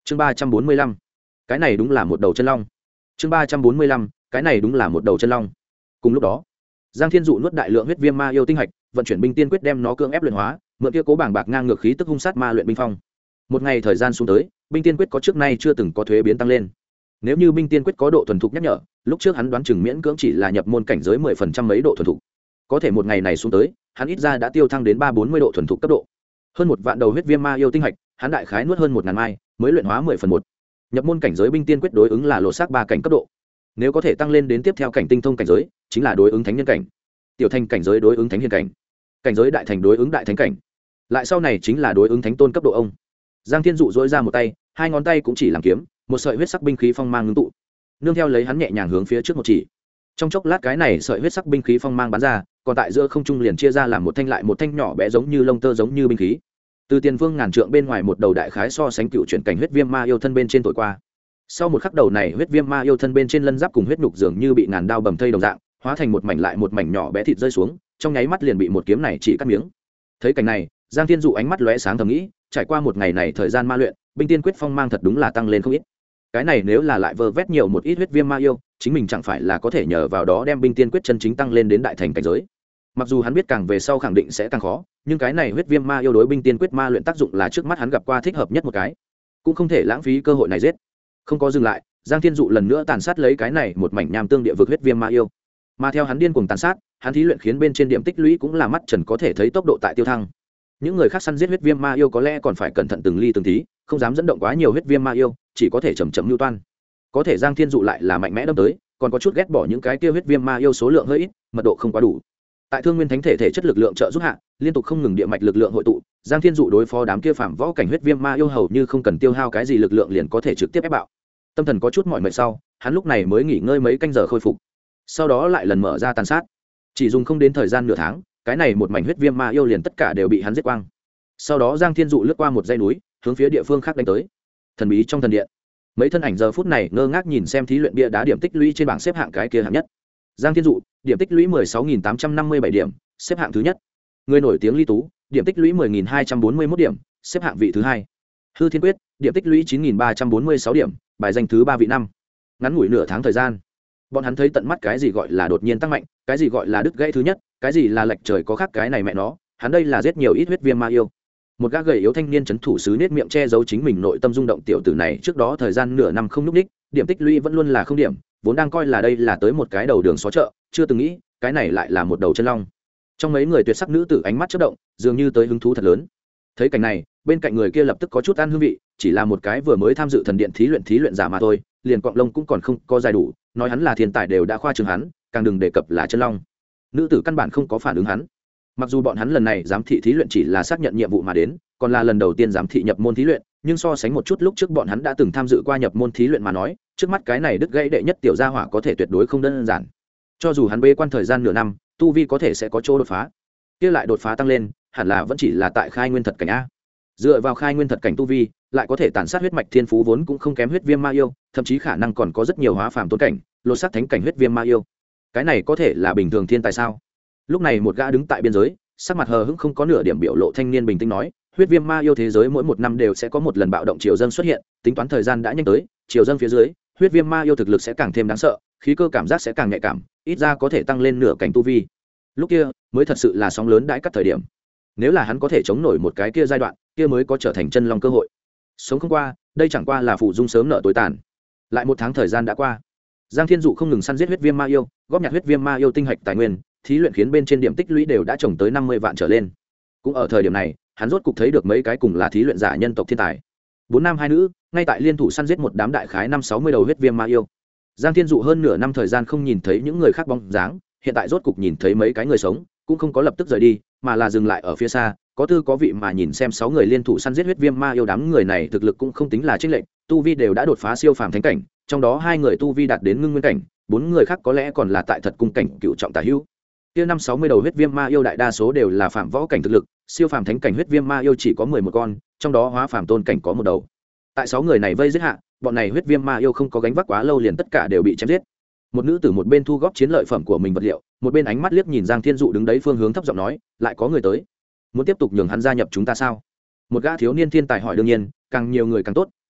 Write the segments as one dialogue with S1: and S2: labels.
S1: chương 345, cái này đúng là một đầu chân long. chương 345, cái này đúng là một đầu chân long. Cùng lúc đó, Giang Thiên Dụ nuốt đại lượng huyết viêm ma yêu tinh hạch, vận chuyển binh tiên quyết đem nó cưỡng ép luyện hóa, mượn kia cố bảng bạc ngang ngược khí tức hung sát ma luyện binh phong. Một ngày thời gian xuống tới, binh tiên quyết có trước nay chưa từng có thuế biến tăng lên. Nếu như binh tiên quyết có độ thuần thục nhắc nhở, lúc trước hắn đoán chừng miễn cưỡng chỉ là nhập môn cảnh giới 10% mấy độ thuần thục. Có thể một ngày này xuống tới, hắn ít ra đã tiêu thăng đến 340 độ thuần thục cấp độ. Hơn một vạn đầu huyết viêm ma yêu tinh hạch, hắn đại khái nuốt hơn 1000 mai, mới luyện hóa 10/1. Nhập môn cảnh giới binh tiên quyết đối ứng là lột xác 3 cảnh cấp độ. Nếu có thể tăng lên đến tiếp theo cảnh tinh thông cảnh giới, chính là đối ứng thánh nhân cảnh. Tiểu thành cảnh giới đối ứng thánh hiền cảnh. Cảnh giới đại thành đối ứng đại thánh cảnh. Lại sau này chính là đối ứng thánh tôn cấp độ ông. Giang Thiên Dụ dỗi ra một tay, hai ngón tay cũng chỉ làm kiếm, một sợi huyết sắc binh khí phong mang ngưng tụ. Nương theo lấy hắn nhẹ nhàng hướng phía trước một chỉ. Trong chốc lát cái này sợi huyết sắc binh khí phong mang bắn ra, còn tại giữa không trung liền chia ra làm một thanh lại một thanh nhỏ bé giống như lông tơ giống như binh khí. Từ tiền vương ngàn trượng bên ngoài một đầu đại khái so sánh cựu chuyển cảnh huyết viêm ma yêu thân bên trên thổi qua. Sau một khắc đầu này huyết viêm ma yêu thân bên trên lân giáp cùng huyết nhục dường như bị ngàn đao bầm thây đồng dạng, hóa thành một mảnh lại một mảnh nhỏ bé thịt rơi xuống, trong nháy mắt liền bị một kiếm này chỉ cắt miếng. Thấy cảnh này, Giang Thiên Dụ ánh mắt lóe sáng thầm nghĩ, trải qua một ngày này thời gian ma luyện, binh tiên quyết phong mang thật đúng là tăng lên không ít. Cái này nếu là lại vơ vét nhiều một ít huyết viêm ma yêu, chính mình chẳng phải là có thể nhờ vào đó đem binh tiên quyết chân chính tăng lên đến đại thành cảnh giới. Mặc dù hắn biết càng về sau khẳng định sẽ càng khó, nhưng cái này huyết viêm ma yêu đối binh tiên quyết ma luyện tác dụng là trước mắt hắn gặp qua thích hợp nhất một cái, cũng không thể lãng phí cơ hội này giết. Không có dừng lại, Giang Thiên Dụ lần nữa tàn sát lấy cái này một mảnh nham tương địa vực huyết viêm ma yêu. Mà theo hắn điên cuồng tàn sát, hắn thí luyện khiến bên trên điểm tích lũy cũng là mắt trần có thể thấy tốc độ tại tiêu thăng. Những người khác săn giết huyết viêm ma yêu có lẽ còn phải cẩn thận từng ly từng tí, không dám dẫn động quá nhiều huyết viêm ma yêu, chỉ có thể chậm chậm lưu toan. Có thể Giang Thiên Dụ lại là mạnh mẽ đâm tới, còn có chút ghét bỏ những cái kia huyết viêm ma yêu số lượng hơi ít, mật độ không quá đủ. Tại Thương Nguyên Thánh thể thể chất lực lượng trợ giúp hạ, liên tục không ngừng địa mạch lực lượng hội tụ, Giang Thiên Dụ đối phó đám kia phạm võ cảnh huyết viêm ma yêu hầu như không cần tiêu hao cái gì lực lượng liền có thể trực tiếp ép bạo. Tâm thần có chút mỏi mệt sau, hắn lúc này mới nghỉ ngơi mấy canh giờ khôi phục. Sau đó lại lần mở ra tàn sát. Chỉ dùng không đến thời gian nửa tháng, cái này một mảnh huyết viêm ma yêu liền tất cả đều bị hắn giết quang. Sau đó Giang Thiên Dụ lướt qua một dãy núi, hướng phía địa phương khác đánh tới. Thần bí trong thần điện, mấy thân ảnh giờ phút này ngơ ngác nhìn xem thí luyện bia đá điểm tích lũy trên bảng xếp hạng cái kia hạng nhất. Giang Thiên Dụ, điểm tích lũy 16.857 điểm, xếp hạng thứ nhất. Người nổi tiếng Ly Tú, điểm tích lũy 10.241 điểm, xếp hạng vị thứ hai. Hư Thiên Quyết, điểm tích lũy 9.346 điểm, bài danh thứ 3 vị 5. Ngắn ngủi nửa tháng thời gian, bọn hắn thấy tận mắt cái gì gọi là đột nhiên tăng mạnh, cái gì gọi là đứt gãy thứ nhất, cái gì là lệch trời có khác cái này mẹ nó, hắn đây là giết nhiều ít huyết viêm ma yêu. Một gã gầy yếu thanh niên trấn thủ sứ nết miệng che giấu chính mình nội tâm rung động, tiểu tử này trước đó thời gian nửa năm không núp ních, điểm tích lũy vẫn luôn là không điểm, vốn đang coi là đây là tới một cái đầu đường xó chợ, chưa từng nghĩ cái này lại là một đầu chân long. Trong mấy người tuyệt sắc nữ tử ánh mắt chớp động, dường như tới hứng thú thật lớn. Thấy cảnh này, bên cạnh người kia lập tức có chút ăn hương vị, chỉ là một cái vừa mới tham dự thần điện thí luyện giả mà thôi, liền cọng lông cũng còn không có dài đủ, nói hắn là thiên tài đều đã khoa trương hắn, càng đừng đề cập là chân long. Nữ tử căn bản không có phản ứng hắn. Mặc dù bọn hắn lần này giám thị thí luyện chỉ là xác nhận nhiệm vụ mà đến, còn là lần đầu tiên giám thị nhập môn thí luyện, nhưng so sánh một chút lúc trước bọn hắn đã từng tham dự qua nhập môn thí luyện mà nói, trước mắt cái này đứt gãy đệ nhất tiểu gia hỏa có thể tuyệt đối không đơn giản. Cho dù hắn bế quan thời gian nửa năm, tu vi có thể sẽ có chỗ đột phá, kia lại đột phá tăng lên, hẳn là vẫn chỉ là tại khai nguyên thật cảnh a. Dựa vào khai nguyên thật cảnh tu vi, lại có thể tàn sát huyết mạch thiên phú vốn cũng không kém huyết viêm ma yêu, thậm chí khả năng còn có rất nhiều hóa phàm tôn cảnh, lột xác thánh cảnh huyết viêm ma yêu. Cái này có thể là bình thường thiên tài sao? Lúc này một gã đứng tại biên giới, sắc mặt hờ hững không có nửa điểm biểu lộ thanh niên bình tĩnh nói, huyết viêm ma yêu thế giới mỗi một năm đều sẽ có một lần bạo động triều dân xuất hiện, tính toán thời gian đã nhanh tới, triều dân phía dưới, huyết viêm ma yêu thực lực sẽ càng thêm đáng sợ, khí cơ cảm giác sẽ càng nhạy cảm, ít ra có thể tăng lên nửa cảnh tu vi. Lúc kia mới thật sự là sóng lớn đãi cắt thời điểm. Nếu là hắn có thể chống nổi một cái kia giai đoạn, kia mới có trở thành chân long cơ hội. Sống không qua, đây chẳng qua là phụ dung sớm nợ tối tàn. Lại một tháng thời gian đã qua, Giang Thiên Dụ không ngừng săn giết huyết viêm ma yêu, góp nhặt huyết viêm ma yêu tinh hạch tài nguyên, thí luyện khiến bên trên điểm tích lũy đều đã trồng tới 50 vạn trở lên. Cũng ở thời điểm này, hắn rốt cục thấy được mấy cái cùng là thí luyện giả nhân tộc thiên tài. 4 nam 2 nữ, ngay tại liên thủ săn giết một đám đại khái 5-60 đầu huyết viêm ma yêu. Giang Thiên Dụ hơn nửa năm thời gian không nhìn thấy những người khác bóng dáng, hiện tại rốt cục nhìn thấy mấy cái người sống, cũng không có lập tức rời đi, mà là dừng lại ở phía xa, có tư có vị mà nhìn xem 6 người liên thủ săn giết huyết viêm ma yêu. Đám người này thực lực cũng không tính là chênh lệch, tu vi đều đã đột phá siêu phàm thánh cảnh, trong đó 2 người tu vi đạt đến ngưng nguyên cảnh, 4 người khác có lẽ còn là tại thật cung cảnh cựu trọng tả hữu. Kia 5-60 đầu huyết viêm ma yêu đại đa số đều là phạm võ cảnh thực lực, siêu phàm thánh cảnh huyết viêm ma yêu chỉ có 11 con, trong đó hóa phàm tôn cảnh có một đầu. Tại 6 người này vây giết hạ, bọn này huyết viêm ma yêu không có gánh vác quá lâu liền tất cả đều bị chém giết. Một nữ tử một bên thu góp chiến lợi phẩm của mình vật liệu, một bên ánh mắt liếc nhìn Giang Thiên Dụ đứng đấy phương hướng thấp giọng nói, lại có người tới, muốn tiếp tục nhường hắn gia nhập chúng ta sao? Một gã thiếu niên thiên tài hỏi. Đương nhiên, càng nhiều người càng tốt,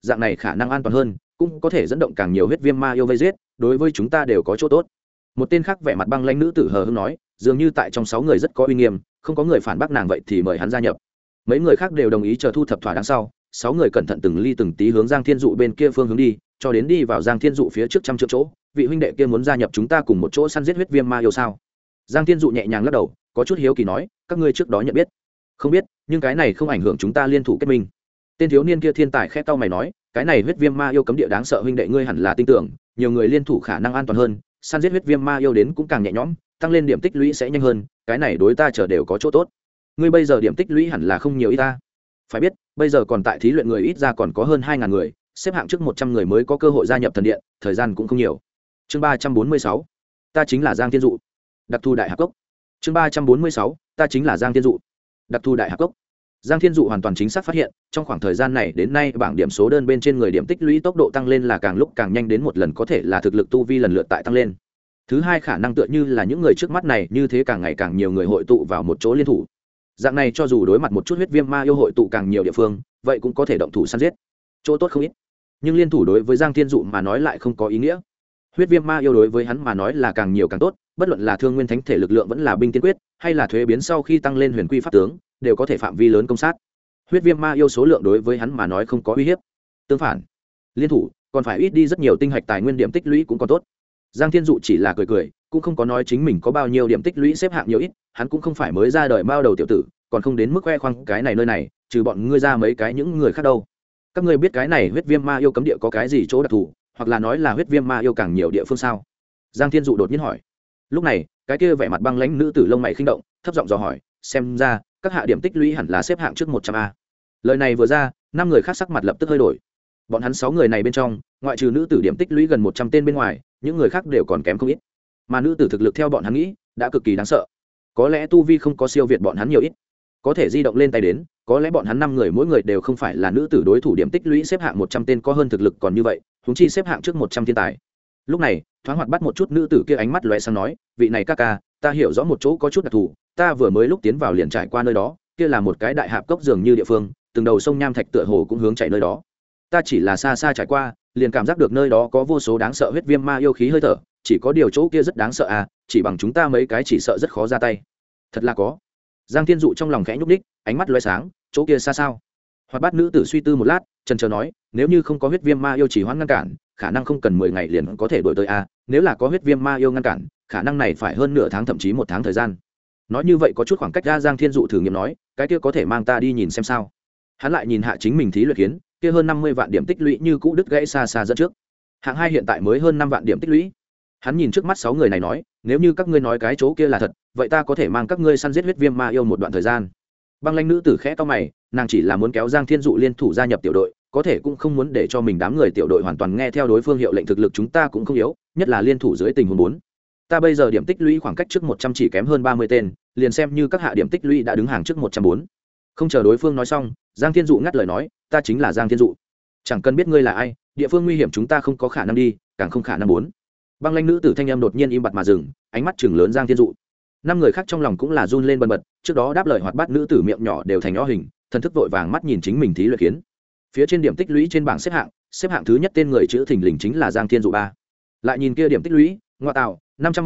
S1: dạng này khả năng an toàn hơn, cũng có thể dẫn động càng nhiều huyết viêm ma yêu vây giết, đối với chúng ta đều có chỗ tốt. Một tên khác vẻ mặt băng lãnh nữ tử hờ hững nói, dường như tại trong 6 người rất có uy nghiêm, không có người phản bác nàng, vậy thì mời hắn gia nhập. Mấy người khác đều đồng ý, chờ thu thập thỏa đáng sau, 6 người cẩn thận từng ly từng tí hướng Giang Thiên Dụ bên kia phương hướng đi, cho đến đi vào Giang Thiên Dụ phía trước trăm trượng chỗ. Vị huynh đệ kia muốn gia nhập chúng ta cùng một chỗ săn giết huyết viêm ma yêu sao? Giang Thiên Dụ nhẹ nhàng lắc đầu, có chút hiếu kỳ nói, các ngươi trước đó nhận biết? Không biết, nhưng cái này không ảnh hưởng chúng ta liên thủ kết minh. Tên thiếu niên kia thiên tài khẽ cau mày nói, cái này huyết viêm ma yêu cấm địa đáng sợ, huynh đệ ngươi hẳn là tin tưởng, nhiều người liên thủ khả năng an toàn hơn, săn giết huyết viêm ma yêu đến cũng càng nhẹ nhõm, tăng lên điểm tích lũy sẽ nhanh hơn, cái này đối ta chờ đều có chỗ tốt. Ngươi bây giờ điểm tích lũy hẳn là không nhiều ít ta. Phải biết, bây giờ còn tại thí luyện người ít ra còn có hơn 2000 người, xếp hạng trước 100 người mới có cơ hội gia nhập thần điện, thời gian cũng không nhiều. Chương 346. Ta chính là Giang Thiên Dụ. Đặc thù đại hạp cốc. Chương 346. Ta chính là Giang Thiên Dụ. Đặc thù đại hạp cốc. Giang Thiên Dụ hoàn toàn chính xác phát hiện, trong khoảng thời gian này đến nay bảng điểm số đơn bên trên người điểm tích lũy tốc độ tăng lên là càng lúc càng nhanh, đến một lần có thể là thực lực tu vi lần lượt tại tăng lên. Thứ hai khả năng tựa như là những người trước mắt này như thế càng ngày càng nhiều người hội tụ vào một chỗ liên thủ. Dạng này cho dù đối mặt một chút huyết viêm ma yêu hội tụ càng nhiều địa phương, vậy cũng có thể động thủ săn giết. Chỗ tốt không ít. Nhưng liên thủ đối với Giang Thiên Dụ mà nói lại không có ý nghĩa. Huyết viêm ma yêu đối với hắn mà nói là càng nhiều càng tốt, bất luận là thương nguyên thánh thể lực lượng vẫn là binh tiên quyết, hay là thuế biến sau khi tăng lên huyền quy pháp tướng, đều có thể phạm vi lớn công sát. Huyết viêm ma yêu số lượng đối với hắn mà nói không có uy hiếp. Tương phản, liên thủ còn phải ít đi rất nhiều tinh hạch tài nguyên, điểm tích lũy cũng còn tốt. Giang Thiên Dụ chỉ là cười cười, cũng không có nói chính mình có bao nhiêu điểm tích lũy xếp hạng nhiều ít, hắn cũng không phải mới ra đời bao đầu tiểu tử, còn không đến mức khoe khoang cái này nơi này, trừ bọn ngươi ra mấy cái những người khác đâu. Các ngươi biết cái này huyết viêm ma yêu cấm địa có cái gì chỗ đặc thù, hoặc là nói là huyết viêm ma yêu càng nhiều địa phương sao? Giang Thiên Dụ đột nhiên hỏi. Lúc này, cái kia vẻ mặt băng lãnh nữ tử lông mày khinh động, thấp giọng dò hỏi, xem ra các hạ điểm tích lũy hẳn là xếp hạng trước 100 a. Lời này vừa ra, 5 người khác sắc mặt lập tức hơi đổi. Bọn hắn 6 người này bên trong, ngoại trừ nữ tử điểm tích lũy gần 100 tên bên ngoài, những người khác đều còn kém không ít. Mà nữ tử thực lực theo bọn hắn nghĩ, đã cực kỳ đáng sợ. Có lẽ tu vi không có siêu việt bọn hắn nhiều ít, có thể di động lên tay đến, có lẽ bọn hắn 5 người mỗi người đều không phải là nữ tử đối thủ, điểm tích lũy xếp hạng 100 tên có hơn thực lực còn như vậy, huống chi xếp hạng trước 100 thiên tài. Lúc này, thoáng hoạt bắt một chút nữ tử kia ánh mắt lóe sáng nói, vị này ca ca, ta hiểu rõ một chỗ có chút đặc thù, ta vừa mới lúc tiến vào liền trải qua nơi đó, kia là một cái đại hạp cốc dường như địa phương, từng đầu sông nham thạch tựa hồ cũng hướng chạy nơi đó. Ta chỉ là xa xa trải qua, liền cảm giác được nơi đó có vô số đáng sợ huyết viêm ma yêu khí hơi thở, chỉ có điều chỗ kia rất đáng sợ à, chỉ bằng chúng ta mấy cái chỉ sợ rất khó ra tay. Thật là có. Giang Thiên Dụ trong lòng khẽ nhúc nhích, ánh mắt lóe sáng, chỗ kia xa sao? Hoạt bát nữ tử suy tư một lát, chần chờ nói, nếu như không có huyết viêm ma yêu chỉ hoãn ngăn cản, khả năng không cần 10 ngày liền có thể đuổi tới a, nếu là có huyết viêm ma yêu ngăn cản, khả năng này phải hơn nửa tháng thậm chí 1 tháng thời gian. Nói như vậy có chút khoảng cách ra, Giang Thiên Dụ thử nghiệm nói, cái kia có thể mang ta đi nhìn xem sao? Hắn lại nhìn hạ chính mình thí luyện kiến, kia hơn 50 vạn điểm tích lũy như cũ đứt gãy xa xa dẫn trước. Hạng 2 hiện tại mới hơn 5 vạn điểm tích lũy. Hắn nhìn trước mắt 6 người này nói, nếu như các ngươi nói cái chỗ kia là thật, vậy ta có thể mang các ngươi săn giết huyết viêm ma yêu một đoạn thời gian. Băng lãnh nữ tử khẽ cau mày, nàng chỉ là muốn kéo Giang Thiên Dụ liên thủ gia nhập tiểu đội, có thể cũng không muốn để cho mình đám người tiểu đội hoàn toàn nghe theo đối phương hiệu lệnh, thực lực chúng ta cũng không yếu, nhất là liên thủ dưới tình huống 4. Ta bây giờ điểm tích lũy khoảng cách trước 100 chỉ kém hơn 30 tên, liền xem như các hạ điểm tích lũy đã đứng hàng trước 104. Không chờ đối phương nói xong, Giang Thiên Dụ ngắt lời nói, ta chính là Giang Thiên Dụ. Chẳng cần biết ngươi là ai, địa phương nguy hiểm chúng ta không có khả năng đi, càng không khả năng 4. Băng lãnh nữ tử thanh âm đột nhiên im bặt mà dừng, ánh mắt trừng lớn Giang Thiên Dụ. 5 người khác trong lòng cũng là run lên bần bật, trước đó đáp lời hoạt bát nữ tử miệng nhỏ đều thành nhỏ hình, thần thức vội vàng mắt nhìn chính mình thí luyện kiến. Phía trên điểm tích lũy trên bảng xếp hạng thứ nhất tên người chữ thình lình chính là Giang Thiên Dụ 3. Lại nhìn kia điểm tích lũy, ngoa tạo,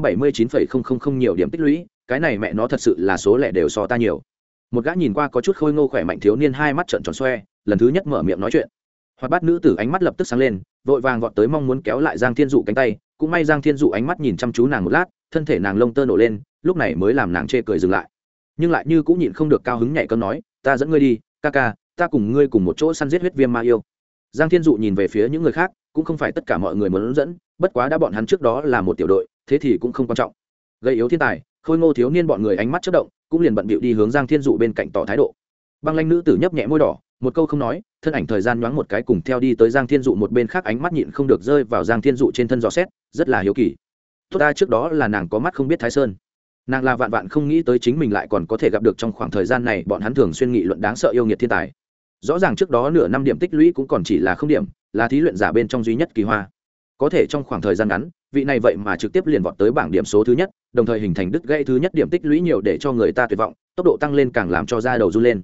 S1: 579,000 nhiều điểm tích lũy, cái này mẹ nó thật sự là số lẻ đều so ta nhiều. Một gã nhìn qua có chút khôi ngô khỏe mạnh thiếu niên hai mắt trợn tròn xoe, lần thứ nhất mở miệng nói chuyện. Hoạt bát nữ tử ánh mắt lập tức sáng lên, vội vàng vọt tới mong muốn kéo lại Giang Thiên Dụ cánh tay, cũng may Giang Thiên Dụ ánh mắt nhìn chăm chú nàng một lát, thân thể nàng lông tơ nổ lên, lúc này mới làm nàng chê cười dừng lại. Nhưng lại như cũng nhịn không được cao hứng nhảy cẫng nói, ta dẫn ngươi đi, ca ca, ta cùng ngươi cùng một chỗ săn giết huyết viêm ma yêu. Giang Thiên Dụ nhìn về phía những người khác, cũng không phải tất cả mọi người muốn dẫn, bất quá đã bọn hắn trước đó là một tiểu đội, thế thì cũng không quan trọng. Gây yếu thiên tài, khôi ngô thiếu niên bọn người ánh mắt chớp động, cũng liền bận bịu đi hướng Giang Thiên Dụ bên cạnh tỏ thái độ. Băng lãnh nữ tử nhấp nhẹ môi đỏ, một câu không nói, thân ảnh thời gian nhoáng một cái cùng theo đi tới Giang Thiên Dụ một bên khác, ánh mắt nhịn không được rơi vào Giang Thiên Dụ trên thân dò xét, rất là hiếu kỳ. Tốt ta, trước đó là nàng có mắt không biết Thái Sơn, nàng là vạn vạn không nghĩ tới chính mình lại còn có thể gặp được trong khoảng thời gian này bọn hắn thường xuyên nghị luận đáng sợ yêu nghiệt thiên tài. Rõ ràng trước đó nửa năm điểm tích lũy cũng còn chỉ là 0 điểm, là thí luyện giả bên trong duy nhất kỳ hoa. Có thể trong khoảng thời gian ngắn, vị này vậy mà trực tiếp liền vọt tới bảng điểm số thứ nhất, đồng thời hình thành đứt gãy thứ nhất, điểm tích lũy nhiều để cho người ta tuyệt vọng, tốc độ tăng lên càng làm cho da đầu run lên.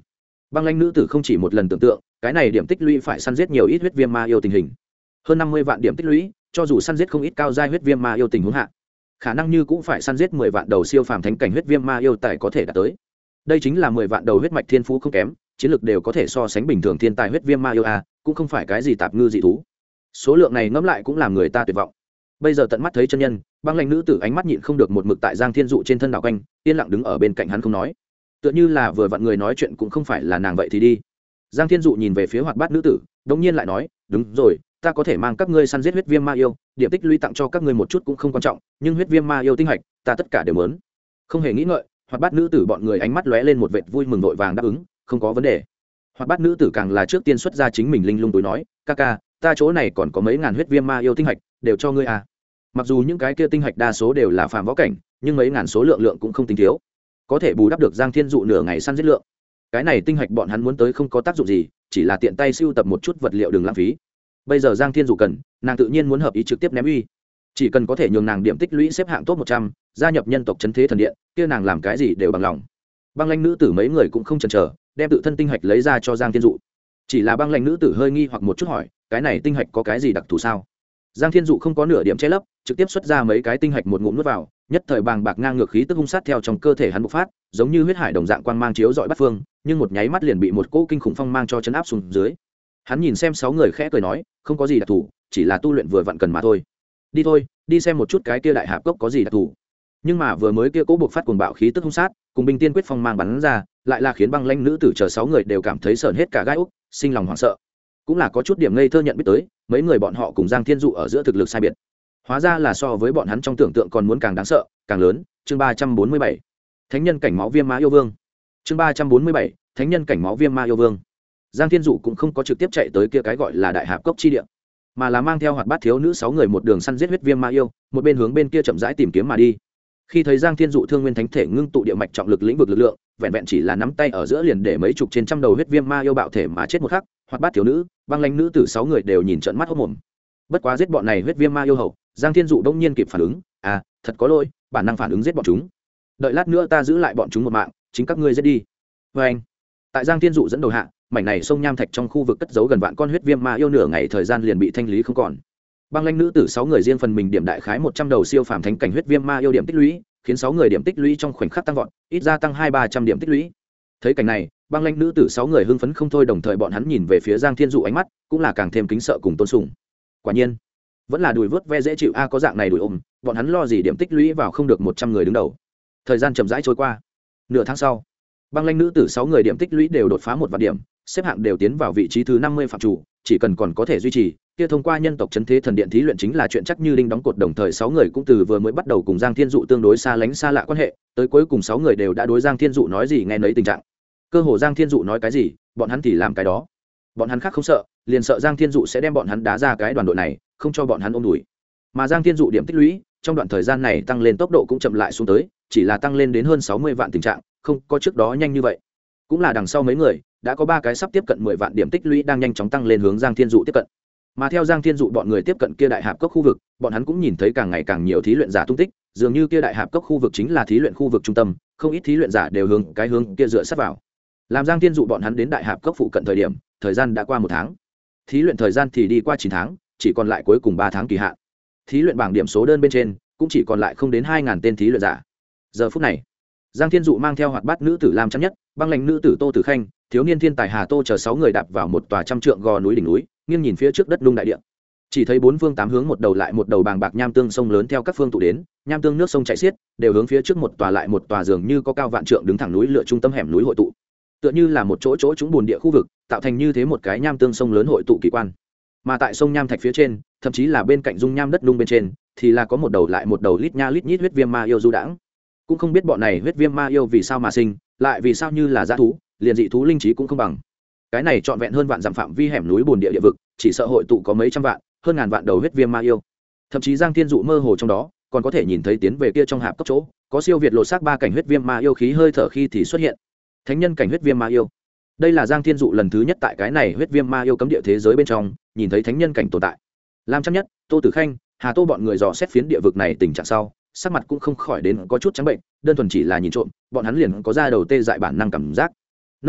S1: Băng Lãnh nữ tử không chỉ một lần tưởng tượng cái này điểm tích lũy phải săn giết nhiều ít huyết viêm ma yêu tình hình. Hơn 50 vạn điểm tích lũy, cho dù săn giết không ít cao giai huyết viêm ma yêu tình huống hạ, khả năng như cũng phải săn giết 10 vạn đầu siêu phàm thánh cảnh huyết viêm ma yêu tài có thể đạt tới. Đây chính là 10 vạn đầu huyết mạch thiên phú không kém, chiến lược đều có thể so sánh bình thường thiên tài huyết viêm ma yêu a, cũng không phải cái gì tạp ngư dị thú. Số lượng này ngẫm lại cũng làm người ta tuyệt vọng. Bây giờ tận mắt thấy chân nhân, Băng Lãnh nữ tử ánh mắt nhịn không được một mực tại Giang Thiên Dụ trên thân đảo quanh, yên lặng đứng ở bên cạnh hắn không nói. Tựa như là vừa vặn người nói chuyện cũng không phải là nàng vậy thì đi. Giang Thiên Dụ nhìn về phía hoạt bát nữ tử, đột nhiên lại nói, "Đúng rồi, ta có thể mang các ngươi săn giết huyết viêm ma yêu, điểm tích lũy tặng cho các ngươi một chút cũng không quan trọng, nhưng huyết viêm ma yêu tinh hạch, ta tất cả đều muốn." Không hề nghĩ ngợi, hoạt bát nữ tử bọn người ánh mắt lóe lên một vệt vui mừng vội vàng đáp ứng, không có vấn đề. Hoạt bát nữ tử càng là trước tiên xuất ra chính mình linh lung túi nói, "Ca ca, ta chỗ này còn có mấy ngàn huyết viêm ma yêu tinh hạch, đều cho ngươi à." Mặc dù những cái kia tinh hạch đa số đều là phàm võ cảnh, nhưng mấy ngàn số lượng cũng không tính thiếu, có thể bù đắp được Giang Thiên Dụ nửa ngày săn giết lượng. Cái này tinh hạch bọn hắn muốn tới không có tác dụng gì, chỉ là tiện tay sưu tập một chút vật liệu đừng lãng phí. Bây giờ Giang Thiên Dụ cần, nàng tự nhiên muốn hợp ý trực tiếp ném uy. Chỉ cần có thể nhường nàng điểm tích lũy xếp hạng top 100, gia nhập nhân tộc Chấn Thế Thần Điện, kia nàng làm cái gì đều bằng lòng. Băng Lãnh nữ tử mấy người cũng không chần chờ, đem tự thân tinh hạch lấy ra cho Giang Thiên Dụ. Chỉ là Băng Lãnh nữ tử hơi nghi hoặc một chút hỏi, cái này tinh hạch có cái gì đặc thù sao? Giang Thiên Dụ không có nửa điểm che lấp, trực tiếp xuất ra mấy cái tinh hạch một ngụm nuốt vào, nhất thời bàng bạc ngang ngược khí tức hung sát theo trong cơ thể hắn bộc phát, giống như huyết hải đồng dạng quang mang chiếu rọi bát phương, nhưng một nháy mắt liền bị một cỗ kinh khủng phong mang cho chấn áp xuống dưới. Hắn nhìn xem 6 người khẽ cười nói, không có gì đặc thù, chỉ là tu luyện vừa vặn cần mà thôi. Đi thôi, đi xem một chút cái kia đại hạp cốc có gì đặc thù. Nhưng mà vừa mới kia cỗ bộc phát cuồng bạo khí tức hung sát, cùng binh tiên quyết phong mang bắn ra, lại là khiến Băng Lãnh nữ tử chờ 6 người đều cảm thấy sởn hết cả gai ốc, sinh lòng hoảng sợ. Cũng là có chút điểm ngây thơ nhận biết tới, mấy người bọn họ cùng Giang Thiên Dụ ở giữa thực lực sai biệt. Hóa ra là so với bọn hắn trong tưởng tượng còn muốn càng đáng sợ, càng lớn. Chương 347. Thánh nhân cảnh máu viêm ma yêu vương. Chương 347. Thánh nhân cảnh máu viêm ma yêu vương. Giang Thiên Dụ cũng không có trực tiếp chạy tới kia cái gọi là đại hạp cốc chi địa, mà là mang theo hoạt bát thiếu nữ 6 người một đường săn giết huyết viêm ma yêu, một bên hướng bên kia chậm rãi tìm kiếm mà đi. Khi thấy Giang Thiên Dụ thương nguyên thánh thể ngưng tụ địa mạch trọng lực lĩnh vực lực lượng, vẹn vẹn chỉ là nắm tay ở giữa liền để mấy chục trên trăm đầu huyết viêm ma yêu bạo thể mà chết một khắc, hoạt bát thiếu nữ, Băng Lãnh nữ tử 6 người đều nhìn trợn mắt hốt mồm. Bất quá giết bọn này huyết viêm ma yêu hậu, Giang Thiên Dụ đông nhiên kịp phản ứng, à, thật có lỗi, bản năng phản ứng giết bọn chúng. Đợi lát nữa ta giữ lại bọn chúng một mạng, chính các ngươi giết đi. Và anh, tại Giang Thiên Dụ dẫn đầu hạ, mảnh này sông nham thạch trong khu vực cất giấu gần vạn con huyết viêm ma yêu nửa ngày thời gian liền bị thanh lý không còn. Băng Lãnh nữ tử 6 người riêng phần mình điểm đại khái 100 đầu siêu phàm thánh cảnh huyết viêm ma yêu điểm tích lũy, khiến 6 người điểm tích lũy trong khoảnh khắc tăng vọt, ít ra tăng 200-300 điểm tích lũy. Thấy cảnh này, Băng Lãnh nữ tử 6 người hưng phấn không thôi, đồng thời bọn hắn nhìn về phía Giang Thiên Dụ ánh mắt cũng là càng thêm kính sợ cùng tôn sùng. Quả nhiên, vẫn là đùi vớt ve dễ chịu a, có dạng này đùi ôm, bọn hắn lo gì điểm tích lũy vào không được 100 người đứng đầu. Thời gian chậm rãi trôi qua, nửa tháng sau, Băng Lãnh nữ tử 6 người điểm tích lũy đều đột phá 1 vạn điểm, xếp hạng đều tiến vào vị trí thứ 50 phạm chủ, chỉ cần còn có thể duy trì, kia thông qua nhân tộc Chấn Thế Thần Điện thí luyện chính là chuyện chắc như đinh đóng cột. Đồng thời 6 người cũng từ vừa mới bắt đầu cùng Giang Thiên Dụ tương đối xa lánh xa lạ quan hệ, tới cuối cùng 6 người đều đã đối Giang Thiên Dụ nói gì nghe nấy tình trạng. Cơ hồ Giang Thiên Dụ nói cái gì, bọn hắn thì làm cái đó. Bọn hắn khác không sợ, liền sợ Giang Thiên Dụ sẽ đem bọn hắn đá ra cái đoàn đội này, không cho bọn hắn ôm đùi. Mà Giang Thiên Dụ điểm tích lũy, trong đoạn thời gian này tăng lên tốc độ cũng chậm lại xuống tới, chỉ là tăng lên đến hơn 60 vạn tình trạng, không có trước đó nhanh như vậy. Cũng là đằng sau mấy người, đã có 3 cái sắp tiếp cận 10 vạn điểm tích lũy đang nhanh chóng tăng lên hướng Giang Thiên Dụ tiếp cận. Mà theo Giang Thiên Dụ bọn người tiếp cận kia đại hạp cốc khu vực, bọn hắn cũng nhìn thấy càng ngày càng nhiều thí luyện giả tung tích, dường như kia đại hạp cốc khu vực chính là thí luyện khu vực trung tâm, không ít thí luyện giả đều hướng cái hướng kia dựa sát vào. Làm Giang Thiên Dụ bọn hắn đến đại hạp cốc phụ cận thời điểm, thời gian đã qua 1 tháng. Thí luyện thời gian thì đi qua 9 tháng, chỉ còn lại cuối cùng 3 tháng kỳ hạn. Thí luyện bảng điểm số đơn bên trên cũng chỉ còn lại không đến 2000 tên thí luyện giả. Giờ phút này, Giang Thiên Dụ mang theo hoạt bát nữ tử Lam Trăm Nhất, Băng Lãnh nữ tử Tô Tử Khanh, thiếu niên thiên tài Hà Tô chờ 6 người đạp vào một tòa trăm trượng gò núi đỉnh núi, nghiêng nhìn phía trước đất nung đại địa. Chỉ thấy 4 phương 8 hướng một đầu lại một đầu bàng bạc nham tương sông lớn theo các phương tụ đến, nham tương nước sông chảy xiết, đều hướng phía trước một tòa lại một tòa dường như có cao vạn trượng đứng thẳng núi lửa trung tâm hẻm núi hội tụ. Tựa như là một chỗ chỗ chúng bùn địa khu vực, tạo thành như thế một cái nham tương sông lớn hội tụ kỳ quan. Mà tại sông nham thạch phía trên, thậm chí là bên cạnh dung nham đất nung bên trên, thì là có một đầu lại một đầu lít nha lít nhít huyết viêm ma yêu du đãng. Cũng không biết bọn này huyết viêm ma yêu vì sao mà sinh, lại vì sao như là dã thú, liền dị thú linh trí cũng không bằng. Cái này trọn vẹn hơn vạn dặm phạm vi hẻm núi bùn địa địa vực, chỉ sợ hội tụ có mấy trăm vạn, hơn ngàn vạn đầu huyết viêm ma yêu. Thậm chí Giang Thiên Dụ mơ hồ trong đó, còn có thể nhìn thấy tiến về kia trong hạp cốc chỗ, có siêu việt lột xác 3 cảnh huyết viêm ma yêu khí hơi thở khi thì xuất hiện. Thánh nhân cảnh huyết viêm ma yêu. Đây là Giang Thiên Dụ lần thứ nhất tại cái này huyết viêm ma yêu cấm địa thế giới bên trong, nhìn thấy thánh nhân cảnh tồn tại. Lam Trăm Nhất, Tô Tử Khanh, Hà Tô bọn người dò xét phiến địa vực này tình trạng sau, sắc mặt cũng không khỏi đến có chút trắng bệnh, đơn thuần chỉ là nhìn trộm, bọn hắn liền có ra đầu tê dại bản năng cảm giác. Nơi này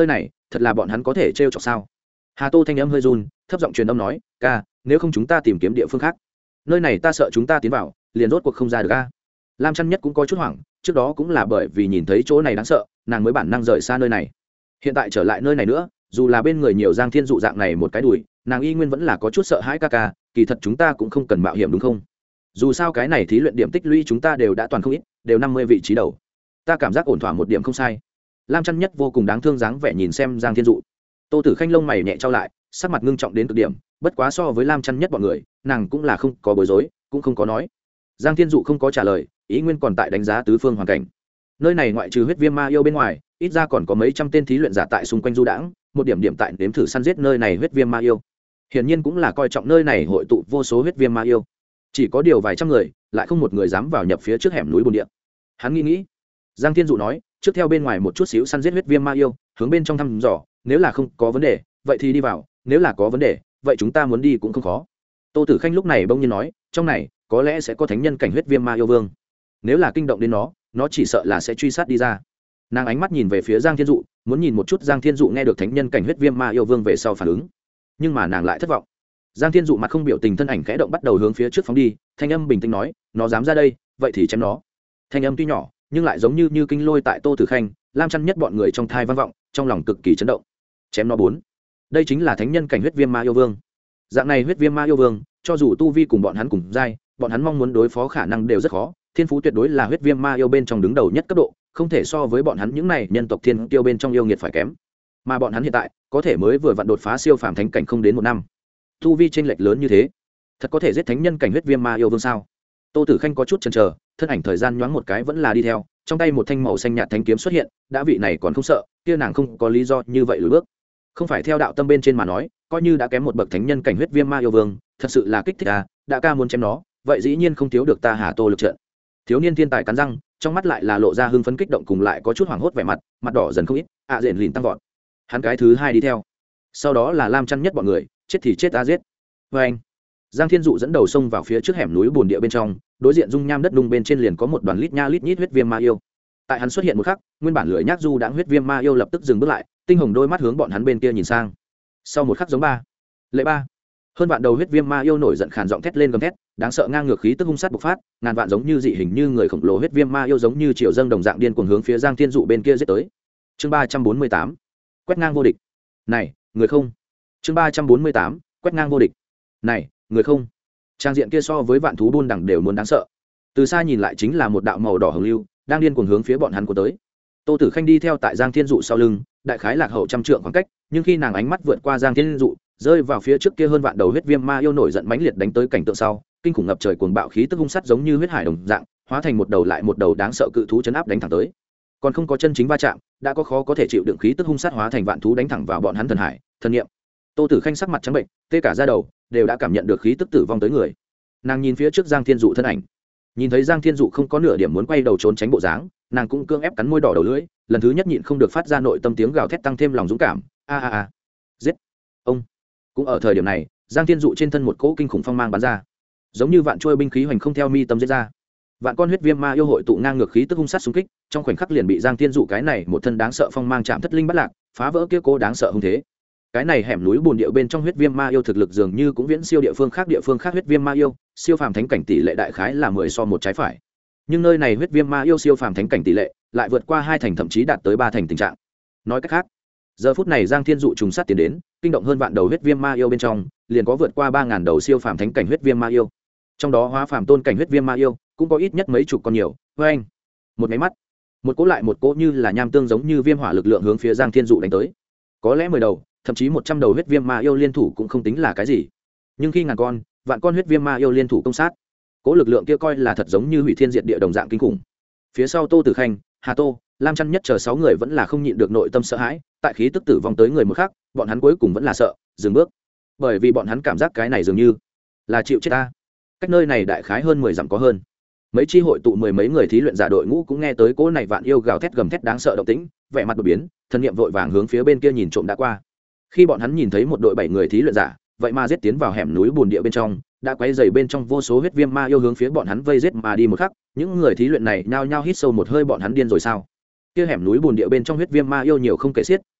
S1: thật là bọn hắn có thể trêu chọc sao? Hà Tô thanh âm hơi run, thấp giọng truyền âm nói, ca, nếu không chúng ta tìm kiếm địa phương khác, nơi này ta sợ chúng ta tiến vào liền rốt cuộc không ra được ca. Lam Chăn Nhất cũng có chút hoảng, trước đó cũng là bởi vì nhìn thấy chỗ này đáng sợ, nàng mới bản năng rời xa nơi này. Hiện tại trở lại nơi này nữa, dù là bên người nhiều Giang Thiên Dụ dạng này một cái đùi, nàng y nguyên vẫn là có chút sợ hãi ca ca, kỳ thật chúng ta cũng không cần mạo hiểm đúng không? Dù sao cái này thí luyện điểm tích lũy chúng ta đều đã toàn không ít, đều 50 vị trí đầu. Ta cảm giác ổn thỏa một điểm không sai. Lam Chăn Nhất vô cùng đáng thương dáng vẻ nhìn xem Giang Thiên Dụ. Tô Tử Khanh lông mày nhẹ trao lại, sắc mặt ngưng trọng đến cực điểm, bất quá so với Lam Chăn Nhất bọn người, nàng cũng là không có bối rối, cũng không có nói. Giang Thiên Dụ không có trả lời, ý nguyên còn tại đánh giá tứ phương hoàn cảnh. Nơi này ngoại trừ huyết viêm ma yêu bên ngoài, ít ra còn có mấy trăm tên thí luyện giả tại xung quanh du đãng, một điểm điểm tại nếm thử săn giết nơi này huyết viêm ma yêu. Hiển nhiên cũng là coi trọng nơi này hội tụ vô số huyết viêm ma yêu. Chỉ có điều vài trăm người, lại không một người dám vào nhập phía trước hẻm núi bồn địa. Hắn nghĩ, Giang Thiên Dụ nói, trước theo bên ngoài một chút xíu săn giết huyết viêm ma yêu, hướng bên trong thăm dò, nếu là không có vấn đề, vậy thì đi vào, nếu là có vấn đề, vậy chúng ta muốn đi cũng không khó. Tô Tử Khanh lúc này bỗng nhiên nói, trong này có lẽ sẽ có thánh nhân cảnh huyết viêm ma yêu vương, nếu là kinh động đến nó chỉ sợ là sẽ truy sát đi ra. Nàng ánh mắt nhìn về phía Giang Thiên Dụ, muốn nhìn một chút Giang Thiên Dụ nghe được thánh nhân cảnh huyết viêm ma yêu vương về sau phản ứng, nhưng mà nàng lại thất vọng. Giang Thiên Dụ mặt không biểu tình, thân ảnh khẽ động bắt đầu hướng phía trước phóng đi, thanh âm bình tĩnh nói, nó dám ra đây, vậy thì chém nó. Thanh âm tuy nhỏ, nhưng lại giống như kinh lôi tại Tô Tử Khanh, Lam Chăn Nhất bọn người trong thai vang vọng, trong lòng cực kỳ chấn động. Chém nó 4. Đây chính là thánh nhân cảnh huyết viêm ma yêu vương. Dạng này huyết viêm ma yêu vương, cho dù tu vi cùng bọn hắn cùng giai, bọn hắn mong muốn đối phó khả năng đều rất khó, thiên phú tuyệt đối là huyết viêm ma yêu bên trong đứng đầu nhất cấp độ, không thể so với bọn hắn những này nhân tộc thiên tiêu bên trong yêu nghiệt phải kém. Mà bọn hắn hiện tại, có thể mới vừa vặn đột phá siêu phàm thánh cảnh không đến 1 năm. Tu vi chênh lệch lớn như thế, thật có thể giết thánh nhân cảnh huyết viêm ma yêu vương sao? Tô Tử Khanh có chút chần chờ, thân ảnh thời gian nhoáng một cái vẫn là đi theo, trong tay một thanh màu xanh nhạt thánh kiếm xuất hiện, đã vị này còn không sợ, kia nàng không có lý do như vậy lùi bước. Không phải theo đạo tâm bên trên mà nói, coi như đã kém một bậc thánh nhân cảnh huyết viêm ma yêu vương, thật sự là kích thích à, đã ca muốn chém nó, vậy dĩ nhiên không thiếu được ta Hà Tô lực trận. Thiếu niên thiên tài cắn răng, trong mắt lại là lộ ra hưng phấn kích động cùng lại có chút hoảng hốt vẻ mặt, mặt đỏ dần không ít, rền lìn tăng vọt. Hắn cái thứ hai đi theo, sau đó là Lam Chăn Nhất bọn người, chết thì chết ta giết. Và anh, Giang Thiên Dụ dẫn đầu xông vào phía trước hẻm núi bồn địa bên trong, đối diện dung nham đất đung bên trên liền có một đoàn lít nha lít nhít huyết viêm ma yêu. Tại hắn xuất hiện một khắc, nguyên bản lưỡi nhác du đãng huyết viêm ma yêu lập tức dừng bước lại, tinh hồng đôi mắt hướng bọn hắn bên kia nhìn sang. Sau một khắc giống lệ ba, hơn vạn đầu huyết viêm ma yêu nổi giận khàn giọng thét lên gầm thét, đáng sợ ngang ngược khí tức hung sát bộc phát, ngàn vạn giống như dị hình như người khổng lồ huyết viêm ma yêu giống như triều dâng đồng dạng điên cuồng hướng phía Giang Thiên Dụ bên kia giết tới. Chương 348, quét ngang vô địch. Này, người không. Chương 348, quét ngang vô địch. Này, người không. Trang diện kia so với vạn thú buôn đẳng đều muốn đáng sợ. Từ xa nhìn lại chính là một đạo màu đỏ hồng lưu, đang điên cuồng hướng phía bọn hắn của tới. Tô Tử Khanh đi theo tại Giang Thiên Dụ sau lưng, đại khái lạc hậu trăm trượng khoảng cách, nhưng khi nàng ánh mắt vượt qua Giang Thiên Dụ, rơi vào phía trước kia hơn vạn đầu huyết viêm ma yêu nổi giận mãnh liệt đánh tới cảnh tượng sau, kinh khủng ngập trời cuồng bạo khí tức hung sát giống như huyết hải đồng dạng, hóa thành một đầu lại một đầu đáng sợ cự thú chấn áp đánh thẳng tới. Còn không có chân chính va chạm, đã có khó có thể chịu đựng khí tức hung sát hóa thành vạn thú đánh thẳng vào bọn hắn thần hải, thần niệm. Tô Tử Khanh sắc mặt trắng bệnh, tê cả da đầu, đều đã cảm nhận được khí tức tử vong tới người. Nàng nhìn phía trước Giang Thiên Dụ thân ảnh, nhìn thấy Giang Thiên Dụ không có nửa điểm muốn quay đầu trốn tránh bộ dáng, nàng cũng cương ép cắn môi đỏ đầu lưỡi, lần thứ nhất nhịn không được phát ra nội tâm tiếng gào thét tăng thêm lòng dũng cảm. Giết ông. Cũng ở thời điểm này, Giang Thiên Dụ trên thân một cỗ kinh khủng phong mang bắn ra, giống như vạn trôi binh khí hoành không theo mi tâm giết ra. Vạn con huyết viêm ma yêu hội tụ ngang ngược khí tức hung sát xung kích, trong khoảnh khắc liền bị Giang Thiên Dụ cái này một thân đáng sợ phong mang chạm thất linh bắt lạc, phá vỡ kia cố đáng sợ hung thế. Cái này hẻm núi bùn địa bên trong huyết viêm ma yêu thực lực dường như cũng viễn siêu địa phương khác huyết viêm ma yêu, siêu phàm thánh cảnh tỷ lệ đại khái là 10 so 1 trái phải. Nhưng nơi này huyết viêm ma yêu siêu phàm thánh cảnh tỷ lệ lại vượt qua 2 thành thậm chí đạt tới 3 thành tình trạng. Nói cách khác, giờ phút này Giang Thiên Dụ trùng sát tiến đến, kinh động hơn vạn đầu huyết viêm ma yêu bên trong, liền có vượt qua 3000 đầu siêu phàm thánh cảnh huyết viêm ma yêu. Trong đó hóa phàm tôn cảnh huyết viêm ma yêu cũng có ít nhất mấy chục con nhiều. Với anh, một cái mắt, một cỗ lại một cỗ như là nham tương giống như viêm hỏa lực lượng hướng phía Giang Thiên Dụ đánh tới. Có lẽ 10 đầu, thậm chí 100 đầu huyết viêm ma yêu liên thủ cũng không tính là cái gì. Nhưng khi ngàn con, vạn con huyết viêm ma yêu liên thủ công sát, cỗ lực lượng kia coi là thật giống như hủy thiên diệt địa đồng dạng kinh khủng. Phía sau Tô Tử Khanh, Hà Tô, Lam Chăn Nhất chờ 6 người vẫn là không nhịn được nội tâm sợ hãi, tại khí tức tử vong tới người một khắc, bọn hắn cuối cùng vẫn là sợ, dừng bước. Bởi vì bọn hắn cảm giác cái này dường như là chịu chết ta. Cách nơi này đại khái hơn 10 dặm có hơn. Mấy chi hội tụ mười mấy người thí luyện giả đội ngũ cũng nghe tới cỗ này vạn yêu gào thét gầm thét đáng sợ động tĩnh, vẻ mặt đột biến, thần niệm vội vàng hướng phía bên kia nhìn trộm đã qua. Khi bọn hắn nhìn thấy một đội 7 người thí luyện giả, vậy mà giết tiến vào hẻm núi bùn địa bên trong, đã quấy rầy bên trong vô số huyết viêm ma yêu hướng phía bọn hắn vây giết mà đi một khắc, những người thí luyện này nhao nhao hít sâu một hơi, bọn hắn điên rồi sao? Kia hẻm núi bùn địa bên trong huyết viêm ma yêu nhiều không kể xiết,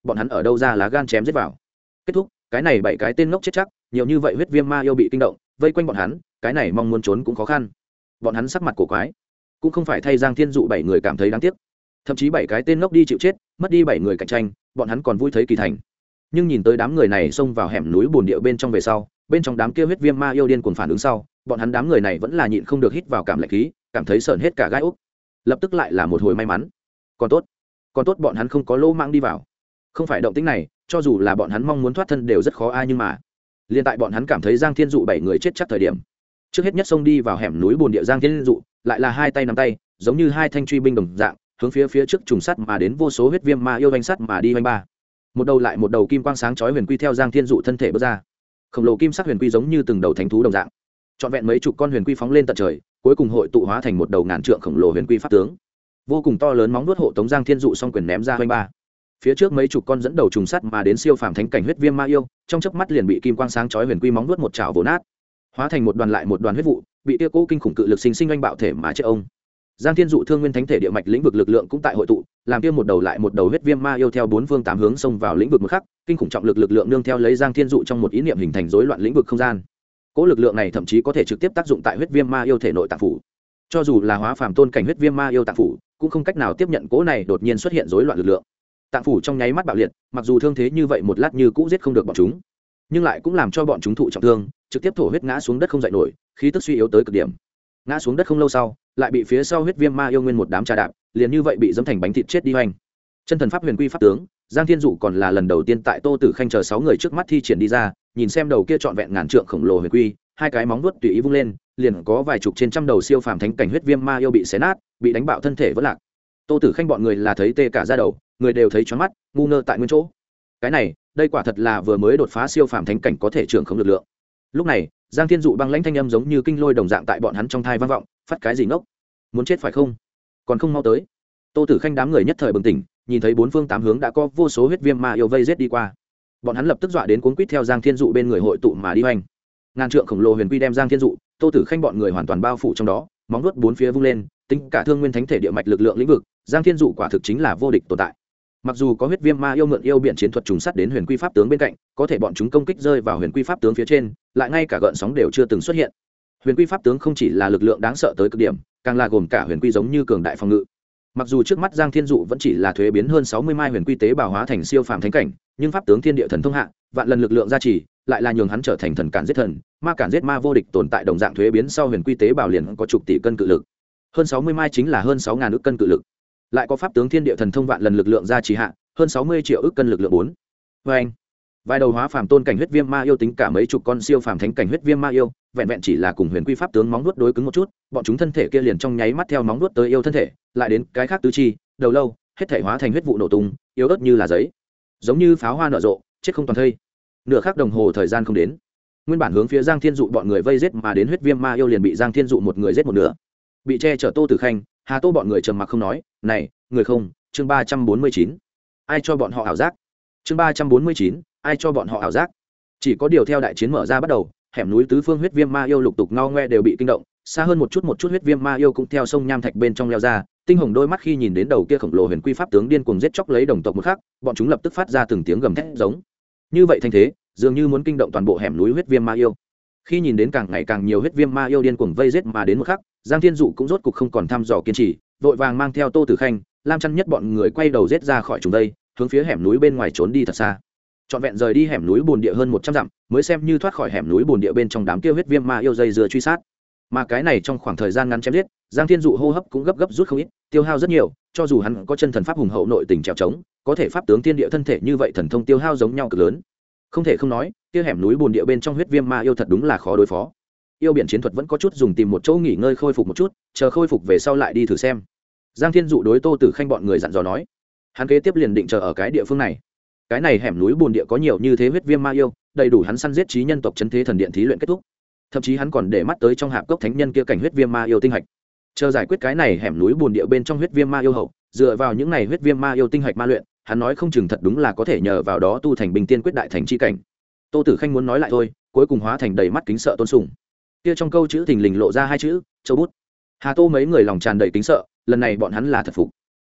S1: bọn hắn ở đâu ra lá gan chém giết vào. Kết thúc, cái này 7 cái tên ngốc chết chắc, nhiều như vậy huyết viêm ma yêu bị kinh động, vây quanh bọn hắn, cái này mong muốn trốn cũng khó khăn. Bọn hắn sắc mặt cổ quái, cũng không phải thay Giang Thiên Dụ 7 người cảm thấy đáng tiếc, thậm chí 7 cái tên ngốc đi chịu chết, mất đi 7 người cạnh tranh, bọn hắn còn vui thấy kỳ thành. Nhưng nhìn tới đám người này xông vào hẻm núi bùn địa bên trong về sau, bên trong đám kia huyết viêm ma yêu điên cuồng phản ứng sau, bọn hắn đám người này vẫn là nhịn không được hít vào cảm lạnh khí, cảm thấy sởn hết cả gai ốc. Lập tức lại là một hồi may mắn. Còn tốt bọn hắn không có lỗ mãng đi vào. Không phải động tĩnh này, cho dù là bọn hắn mong muốn thoát thân đều rất khó ai, nhưng mà liên tại bọn hắn cảm thấy Giang Thiên Dụ 7 người chết chắc thời điểm, trước hết nhất xông đi vào hẻm núi bùn địa Giang Thiên Dụ lại là hai tay nắm tay, giống như hai thanh truy binh đồng dạng, hướng phía trước trùng sắt mà đến vô số huyết viêm ma yêu vành sắt mà đi vành ba. Một đầu lại một đầu kim quang sáng chói huyền quy theo Giang Thiên Dụ thân thể bước ra. Khổng lồ kim sắc huyền quy giống như từng đầu thánh thú đồng dạng, trọn vẹn mấy chục con huyền quy phóng lên tận trời, cuối cùng hội tụ hóa thành một đầu ngàn trượng khổng lồ huyền quy pháp tướng. Vô cùng to lớn móng vuốt hộ tống Giang Thiên Dụ song quyền ném ra vành ba. Phía trước mấy chục con dẫn đầu trùng sắt mà đến siêu phàm thánh cảnh huyết viêm ma yêu, trong chớp mắt liền bị kim quang sáng chói huyền quy móng vuốt một chảo vồ nát, hóa thành một đoàn lại một đoàn huyết vụ, bị kia cố kinh khủng cự lực sinh sinh oanh bạo thể mà chết ông. Giang Thiên Dụ thương nguyên thánh thể địa mạch lĩnh vực lực lượng cũng tại hội tụ, làm kia một đầu lại một đầu huyết viêm ma yêu theo bốn phương tám hướng xông vào lĩnh vực một khắc, kinh khủng trọng lực lực lượng nương theo lấy Giang Thiên Dụ trong một ý niệm hình thành rối loạn lĩnh vực không gian. Cố lực lượng này thậm chí có thể trực tiếp tác dụng tại huyết viêm ma yêu thể nội tạng phủ. Cho dù là hóa phàm tôn cảnh huyết viêm ma yêu tạng phủ, cũng không cách nào tiếp nhận cố này đột nhiên xuất hiện rối loạn lực lượng. Tạng phủ trong nháy mắt bạo liệt, mặc dù thương thế như vậy một lát như cũ giết không được bọn chúng, nhưng lại cũng làm cho bọn chúng thụ trọng thương, trực tiếp thổ huyết ngã xuống đất không dậy nổi, khí tức suy yếu tới cực điểm. Ngã xuống đất không lâu sau, lại bị phía sau huyết viêm ma yêu nguyên một đám trà đạp, liền như vậy bị dẫm thành bánh thịt chết đi hoành. Chân thần pháp huyền quy pháp tướng, Giang Thiên Dụ còn là lần đầu tiên tại Tô Tử Khanh chờ 6 người trước mắt thi triển đi ra, nhìn xem đầu kia trọn vẹn ngàn trượng khổng lồ huyền quy, hai cái móng vuốt tùy ý vung lên, liền có vài chục trên trăm đầu siêu phàm thánh cảnh huyết viêm ma yêu bị xé nát, bị đánh bạo thân thể vỡ lạc. Tô Tử Khanh bọn người là thấy tê cả da đầu, người đều thấy choáng mắt, ngu ngơ tại nguyên chỗ. Cái này, đây quả thật là vừa mới đột phá siêu phàm thánh cảnh có thể trưởng không lực lượng. Lúc này, Giang Thiên Dụ băng lãnh thanh âm giống như kinh lôi đồng dạng tại bọn hắn trong thai vang vọng, phát cái gì ngốc? Muốn chết phải không? Còn không mau tới. Tô Tử Khanh đám người nhất thời bừng tỉnh, nhìn thấy bốn phương tám hướng đã có vô số huyết viêm ma yêu vây giết đi qua. Bọn hắn lập tức dọa đến cuống quýt theo Giang Thiên Dụ bên người hội tụ mà đi hoành. Ngàn trượng khổng lồ huyền quy đem Giang Thiên Dụ, Tô Tử Khanh bọn người hoàn toàn bao phủ trong đó, móng vuốt bốn phía vung lên, tính cả thương nguyên thánh thể địa mạch lực lượng lĩnh vực, Giang Thiên Dụ quả thực chính là vô địch tồn tại. Mặc dù có huyết viêm ma yêu mượn yêu biển chiến thuật trùng sát đến huyền quy pháp tướng bên cạnh, có thể bọn chúng công kích rơi vào huyền quy pháp tướng phía trên, lại ngay cả gợn sóng đều chưa từng xuất hiện. Huyền quy pháp tướng không chỉ là lực lượng đáng sợ tới cực điểm, càng là gồm cả huyền quy giống như cường đại phòng ngự. Mặc dù trước mắt Giang Thiên Dụ vẫn chỉ là thuế biến hơn 60 mai huyền quy tế bào hóa thành siêu phàm thánh cảnh, nhưng pháp tướng thiên địa thần thông hạ, vạn lần lực lượng gia trì, lại là nhường hắn trở thành thần cản giết thần, ma cản giết ma vô địch tồn tại đồng dạng thuế biến sau huyền quy tế bào liền có chục tỷ cân cự lực. Hơn 60 mai chính là hơn 6000 ức cân cự lực. Lại có pháp tướng thiên địa thần thông vạn lần lực lượng gia trì hạ, hơn 60 triệu ức cân lực lượng 4. Oeng. Vài đầu hóa phàm tôn cảnh huyết viêm ma yêu tính cả mấy chục con siêu phàm thánh cảnh huyết viêm ma yêu, vẹn vẹn chỉ là cùng huyền quy pháp tướng móng vuốt đối cứng một chút, bọn chúng thân thể kia liền trong nháy mắt theo móng vuốt tới yêu thân thể, lại đến cái khác tứ chi, đầu lâu, hết thể hóa thành huyết vụ nổ tung, yếu ớt như là giấy, giống như pháo hoa nở rộ, chết không toàn thây. Nửa khắc đồng hồ thời gian không đến, nguyên bản hướng phía Giang Thiên Dụ bọn người vây giết mà đến huyết viêm ma yêu liền bị Giang Thiên Dụ một người giết một nửa. Bị che chở Tô Tử Khanh, Hà Tô bọn người trầm mặc không nói, này, người không, chương 349. Ai cho bọn họ ảo giác? Chương 349, ai cho bọn họ ảo giác? Chỉ có điều theo đại chiến mở ra bắt đầu, hẻm núi tứ phương huyết viêm ma yêu lục tục ngao ngoe đều bị kinh động, xa hơn một chút huyết viêm ma yêu cũng theo sông nham thạch bên trong leo ra, tinh hồng đôi mắt khi nhìn đến đầu kia khổng lồ huyền quy pháp tướng điên cuồng giết chóc lấy đồng tộc một khắc, bọn chúng lập tức phát ra từng tiếng gầm thét giống. Như vậy thanh thế, dường như muốn kinh động toàn bộ hẻm núi huyết viêm ma yêu. Khi nhìn đến càng ngày càng nhiều huyết viêm ma yêu điên cuồng vây giết mà đến một khắc, Giang Thiên Dụ cũng rốt cục không còn thăm dò kiên trì, vội vàng mang theo Tô Tử Khanh, Lam Chân Nhất bọn người quay đầu giết ra khỏi chúng đây, hướng phía hẻm núi bên ngoài trốn đi thật xa. Trọn vẹn rời đi hẻm núi bùn địa hơn 100 dặm, mới xem như thoát khỏi hẻm núi bùn địa bên trong đám kia huyết viêm ma yêu dây dưa truy sát. Mà cái này trong khoảng thời gian ngắn chém giết, Giang Thiên Dụ hô hấp cũng gấp rút không ít, tiêu hao rất nhiều, cho dù hắn có chân thần pháp hùng hậu nội tình trèo trống, có thể pháp tướng thiên địa thân thể như vậy thần thông tiêu hao giống nhau cực lớn. Không thể không nói, kia hẻm núi bùn địa bên trong huyết viêm ma yêu thật đúng là khó đối phó. Yêu biển chiến thuật vẫn có chút dùng tìm một chỗ nghỉ ngơi khôi phục một chút, chờ khôi phục về sau lại đi thử xem. Giang Thiên Dụ đối Tô Tử Khanh bọn người dặn dò nói, hắn kế tiếp liền định chờ ở cái địa phương này. Cái này hẻm núi bùn địa có nhiều như thế huyết viêm ma yêu, đầy đủ hắn săn giết trí nhân tộc chấn thế thần điện thí luyện kết thúc. Thậm chí hắn còn để mắt tới trong hạp cốc thánh nhân kia cảnh huyết viêm ma yêu tinh hạch. Chờ giải quyết cái này hẻm núi bùn địa bên trong huyết viêm ma yêu hậu, dựa vào những này huyết viêm ma yêu tinh hạch ma luyện, hắn nói không chừng thật đúng là có thể nhờ vào đó tu thành bình tiên quyết đại thành chi cảnh. Tô Tử Khanh muốn nói lại thôi, cuối cùng hóa thành đầy mắt kính sợ tôn sùng. Kia trong câu chữ thình lình lộ ra hai chữ, châu bút. Hà Tô mấy người lòng tràn đầy kính sợ, lần này bọn hắn là thật phục.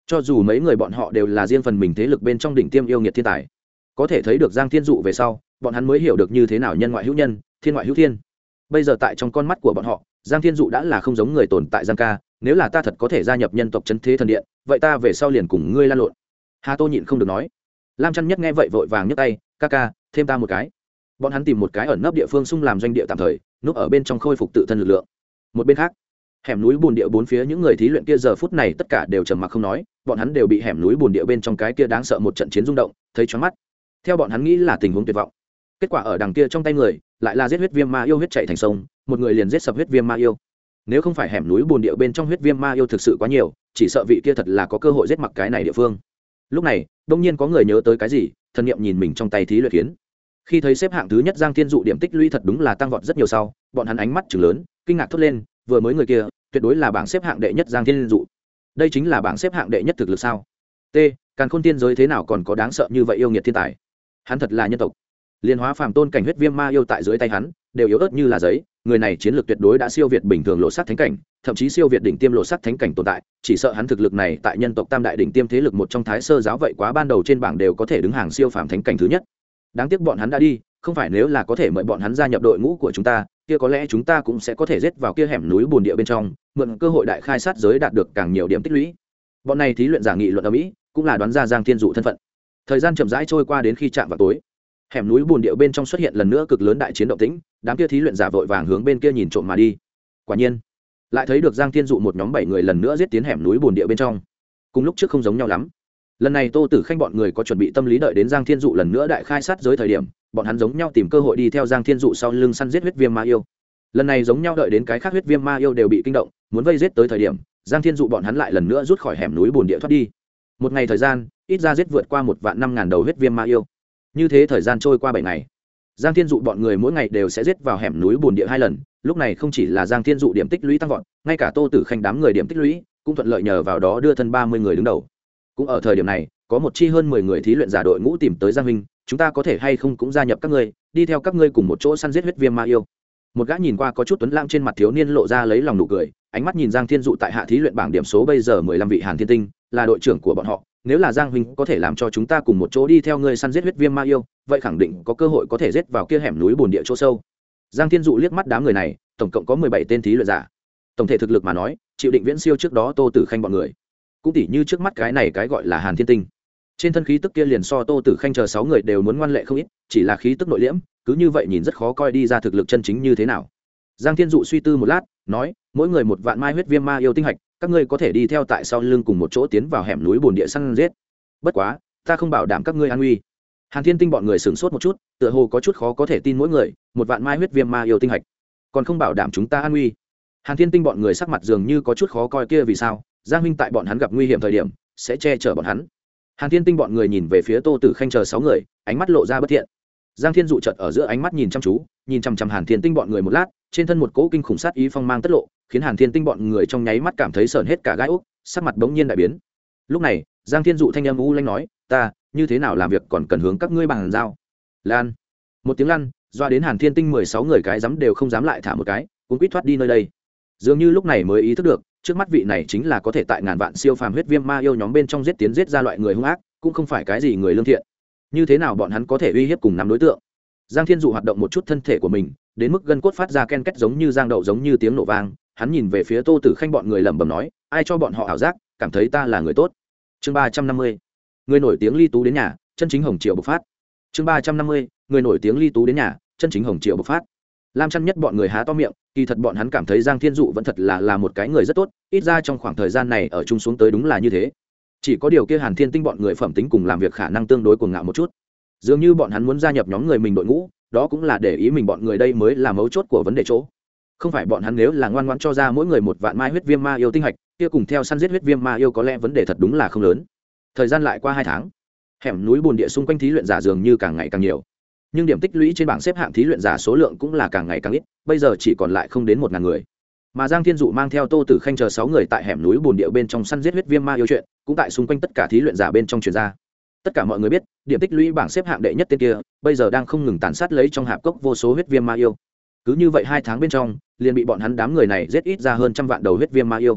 S1: cho dù mấy người bọn họ đều là riêng phần mình thế lực bên trong đỉnh tiêm yêu nghiệt thiên tài. Có thể thấy được Giang Thiên Dụ về sau, bọn hắn mới hiểu được như thế nào nhân ngoại hữu nhân, thiên ngoại hữu thiên. Bây giờ tại trong con mắt của bọn họ, Giang Thiên Dụ đã là không giống người tồn tại Giang ca, nếu là ta thật có thể gia nhập nhân tộc Trấn Thế Thần Điện, vậy ta về sau liền cùng ngươi lan lộn. Hà Tô nhịn không được nói. Lam Chân Nhất nghe vậy vội vàng nhấc tay, ca ca, thêm ta một cái. Bọn hắn tìm một cái ẩn nấp địa phương xung làm doanh địa tạm thời, núp ở bên trong khôi phục tự thân lực lượng. Một bên khác, hẻm núi bùn địa bốn phía những người thí luyện kia giờ phút này tất cả đều trầm mặc không nói, bọn hắn đều bị hẻm núi bùn địa bên trong cái kia đáng sợ một trận chiến rung động, thấy choáng mắt. Theo bọn hắn nghĩ là tình huống tuyệt vọng, kết quả ở đằng kia trong tay người lại là giết huyết viêm ma yêu huyết chạy thành sông, một người liền giết sập huyết viêm ma yêu. Nếu không phải hẻm núi bùn địa bên trong huyết viêm ma yêu thực sự quá nhiều, chỉ sợ vị kia thật là có cơ hội giết mặc cái này địa phương. Lúc này đông nhiên có người nhớ tới cái gì, thần niệm nhìn mình trong tay thí luyện kiến, khi thấy xếp hạng thứ nhất Giang Thiên Dụ điểm tích lũy thật đúng là tăng vọt rất nhiều sau, bọn hắn ánh mắt chừng lớn, kinh ngạc thốt lên, vừa mới người kia tuyệt đối là bảng xếp hạng đệ nhất Giang Thiên Dụ. Đây chính là bảng xếp hạng đệ nhất thực lực sao? T, càn khôn tiên giới thế nào còn có đáng sợ như vậy yêu nghiệt thiên tài? Hắn thật là nhân tộc. Liên hóa phàm tôn cảnh huyết viêm ma yêu tại dưới tay hắn, đều yếu ớt như là giấy, người này chiến lược tuyệt đối đã siêu việt bình thường lộ sắc thánh cảnh, thậm chí siêu việt đỉnh tiêm lộ sắc thánh cảnh tồn tại, chỉ sợ hắn thực lực này tại nhân tộc tam đại đỉnh tiêm thế lực một trong Thái Sơ giáo vậy quá ban đầu trên bảng đều có thể đứng hàng siêu phàm thánh cảnh thứ nhất. Đáng tiếc bọn hắn đã đi, không phải nếu là có thể mời bọn hắn gia nhập đội ngũ của chúng ta, kia có lẽ chúng ta cũng sẽ có thể giết vào kia hẻm núi bùn địa bên trong, mượn cơ hội đại khai sát giới đạt được càng nhiều điểm tích lũy. Bọn này thí luyện giả nghị luận ở Mỹ, cũng là đoán ra Giang Thiên Dụ thân phận. Thời gian chậm rãi trôi qua đến khi chạm vào tối, hẻm núi bùn địa bên trong xuất hiện lần nữa cực lớn đại chiến động tĩnh, đám kia thí luyện giả vội vàng hướng bên kia nhìn trộm mà đi. Quả nhiên, lại thấy được Giang Thiên Dụ một nhóm 7 người lần nữa giết tiến hẻm núi bùn địa bên trong. Cùng lúc trước không giống nhau lắm. Lần này Tô Tử Khanh bọn người có chuẩn bị tâm lý đợi đến Giang Thiên Dụ lần nữa đại khai sát giới thời điểm, bọn hắn giống nhau tìm cơ hội đi theo Giang Thiên Dụ sau lưng săn giết huyết viêm ma yêu. Lần này giống nhau đợi đến cái khác huyết viêm ma yêu đều bị kinh động, muốn vây giết tới thời điểm, Giang Thiên Dụ bọn hắn lại lần nữa rút khỏi hẻm núi bùn địa thoát đi. Một ngày thời gian, ít ra giết vượt qua 1.500.000 đầu huyết viêm ma yêu. Như thế thời gian trôi qua 7 ngày. Giang Thiên Dụ bọn người mỗi ngày đều sẽ giết vào hẻm núi bùn địa 2 lần, lúc này không chỉ là Giang Thiên Dụ điểm tích lũy tăng vọt, ngay cả Tô Tử Khanh đám người điểm tích lũy cũng thuận lợi nhờ vào đó đưa thân 30 người đứng đầu. Cũng ở thời điểm này, có một chi hơn 10 người thí luyện giả đội ngũ tìm tới Giang huynh, chúng ta có thể hay không cũng gia nhập các ngươi, đi theo các ngươi cùng một chỗ săn giết huyết viêm ma yêu. Một gã nhìn qua có chút tuấn lãng trên mặt thiếu niên lộ ra lấy lòng nụ cười, ánh mắt nhìn Giang Thiên Dụ tại hạ thí luyện bảng điểm số bây giờ 15 vị Hàn Thiên Tinh, là đội trưởng của bọn họ, nếu là Giang huynh có thể làm cho chúng ta cùng một chỗ đi theo ngươi săn giết huyết viêm ma yêu, vậy khẳng định có cơ hội có thể giết vào kia hẻm núi bùn địa chỗ sâu. Giang Thiên Dụ liếc mắt đám người này, tổng cộng có 17 tên thí luyện giả. Tổng thể thực lực mà nói, chịu định viễn siêu trước đó Tô Tử Khanh bọn người. Cũng tỉ như trước mắt cái này cái gọi là Hàn Thiên Tinh. Trên thân khí tức kia liền so Tô Tử Khanh chờ 6 người đều muốn ngoan lệ không ít, chỉ là khí tức nội liễm, cứ như vậy nhìn rất khó coi đi ra thực lực chân chính như thế nào. Giang Thiên Dụ suy tư một lát, nói, mỗi người một vạn mai huyết viêm ma yêu tinh hạch, các ngươi có thể đi theo tại sau lưng cùng một chỗ tiến vào hẻm núi bùn địa săn giết. Bất quá, ta không bảo đảm các ngươi an nguy. Hàn Thiên Tinh bọn người sửng sốt một chút, tựa hồ có chút khó có thể tin mỗi người một vạn mai huyết viêm ma yêu tinh hạch, còn không bảo đảm chúng ta an nguy. Hàn Thiên Tinh bọn người sắc mặt dường như có chút khó coi kia vì sao? Giang huynh tại bọn hắn gặp nguy hiểm thời điểm sẽ che chở bọn hắn. Hàn Thiên Tinh bọn người nhìn về phía Tô Tử Khanh chờ 6 người, ánh mắt lộ ra bất thiện. Giang Thiên Dụ chợt ở giữa ánh mắt nhìn chăm chú, nhìn chằm chằm Hàn Thiên Tinh bọn người một lát, trên thân một cỗ kinh khủng sát ý phong mang tất lộ, khiến Hàn Thiên Tinh bọn người trong nháy mắt cảm thấy sởn hết cả gai ốc, sắc mặt bỗng nhiên đại biến. Lúc này, Giang Thiên Dụ thanh âm u lãnh nói, "Ta, như thế nào làm việc còn cần hướng các ngươi bàn giao." Lan. Một tiếng lăn, doa đến Hàn Thiên Tinh 16 người cái dám đều không dám lại thả một cái, cuống quýt thoát đi nơi đây. Dường như lúc này mới ý thức được, trước mắt vị này chính là có thể tại ngàn vạn siêu phàm huyết viêm ma yêu nhóm bên trong giết tiến giết ra loại người hung ác, cũng không phải cái gì người lương thiện. Như thế nào bọn hắn có thể uy hiếp cùng nắm đối tượng? Giang Thiên Dụ hoạt động một chút thân thể của mình, đến mức gân cốt phát ra ken két giống như giang đậu giống như tiếng nổ vang, hắn nhìn về phía Tô Tử Khanh bọn người lẩm bẩm nói, ai cho bọn họ ảo giác, cảm thấy ta là người tốt. Chương 350. Người nổi tiếng Ly Tú đến nhà, chân chính hồng triều bộc phát. Chương 350. Người nổi tiếng Ly Tú đến nhà, chân chính hồng triều bộc phát. Lam Chân Nhất bọn người há to miệng, kỳ thật bọn hắn cảm thấy Giang Thiên Dụ vẫn thật là một cái người rất tốt, ít ra trong khoảng thời gian này ở chung xuống tới đúng là như thế. Chỉ có điều kia Hàn Thiên Tinh bọn người phẩm tính cùng làm việc khả năng tương đối cuồng ngạo một chút. Dường như bọn hắn muốn gia nhập nhóm người mình đội ngũ, đó cũng là để ý mình bọn người đây mới là mấu chốt của vấn đề chỗ. Không phải bọn hắn nếu là ngoan ngoãn cho ra mỗi người một vạn mai huyết viêm ma yêu tinh hạch, kia cùng theo săn giết huyết viêm ma yêu có lẽ vấn đề thật đúng là không lớn. Thời gian lại qua 2 tháng, hẻm núi bùn địa xung quanh thí luyện giả dường như càng ngày càng nhiều, nhưng điểm tích lũy trên bảng xếp hạng thí luyện giả số lượng cũng là càng ngày càng ít, bây giờ chỉ còn lại không đến 1.000 người. Mà Giang Thiên Dụ mang theo Tô Tử Khanh chờ 6 người tại hẻm núi bùn địa bên trong săn giết huyết viêm ma yêu chuyện, cũng tại xung quanh tất cả thí luyện giả bên trong truyền ra. Tất cả mọi người biết, điểm tích lũy bảng xếp hạng đệ nhất tên kia, bây giờ đang không ngừng tàn sát lấy trong hạp cốc vô số huyết viêm ma yêu. Cứ như vậy 2 tháng bên trong, liền bị bọn hắn đám người này giết ít ra hơn 100 vạn đầu huyết viêm ma yêu.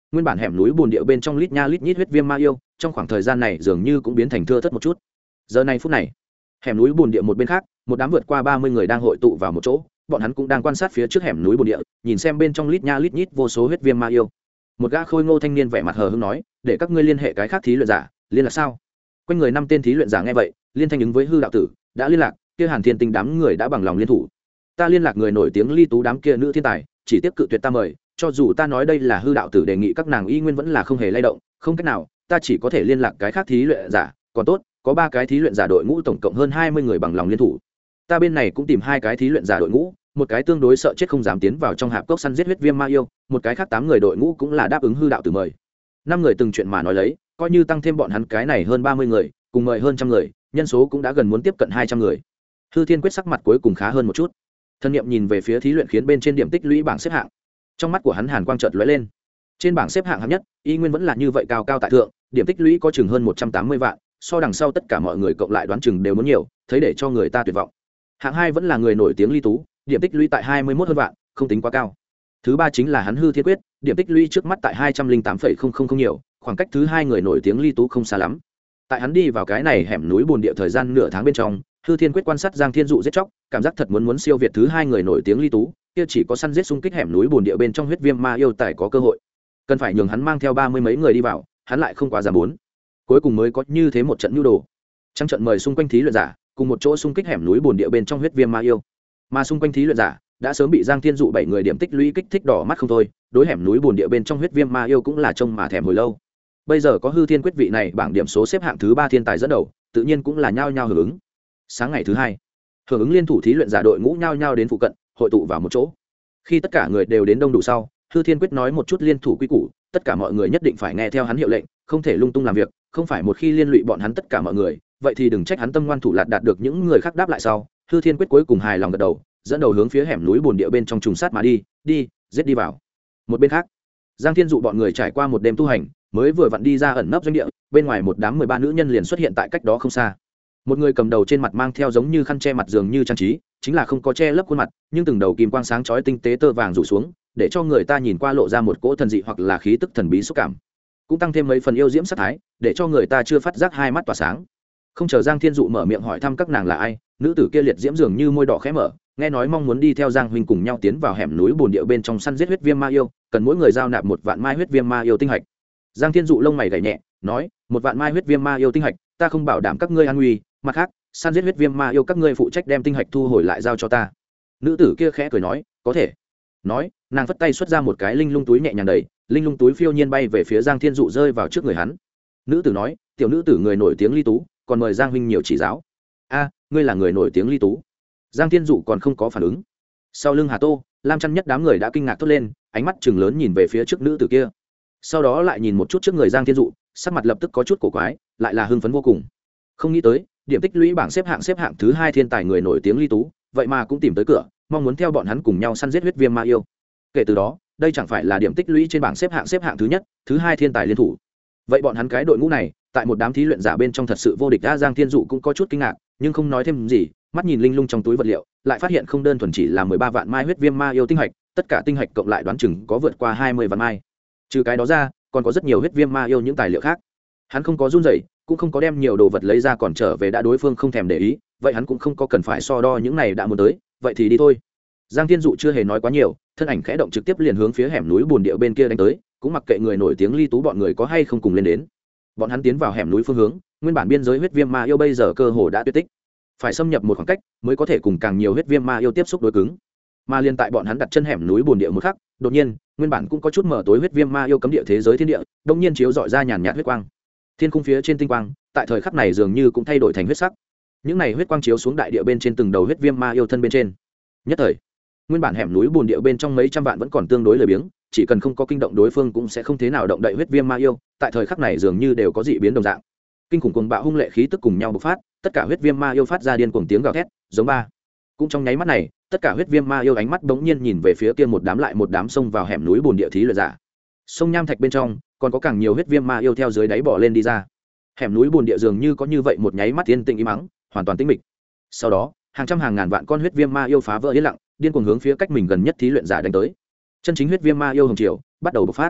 S1: nguyên bản hẻm núi bùn địa bên trong lít nha lít nhít huyết viêm ma yêu trong khoảng thời gian này dường như cũng biến thành thưa thớt một chút. Giờ này phút này, hẻm núi bùn địa một bên khác, một đám vượt qua 30 người đang hội tụ vào một chỗ, bọn hắn cũng đang quan sát phía trước hẻm núi bùn địa, nhìn xem bên trong lít nha lít nhít vô số huyết viêm ma yêu. Một gã khôi ngô thanh niên vẻ mặt hờ hững nói, để các ngươi liên hệ cái khác thí luyện giả, liên lạc sao? Quanh người 5 tên thí luyện giả nghe vậy, liên thanh ứng với hư đạo tử, đã liên lạc, kia Hàn Thiên Tinh đám người đã bằng lòng liên thủ. Ta liên lạc người nổi tiếng Ly Tú đám kia nữ thiên tài, chỉ tiếp cự tuyệt ta mời, cho dù ta nói đây là hư đạo tử đề nghị các nàng y nguyên vẫn là không hề lay động, không cách nào, ta chỉ có thể liên lạc cái khác thí luyện giả, còn tốt, có 3 cái thí luyện giả đội ngũ tổng cộng hơn 20 người bằng lòng liên thủ. Ta bên này cũng tìm 2 cái thí luyện giả đội ngũ, một cái tương đối sợ chết không dám tiến vào trong hạp cốc săn giết huyết viêm ma yêu, một cái khác 8 người đội ngũ cũng là đáp ứng hư đạo tử mời. 5 người từng chuyện mà nói lấy, coi như tăng thêm bọn hắn cái này hơn 30 người, cùng mời hơn trăm người, nhân số cũng đã gần muốn tiếp cận 200 người. Hư Thiên Quyết sắc mặt cuối cùng khá hơn một chút. Thân niệm nhìn về phía thí luyện khiến bên trên điểm tích lũy bảng xếp hạng. Trong mắt của hắn hàn quang chợt lóe lên. Trên bảng xếp hạng hạng nhất, y nguyên vẫn là như vậy cao cao tại thượng, điểm tích lũy có chừng hơn 180 vạn, so đằng sau tất cả mọi người cộng lại đoán chừng đều muốn nhiều, thấy để cho người ta tuyệt vọng. Hạng 2 vẫn là người nổi tiếng Ly Tú, điểm tích lũy tại 21 hơn vạn, không tính quá cao. Thứ 3 chính là hắn Hư Thiên Quyết, điểm tích lũy trước mắt tại 208,000 nhiều, khoảng cách thứ 2 người nổi tiếng Ly Tú không xa lắm. Tại hắn đi vào cái này hẻm núi bùn địa thời gian nửa tháng bên trong, Hư Thiên Quyết quan sát Giang Thiên Dụ giết chóc, cảm giác thật muốn siêu việt thứ 2 người nổi tiếng Ly Tú, kia chỉ có săn giết xung kích hẻm núi bùn địa bên trong huyết viêm ma yêu tài có cơ hội. Cần phải nhường hắn mang theo 30 mấy người đi vào, hắn lại không quá dám muốn. Cuối cùng mới có như thế một trận nhu đồ. Trắng trận mời xung quanh thí luyện giả, cùng một chỗ xung kích hẻm núi bùn địa bên trong huyết viêm ma yêu. Mà xung quanh thí luyện giả đã sớm bị Giang Thiên Dụ 7 người điểm tích lũy kích thích đỏ mắt không thôi, đối hẻm núi bùn địa bên trong huyết viêm ma yêu cũng là trông mà thèm hồi lâu. Bây giờ có Hư Thiên Quyết vị này bảng điểm số xếp hạng thứ 3 thiên tài dẫn đầu, tự nhiên cũng là nhao nhao hưởng ứng. Sáng ngày thứ 2, hưởng ứng liên thủ thí luyện giả đội ngũ nhao nhao đến phụ cận, hội tụ vào một chỗ. Khi tất cả người đều đến đông đủ sau, Hư Thiên Quyết nói một chút liên thủ quy củ, tất cả mọi người nhất định phải nghe theo hắn hiệu lệnh, không thể lung tung làm việc, không phải một khi liên lụy bọn hắn tất cả mọi người, vậy thì đừng trách hắn tâm ngoan thủ lạt đạt được những người khác đáp lại sau. Hư Thiên Quyết cuối cùng hài lòng gật đầu, dẫn đầu hướng phía hẻm núi bùn địa bên trong trùng sát mà đi, giết đi vào. Một bên khác, Giang Thiên Dụ bọn người trải qua một đêm tu hành, mới vừa vặn đi ra ẩn nấp doanh địa, bên ngoài một đám 13 nữ nhân liền xuất hiện tại cách đó không xa. Một người cầm đầu trên mặt mang theo giống như khăn che mặt dường như trang trí, chính là không có che lấp khuôn mặt, nhưng từng đầu kim quang sáng chói tinh tế tơ vàng rủ xuống, để cho người ta nhìn qua lộ ra một cỗ thần dị hoặc là khí tức thần bí xúc cảm, cũng tăng thêm mấy phần yêu diễm sắc thái, để cho người ta chưa phát giác hai mắt tỏa sáng. Không chờ Giang Thiên Dụ mở miệng hỏi thăm các nàng là ai, nữ tử kia liệt diễm dường như môi đỏ khẽ mở, nghe nói mong muốn đi theo Giang huynh cùng nhau tiến vào hẻm núi bùn địa bên trong săn giết huyết viêm ma yêu, cần mỗi người giao nạp 1 vạn mai huyết viêm ma yêu tinh hạch. Giang Thiên Dụ lông mày gảy nhẹ, nói, 1 vạn mai huyết viêm ma yêu tinh hạch, ta không bảo đảm các ngươi an nguy, mặt khác, săn giết huyết viêm ma yêu các ngươi phụ trách đem tinh hạch thu hồi lại giao cho ta. Nữ tử kia khẽ cười nói, có thể. Nói, nàng phất tay xuất ra một cái linh lung túi nhẹ nhàng đầy, linh lung túi phiêu nhiên bay về phía Giang Thiên Dụ rơi vào trước người hắn. Nữ tử nói, tiểu nữ tử người nổi tiếng Ly Tú, còn mời Giang huynh nhiều chỉ giáo. A, ngươi là người nổi tiếng Ly Tú? Giang Thiên Dụ còn không có phản ứng. Sau lưng Hà Tô, Lam Chăn nhất đám người đã kinh ngạc thốt lên, ánh mắt trừng lớn nhìn về phía trước nữ tử kia. Sau đó lại nhìn một chút trước người Giang Thiên Dụ, sắc mặt lập tức có chút cổ quái, lại là hưng phấn vô cùng. Không nghĩ tới, điểm tích lũy bảng xếp hạng thứ 2 thiên tài người nổi tiếng Ly Tú, vậy mà cũng tìm tới cửa, mong muốn theo bọn hắn cùng nhau săn giết huyết viêm ma yêu. Kể từ đó, đây chẳng phải là điểm tích lũy trên bảng xếp hạng thứ nhất, thứ 2 thiên tài liên thủ. Vậy bọn hắn cái đội ngũ này, tại một đám thí luyện giả bên trong thật sự vô địch. Giang Thiên Dụ cũng có chút kinh ngạc, nhưng không nói thêm gì, mắt nhìn linh lung trong túi vật liệu, lại phát hiện không đơn thuần chỉ là 13 vạn mai huyết viêm ma yêu tinh hạch, tất cả tinh hạch cộng lại đoán chừng có vượt qua 20 vạn mai. Trừ cái đó ra, còn có rất nhiều huyết viêm ma yêu những tài liệu khác. Hắn không có run rẩy, cũng không có đem nhiều đồ vật lấy ra còn trở về, đã đối phương không thèm để ý, vậy hắn cũng không có cần phải so đo những này, đã muốn tới, vậy thì đi thôi. Giang Thiên Dụ chưa hề nói quá nhiều, thân ảnh khẽ động trực tiếp liền hướng phía hẻm núi bùn địa bên kia đánh tới, cũng mặc kệ người nổi tiếng Ly Tú bọn người có hay không cùng lên đến. Bọn hắn tiến vào hẻm núi phương hướng, nguyên bản biên giới huyết viêm ma yêu bây giờ cơ hồ đã tuyệt tích, phải xâm nhập một khoảng cách mới có thể cùng càng nhiều huyết viêm ma yêu tiếp xúc đối cứng. Mà liên tại bọn hắn đặt chân hẻm núi bùn địa một khắc, đột nhiên, nguyên bản cũng có chút mở tối huyết viêm ma yêu cấm địa thế giới thiên địa, đột nhiên chiếu rọi ra nhàn nhạt huyết quang. Thiên khung phía trên tinh quang, tại thời khắc này dường như cũng thay đổi thành huyết sắc. Những này huyết quang chiếu xuống đại địa bên trên từng đầu huyết viêm ma yêu thân bên trên. Nhất thời, nguyên bản hẻm núi bùn địa bên trong mấy trăm vạn vẫn còn tương đối lười biếng, chỉ cần không có kinh động đối phương cũng sẽ không thế nào động đậy huyết viêm ma yêu, tại thời khắc này dường như đều có dị biến đồng dạng. Kinh khủng cuồng bạo hung lệ khí tức cùng nhau bộc phát, tất cả huyết viêm ma yêu phát ra điên cuồng tiếng gào thét, giống ba. Cũng trong nháy mắt này, tất cả huyết viêm ma yêu ánh mắt bỗng nhiên nhìn về phía kia một đám lại một đám xông vào hẻm núi bùn địa thí luyện giả. Sông nham thạch bên trong, còn có càng nhiều huyết viêm ma yêu theo dưới đáy bò lên đi ra. Hẻm núi bùn địa dường như có như vậy một nháy mắt yên tĩnh im mắng, hoàn toàn tĩnh mịch. Sau đó, hàng trăm hàng ngàn vạn con huyết viêm ma yêu phá vỡ yên lặng, điên cuồng hướng phía cách mình gần nhất thí luyện giả đánh tới. Chân chính huyết viêm ma yêu hồng triều bắt đầu bộc phát.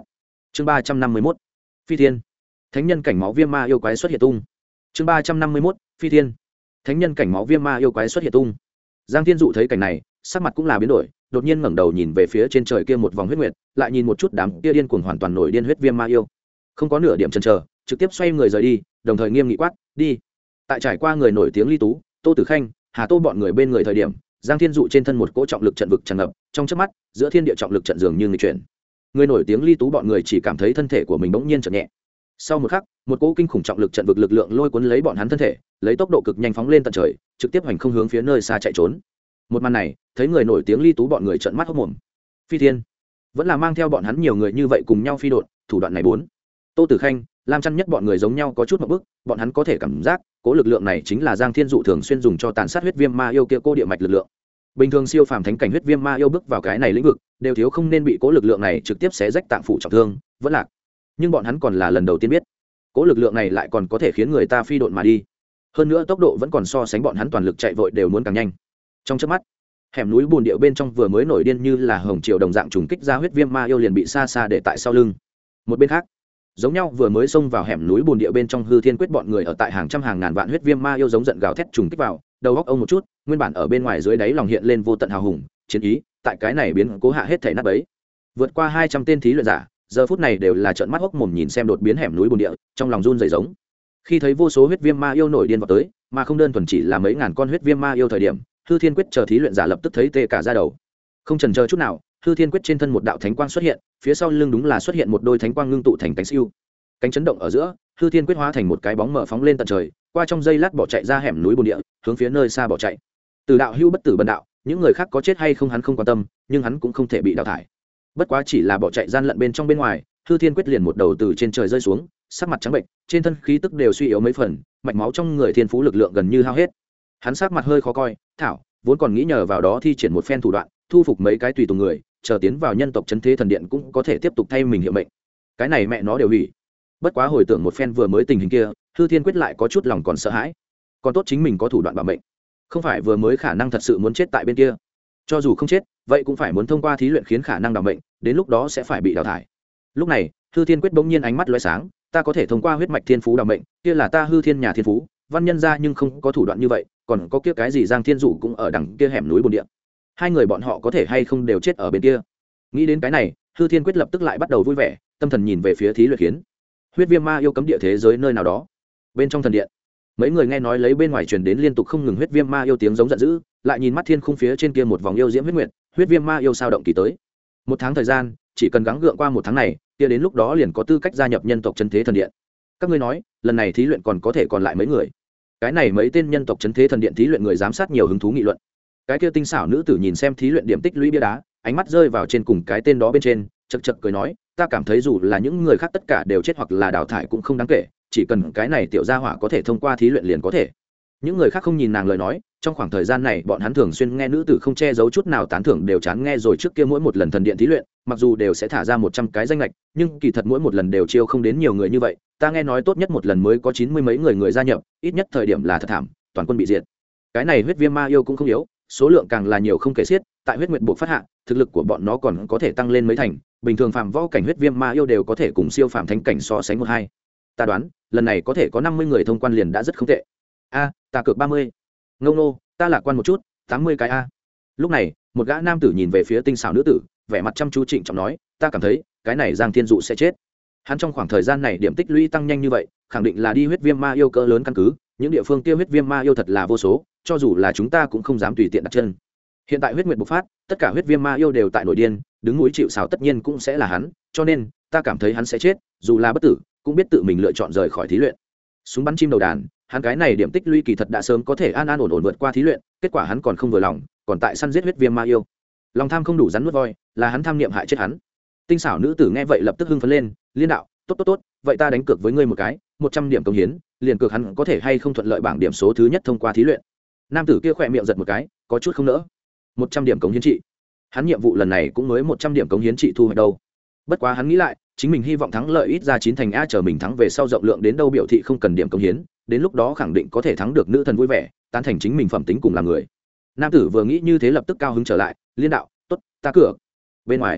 S1: chương 351, phi thiên thánh nhân cảnh máu viêm ma yêu quái xuất hiện tung. chương 351, phi thiên thánh nhân cảnh máu viêm ma yêu quái xuất hiện tung. Giang Thiên Dụ thấy cảnh này, sắc mặt cũng là biến đổi, đột nhiên ngẩng đầu nhìn về phía trên trời kia một vòng huyết nguyệt, lại nhìn một chút đám kia điên cuồng hoàn toàn nổi điên huyết viêm ma yêu, không có nửa điểm chần chờ, trực tiếp xoay người rời đi, đồng thời nghiêm nghị quát, đi. Tại trải qua người nổi tiếng Ly Tú, Tô Tử Khanh, Hà Tô bọn người bên người thời điểm, Giang Thiên Dụ trên thân một cỗ trọng lực trận vực tràn ngập, trong chớp mắt, giữa thiên địa trọng lực trận dường như nghịch chuyển. Người nổi tiếng Ly Tú bọn người chỉ cảm thấy thân thể của mình bỗng nhiên chợt nhẹ. Sau một khắc, một cỗ kinh khủng trọng lực trận vực lực lượng lôi cuốn lấy bọn hắn thân thể, lấy tốc độ cực nhanh phóng lên tận trời, trực tiếp hành không hướng phía nơi xa chạy trốn. Một màn này, thấy người nổi tiếng Ly Tú bọn người trợn mắt hốt mồm. Phi thiên, vẫn là mang theo bọn hắn nhiều người như vậy cùng nhau phi độn, thủ đoạn này bốn. Tô Tử Khanh, Lam Chân Nhất bọn người giống nhau có chút một bức, bọn hắn có thể cảm giác, cỗ lực lượng này chính là Giang Thiên Dụ thường xuyên dùng cho tàn sát huyết viêm ma yêu kia cô địa mạch lực lượng. Bình thường siêu phàm thánh cảnh huyết viêm ma yêu bước vào cái này lĩnh vực, đều thiếu không nên bị cỗ lực lượng này trực tiếp xé rách tạng phủ trọng thương, vẫn lạc. Nhưng bọn hắn còn là lần đầu tiên biết, cỗ lực lượng này lại còn có thể khiến người ta phi độn mà đi. Hơn nữa tốc độ vẫn còn so sánh bọn hắn toàn lực chạy vội đều muốn càng nhanh. Trong chớp mắt, hẻm núi bùn địa bên trong vừa mới nổi điên như là hồng triều đồng dạng trùng kích ra huyết viêm ma yêu liền bị xa xa để tại sau lưng. Một bên khác, giống nhau vừa mới xông vào hẻm núi bùn địa bên trong Hư Thiên Quyết bọn người ở tại hàng trăm hàng ngàn vạn huyết viêm ma yêu giống giận gào thét trùng kích vào, đầu góc ông một chút, nguyên bản ở bên ngoài dưới đáy lòng hiện lên vô tận hào hùng, chiến ý, tại cái này biến cố hạ hết thảy nát bấy. Vượt qua 200 tên thí luyện giả, giờ phút này đều là trợn mắt hốc mồm nhìn xem đột biến hẻm núi bùn địa, trong lòng run rẩy giống. Khi thấy vô số huyết viêm ma yêu nổi điên vào tới, mà không đơn thuần chỉ là mấy ngàn con huyết viêm ma yêu thời điểm, Hư Thiên Quyết chờ thí luyện giả lập tức thấy tê cả da đầu. Không chần chờ chút nào, Hư Thiên Quyết trên thân một đạo thánh quang xuất hiện, phía sau lưng đúng là xuất hiện một đôi thánh quang ngưng tụ thành cánh siêu. Cánh chấn động ở giữa, Hư Thiên Quyết hóa thành một cái bóng mở phóng lên tận trời, qua trong giây lát bỏ chạy ra hẻm núi bùn địa, hướng phía nơi xa bỏ chạy. Từ đạo hưu bất tử bần đạo, những người khác có chết hay không hắn không quan tâm, nhưng hắn cũng không thể bị đào thải. Bất quá chỉ là bỏ chạy gian lận bên trong bên ngoài, Hư Thiên Quyết liền một đầu từ trên trời rơi xuống, sắc mặt trắng bệnh, trên thân khí tức đều suy yếu mấy phần, mạch máu trong người thiên phú lực lượng gần như hao hết. Hắn sắc mặt hơi khó coi, thảo, vốn còn nghĩ nhờ vào đó thi triển một phen thủ đoạn, thu phục mấy cái tùy tùng người, chờ tiến vào nhân tộc chấn thế thần điện cũng có thể tiếp tục thay mình hiệu mệnh. Cái này mẹ nó đều hủy. Bất quá hồi tưởng một phen vừa mới tình hình kia, Hư Thiên Quyết lại có chút lòng còn sợ hãi. Còn tốt chính mình có thủ đoạn bảo mệnh, không phải vừa mới khả năng thật sự muốn chết tại bên kia. Cho dù không chết, vậy cũng phải muốn thông qua thí luyện khiến khả năng đảm mệnh, đến lúc đó sẽ phải bị đào thải. Lúc này, Hư Thiên Quyết bỗng nhiên ánh mắt lóe sáng, ta có thể thông qua huyết mạch thiên phú đảm mệnh, kia là ta Hư Thiên nhà thiên phú, văn nhân ra nhưng không có thủ đoạn như vậy, còn có kia cái gì Giang Thiên Dụ cũng ở đằng kia hẻm núi bồn địa. Hai người bọn họ có thể hay không đều chết ở bên kia. Nghĩ đến cái này, Hư Thiên Quyết lập tức lại bắt đầu vui vẻ, tâm thần nhìn về phía thí luyện khiến. Huyết viêm ma yêu cấm địa thế giới nơi nào đó. Bên trong thần điện, mấy người nghe nói lấy bên ngoài truyền đến liên tục không ngừng huyết viêm ma yêu tiếng giống giận dữ, lại nhìn mắt thiên khung phía trên kia một vòng yêu diễm huyết nguyệt, huyết viêm ma yêu sao động kỳ tới. Một tháng thời gian, chỉ cần gắng gượng qua một tháng này, kia đến lúc đó liền có tư cách gia nhập nhân tộc chân thế thần điện. Các ngươi nói, lần này thí luyện còn có thể còn lại mấy người? Cái này mấy tên nhân tộc chân thế thần điện thí luyện người giám sát nhiều hứng thú nghị luận. Cái kia tinh xảo nữ tử nhìn xem thí luyện điểm tích lũy bia đá, ánh mắt rơi vào trên cùng cái tên đó bên trên, chậc chậc cười nói, ta cảm thấy dù là những người khác tất cả đều chết hoặc là đào thải cũng không đáng kể, chỉ cần cái này tiểu gia hỏa có thể thông qua thí luyện liền có thể. Những người khác không nhìn nàng lời nói, trong khoảng thời gian này bọn hắn thường xuyên nghe nữ tử không che giấu chút nào tán thưởng đều chán nghe rồi. Trước kia mỗi một lần thần điện thí luyện, mặc dù đều sẽ thả ra 100 cái danh lệch, nhưng kỳ thật mỗi một lần đều chiêu không đến nhiều người như vậy. Ta nghe nói tốt nhất một lần mới có 90 mấy người gia nhập, ít nhất thời điểm là thật thảm, toàn quân bị diệt. Cái này huyết viêm ma yêu cũng không yếu, số lượng càng là nhiều không kể xiết, tại huyết nguyệt buộc phát hạ, thực lực của bọn nó còn có thể tăng lên mấy thành, bình thường phàm võ cảnh huyết viêm ma yêu đều có thể cùng siêu phàm thánh cảnh so sánh một hai. Ta đoán, lần này có thể có 50 người thông quan liền đã rất không tệ. A, ta cược 30. Ngông nô, ta lạc quan một chút, 80 cái a. Lúc này, một gã nam tử nhìn về phía tinh xảo nữ tử, vẻ mặt chăm chú trịnh trọng nói, ta cảm thấy, cái này Giang Thiên Dụ sẽ chết. Hắn trong khoảng thời gian này điểm tích lũy tăng nhanh như vậy, khẳng định là đi huyết viêm ma yêu cỡ lớn căn cứ, những địa phương kia huyết viêm ma yêu thật là vô số, cho dù là chúng ta cũng không dám tùy tiện đặt chân. Hiện tại huyết nguyệt bộc phát, tất cả huyết viêm ma yêu đều tại nổi điên, đứng núi chịu sào tất nhiên cũng sẽ là hắn, cho nên ta cảm thấy hắn sẽ chết, dù là bất tử, cũng biết tự mình lựa chọn rời khỏi thí luyện. Súng bắn chim đầu đàn, hắn cái này điểm tích lũy kỳ thật đã sớm có thể an an ổn ổn vượt qua thí luyện, kết quả hắn còn không vừa lòng, còn tại săn giết huyết viêm ma yêu. Lòng tham không đủ rắn nuốt voi, là hắn tham niệm hại chết hắn. Tinh xảo nữ tử nghe vậy lập tức hưng phấn lên, liên đạo, tốt tốt tốt, vậy ta đánh cược với ngươi một cái, 100 điểm công hiến, liền cược hắn có thể hay không thuận lợi bảng điểm số thứ nhất thông qua thí luyện. Nam tử kia khỏe miệng giật một cái, có chút không nỡ. 100 điểm cống hiến trị. Hắn nhiệm vụ lần này cũng mới 100 điểm cống hiến trị thu hoạch đâu. Bất quá hắn nghĩ lại, chính mình hy vọng thắng lợi ít ra 9 thành a, chờ mình thắng về sau rộng lượng đến đâu biểu thị không cần điểm cống hiến, đến lúc đó khẳng định có thể thắng được nữ thần vui vẻ, tán thành chính mình phẩm tính cùng làm người. Nam tử vừa nghĩ như thế lập tức cao hứng trở lại, liên đạo, tốt, ta cược. Bên ngoài,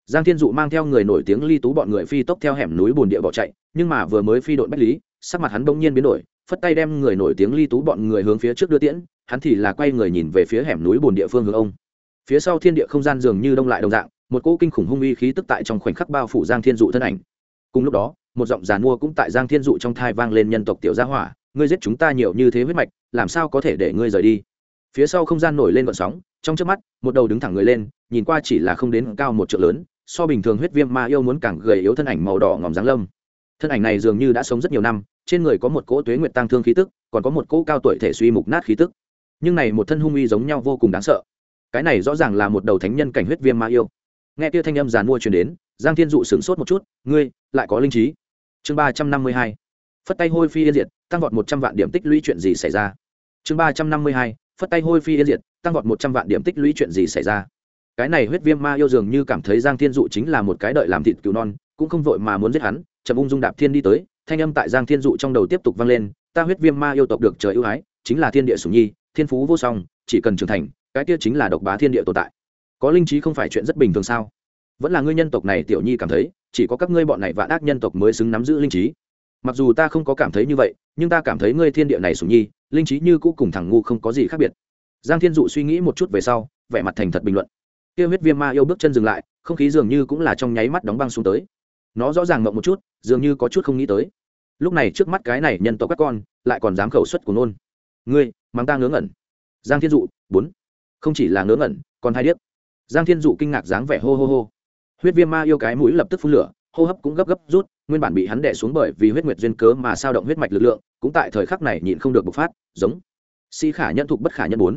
S1: Giang Thiên Dụ mang theo người nổi tiếng Ly Tú bọn người phi tốc theo hẻm núi bùn địa bỏ chạy, nhưng mà vừa mới phi đội bách lý, sắc mặt hắn bỗng nhiên biến đổi, phất tay đem người nổi tiếng Ly Tú bọn người hướng phía trước đưa tiễn, hắn thì là quay người nhìn về phía hẻm núi bùn địa phương hướng ông. Phía sau thiên địa không gian dường như đông lại đồng dạng, một cỗ kinh khủng hung uy khí tức tại trong khoảnh khắc bao phủ Giang Thiên Dụ thân ảnh. Cùng lúc đó, một giọng giàn mua cũng tại Giang Thiên Dụ trong thai vang lên, nhân tộc tiểu gia hỏa, ngươi giết chúng ta nhiều như thế huyết mạch, làm sao có thể để ngươi rời đi? Phía sau không gian nổi lên gợn sóng, trong chớp mắt, một đầu đứng thẳng người lên, nhìn qua chỉ là không đến cao một trượng lớn, so bình thường huyết viêm ma yêu muốn càng gầy yếu thân ảnh màu đỏ ngòm dáng lâm. Thân ảnh này dường như đã sống rất nhiều năm, trên người có một cỗ tuế nguyệt tăng thương khí tức, còn có một cỗ cao tuổi thể suy mục nát khí tức. Nhưng này một thân hung uy giống nhau vô cùng đáng sợ. Cái này rõ ràng là một đầu thánh nhân cảnh huyết viêm ma yêu. Nghe kia thanh âm giàn mua truyền đến, Giang Thiên Dụ sửng sốt một chút, ngươi lại có linh trí. Chương 352. Phất tay hôi phi yên diệt, tăng vọt 100 vạn điểm tích lũy, chuyện gì xảy ra? Chương 352. Phất tay hôi phi yên diệt, tăng vọt 100 vạn điểm tích lũy, chuyện gì xảy ra? Cái này huyết viêm ma yêu dường như cảm thấy Giang Thiên Dụ chính là một cái đợi làm thịt cứu non, cũng không vội mà muốn giết hắn, chậm ung dung đạp thiên đi tới, thanh âm tại Giang Thiên Dụ trong đầu tiếp tục vang lên, ta huyết viêm ma yêu tộc được trời ưu ái, chính là thiên địa sủng nhi, thiên phú vô song, chỉ cần trưởng thành, cái kia chính là độc bá thiên địa tồn tại. Có linh trí không phải chuyện rất bình thường sao? Vẫn là ngươi nhân tộc này tiểu nhi cảm thấy, chỉ có các ngươi bọn này vạn ác nhân tộc mới xứng nắm giữ linh trí. Mặc dù ta không có cảm thấy như vậy, nhưng ta cảm thấy ngươi thiên địa này sủng nhi, linh trí như cũ cùng thằng ngu không có gì khác biệt. Giang Thiên Dụ suy nghĩ một chút về sau, vẻ mặt thành thật bình luận. Kia huyết viêm ma yêu bước chân dừng lại, không khí dường như cũng là trong nháy mắt đóng băng xuống tới. Nó rõ ràng ngậm một chút, dường như có chút không nghĩ tới. Lúc này trước mắt cái này nhân tộc các con, lại còn dám khẩu xuất của nôn. Ngươi, mang ta ngớ ngẩn. Giang Thiên Dụ, 4. Không chỉ là ngớ ngẩn, còn hai điếc. Giang Thiên Dụ kinh ngạc dáng vẻ hô hô hô. Huyết viêm ma yêu cái mũi lập tức phun lửa, hô hấp cũng gấp gấp rút, nguyên bản bị hắn đè xuống bởi vì huyết nguyệt duyên cớ mà sao động huyết mạch lực lượng, cũng tại thời khắc này nhịn không được bộc phát, giống. Si khả nhân thục bất khả nhân 4.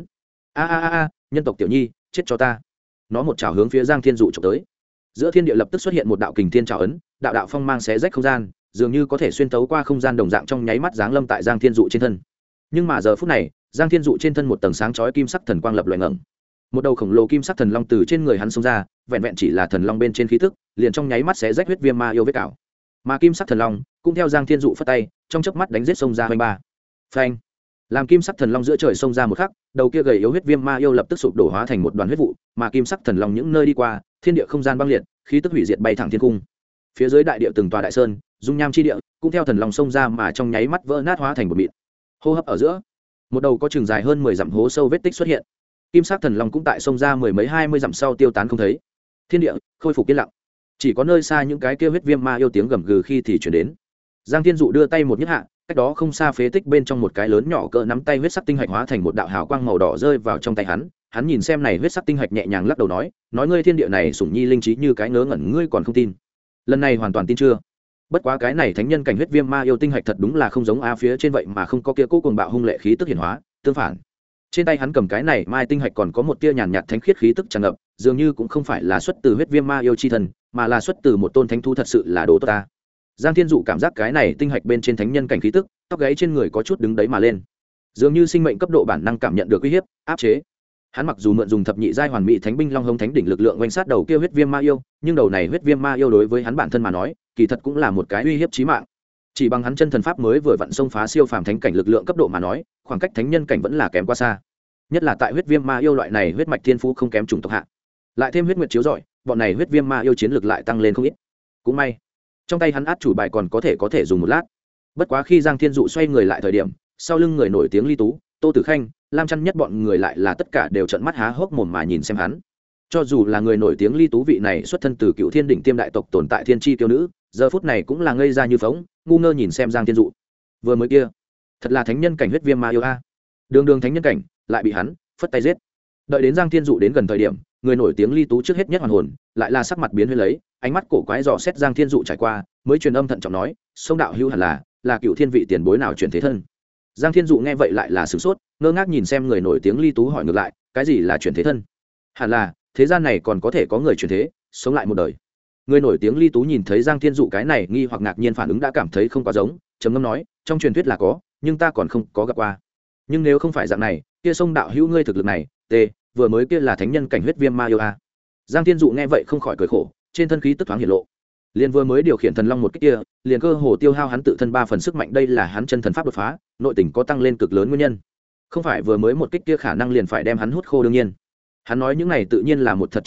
S1: A, nhân tộc tiểu nhi, chết cho ta. Nó một trảo hướng phía Giang Thiên Dụ chụp tới. Giữa thiên địa lập tức xuất hiện một đạo kình thiên trảo ấn, đạo đạo phong mang xé rách không gian, dường như có thể xuyên tấu qua không gian đồng dạng, trong nháy mắt giáng lâm tại Giang Thiên Dụ trên thân. Nhưng mà giờ phút này, Giang Thiên Dụ trên thân một tầng sáng chói kim sắc thần quang lập loè ngẩng. Một đầu khổng lồ kim sắc thần long từ trên người hắn xông ra, vẹn vẹn chỉ là thần long bên trên khí tức, liền trong nháy mắt xé rách huyết viêm ma yêu vết cào. Mà kim sắc thần long cũng theo Giang Thiên Dụ phất tay, trong chớp mắt đánh giết xông ra hoành ba. Phanh! Làm kim sắc thần long giữa trời xông ra một khắc, đầu kia gầy yếu huyết viêm ma yêu lập tức sụp đổ hóa thành một đoàn huyết vụ, mà kim sắc thần long những nơi đi qua, thiên địa không gian băng liệt, khí tức hủy diệt bay thẳng thiên cung. Phía dưới đại địa từng tòa đại sơn, dung nham chi địa, cũng theo thần long xông ra mà trong nháy mắt vỡ nát hóa thành một mịn. Hô hấp ở giữa, một đầu có chừng dài hơn 10 dặm hố sâu vết tích xuất hiện. Kim sắc thần long cũng tại xông ra 10 mấy 20 dặm sau tiêu tán không thấy. Thiên địa khôi phục yên lặng, chỉ có nơi xa những cái kia huyết viêm ma yêu tiếng gầm gừ khi thì truyền đến. Giang Thiên Dụ đưa tay một nhấc hạ, cách đó không xa phế tích bên trong một cái lớn nhỏ cỡ nắm tay huyết sắc tinh hạch hóa thành một đạo hào quang màu đỏ rơi vào trong tay hắn nhìn xem này huyết sắc tinh hạch nhẹ nhàng lắc đầu nói ngươi thiên địa này sủng nhi linh trí như cái ngớ ngẩn, ngươi còn không tin. Lần này hoàn toàn tin chưa? Bất quá cái này thánh nhân cảnh huyết viêm ma yêu tinh hạch thật đúng là không giống a phía trên vậy mà không có kia cố cuồng bạo hung lệ khí tức hiển hóa, tương phản, trên tay hắn cầm cái này mai tinh hạch còn có một tia nhàn nhạt thánh khiết khí tức tràn ngập, dường như cũng không phải là xuất từ huyết viêm ma yêu chi thần, mà là xuất từ một tôn thánh thú, thật sự là đồ tốt ta. Giang Thiên Dụ cảm giác cái này tinh hạch bên trên thánh nhân cảnh khí tức, tóc gáy trên người có chút đứng đấy mà lên, dường như sinh mệnh cấp độ bản năng cảm nhận được uy hiếp, áp chế. Hắn mặc dù mượn dùng thập nhị giai hoàn mỹ thánh binh long hống thánh đỉnh lực lượng quanh sát đầu kia huyết viêm ma yêu, nhưng đầu này huyết viêm ma yêu đối với hắn bản thân mà nói, kỳ thật cũng là một cái uy hiếp chí mạng. Chỉ bằng hắn chân thần pháp mới vừa vặn xông phá siêu phàm thánh cảnh lực lượng cấp độ mà nói, khoảng cách thánh nhân cảnh vẫn là kém quá xa. Nhất là tại huyết viêm ma yêu loại này huyết mạch thiên phú không kém chủng tộc hạ, lại thêm huyết nguyệt chiếu rọi, bọn này huyết viêm ma yêu chiến lực lại tăng lên không ít. Cũng may, trong tay hắn át chủ bài còn có thể dùng một lát. Bất quá khi Giang Thiên Dụ xoay người lại thời điểm, sau lưng người nổi tiếng Ly Tú, Tô Tử Khanh, Lam Chăn nhất bọn người lại là tất cả đều trợn mắt há hốc mồm mà nhìn xem hắn. Cho dù là người nổi tiếng Ly Tú vị này xuất thân từ Cựu Thiên đỉnh tiêm đại tộc tồn tại thiên chi tiêu nữ, giờ phút này cũng là ngây ra như phỗng, ngu ngơ nhìn xem Giang Thiên Dụ. Vừa mới kia, thật là thánh nhân cảnh huyết viêm ma yêu a. Đường thánh nhân cảnh, lại bị hắn phất tay giết. Đợi đến Giang Thiên Dụ đến gần thời điểm, người nổi tiếng Ly Tú trước hết nhất hoàn hồn, lại là sắc mặt biến huyễn lấy, ánh mắt cổ quái dò xét Giang Thiên Dụ trải qua, mới truyền âm thận trọng nói, "Sông đạo hữu hẳn là Cựu Thiên vị tiền bối nào chuyển thế thân?" Giang Thiên Dụ nghe vậy lại là sửng sốt, ngơ ngác nhìn xem người nổi tiếng Ly Tú hỏi ngược lại, "Cái gì là chuyển thế thân?" Hẳn là, thế gian này còn có thể có người chuyển thế, sống lại một đời. Người nổi tiếng Ly Tú nhìn thấy Giang Thiên Dụ cái này nghi hoặc ngạc nhiên phản ứng đã cảm thấy không quá giống, trầm ngâm nói, "Trong truyền thuyết là có, nhưng ta còn không có gặp qua. Nhưng nếu không phải dạng này, kia sông đạo hữu ngươi thực lực này, vừa mới kia là thánh nhân cảnh huyết viêm ma yêu a." Giang Thiên Dụ nghe vậy không khỏi cười khổ, trên thân khí tức thoáng hiện lộ. Liền vừa mới điều khiển thần long một kích kia, liền cơ hồ tiêu hao hắn tự thân 3 phần sức mạnh, đây là hắn chân thần pháp đột phá, nội tình có tăng lên cực lớn nguyên nhân. Không phải vừa mới một kích kia khả năng liền phải đem hắn hút khô đương nhiên. Hắn nói những này tự nhiên là một thật chín giả,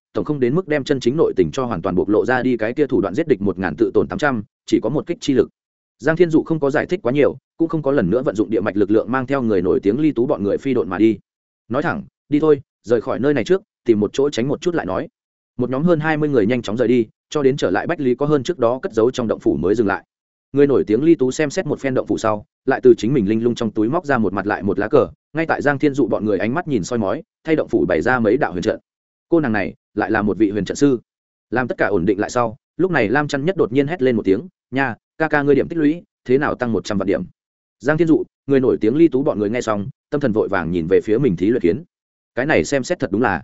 S1: tổng không đến mức đem chân chính nội tình cho hoàn toàn bộc lộ ra đi. Cái kia thủ đoạn giết địch 1000 tự tổn 800, chỉ có một kích chi lực. Giang Thiên Dụ không có giải thích quá nhiều, cũng không có lần nữa vận dụng địa mạch lực lượng mang theo người nổi tiếng Ly Tú bọn người phi độn mà đi. Nói thẳng, đi thôi, rời khỏi nơi này trước, tìm một chỗ tránh một chút lại nói. Một nhóm hơn 20 người nhanh chóng rời đi, cho đến trở lại Bách Lý có hơn trước đó cất giấu trong động phủ mới dừng lại. Người nổi tiếng Ly Tú xem xét một phen động phủ sau, lại từ chính mình linh lung trong túi móc ra một mặt lại một lá cờ, ngay tại Giang Thiên Dụ bọn người ánh mắt nhìn soi mói, thay động phủ bày ra mấy đạo huyền trận. Cô nàng này lại là một vị huyền trận sư. Làm tất cả ổn định lại sau, lúc này Lam Chân Nhất đột nhiên hét lên một tiếng, "Nha, ca ca ngươi điểm tích lũy, thế nào tăng 100 vạn điểm?" Giang Thiên Dụ, người nổi tiếng Ly Tú bọn người nghe xong, tâm thần vội vàng nhìn về phía mình thí luyện kiến. Cái này xem xét thật đúng là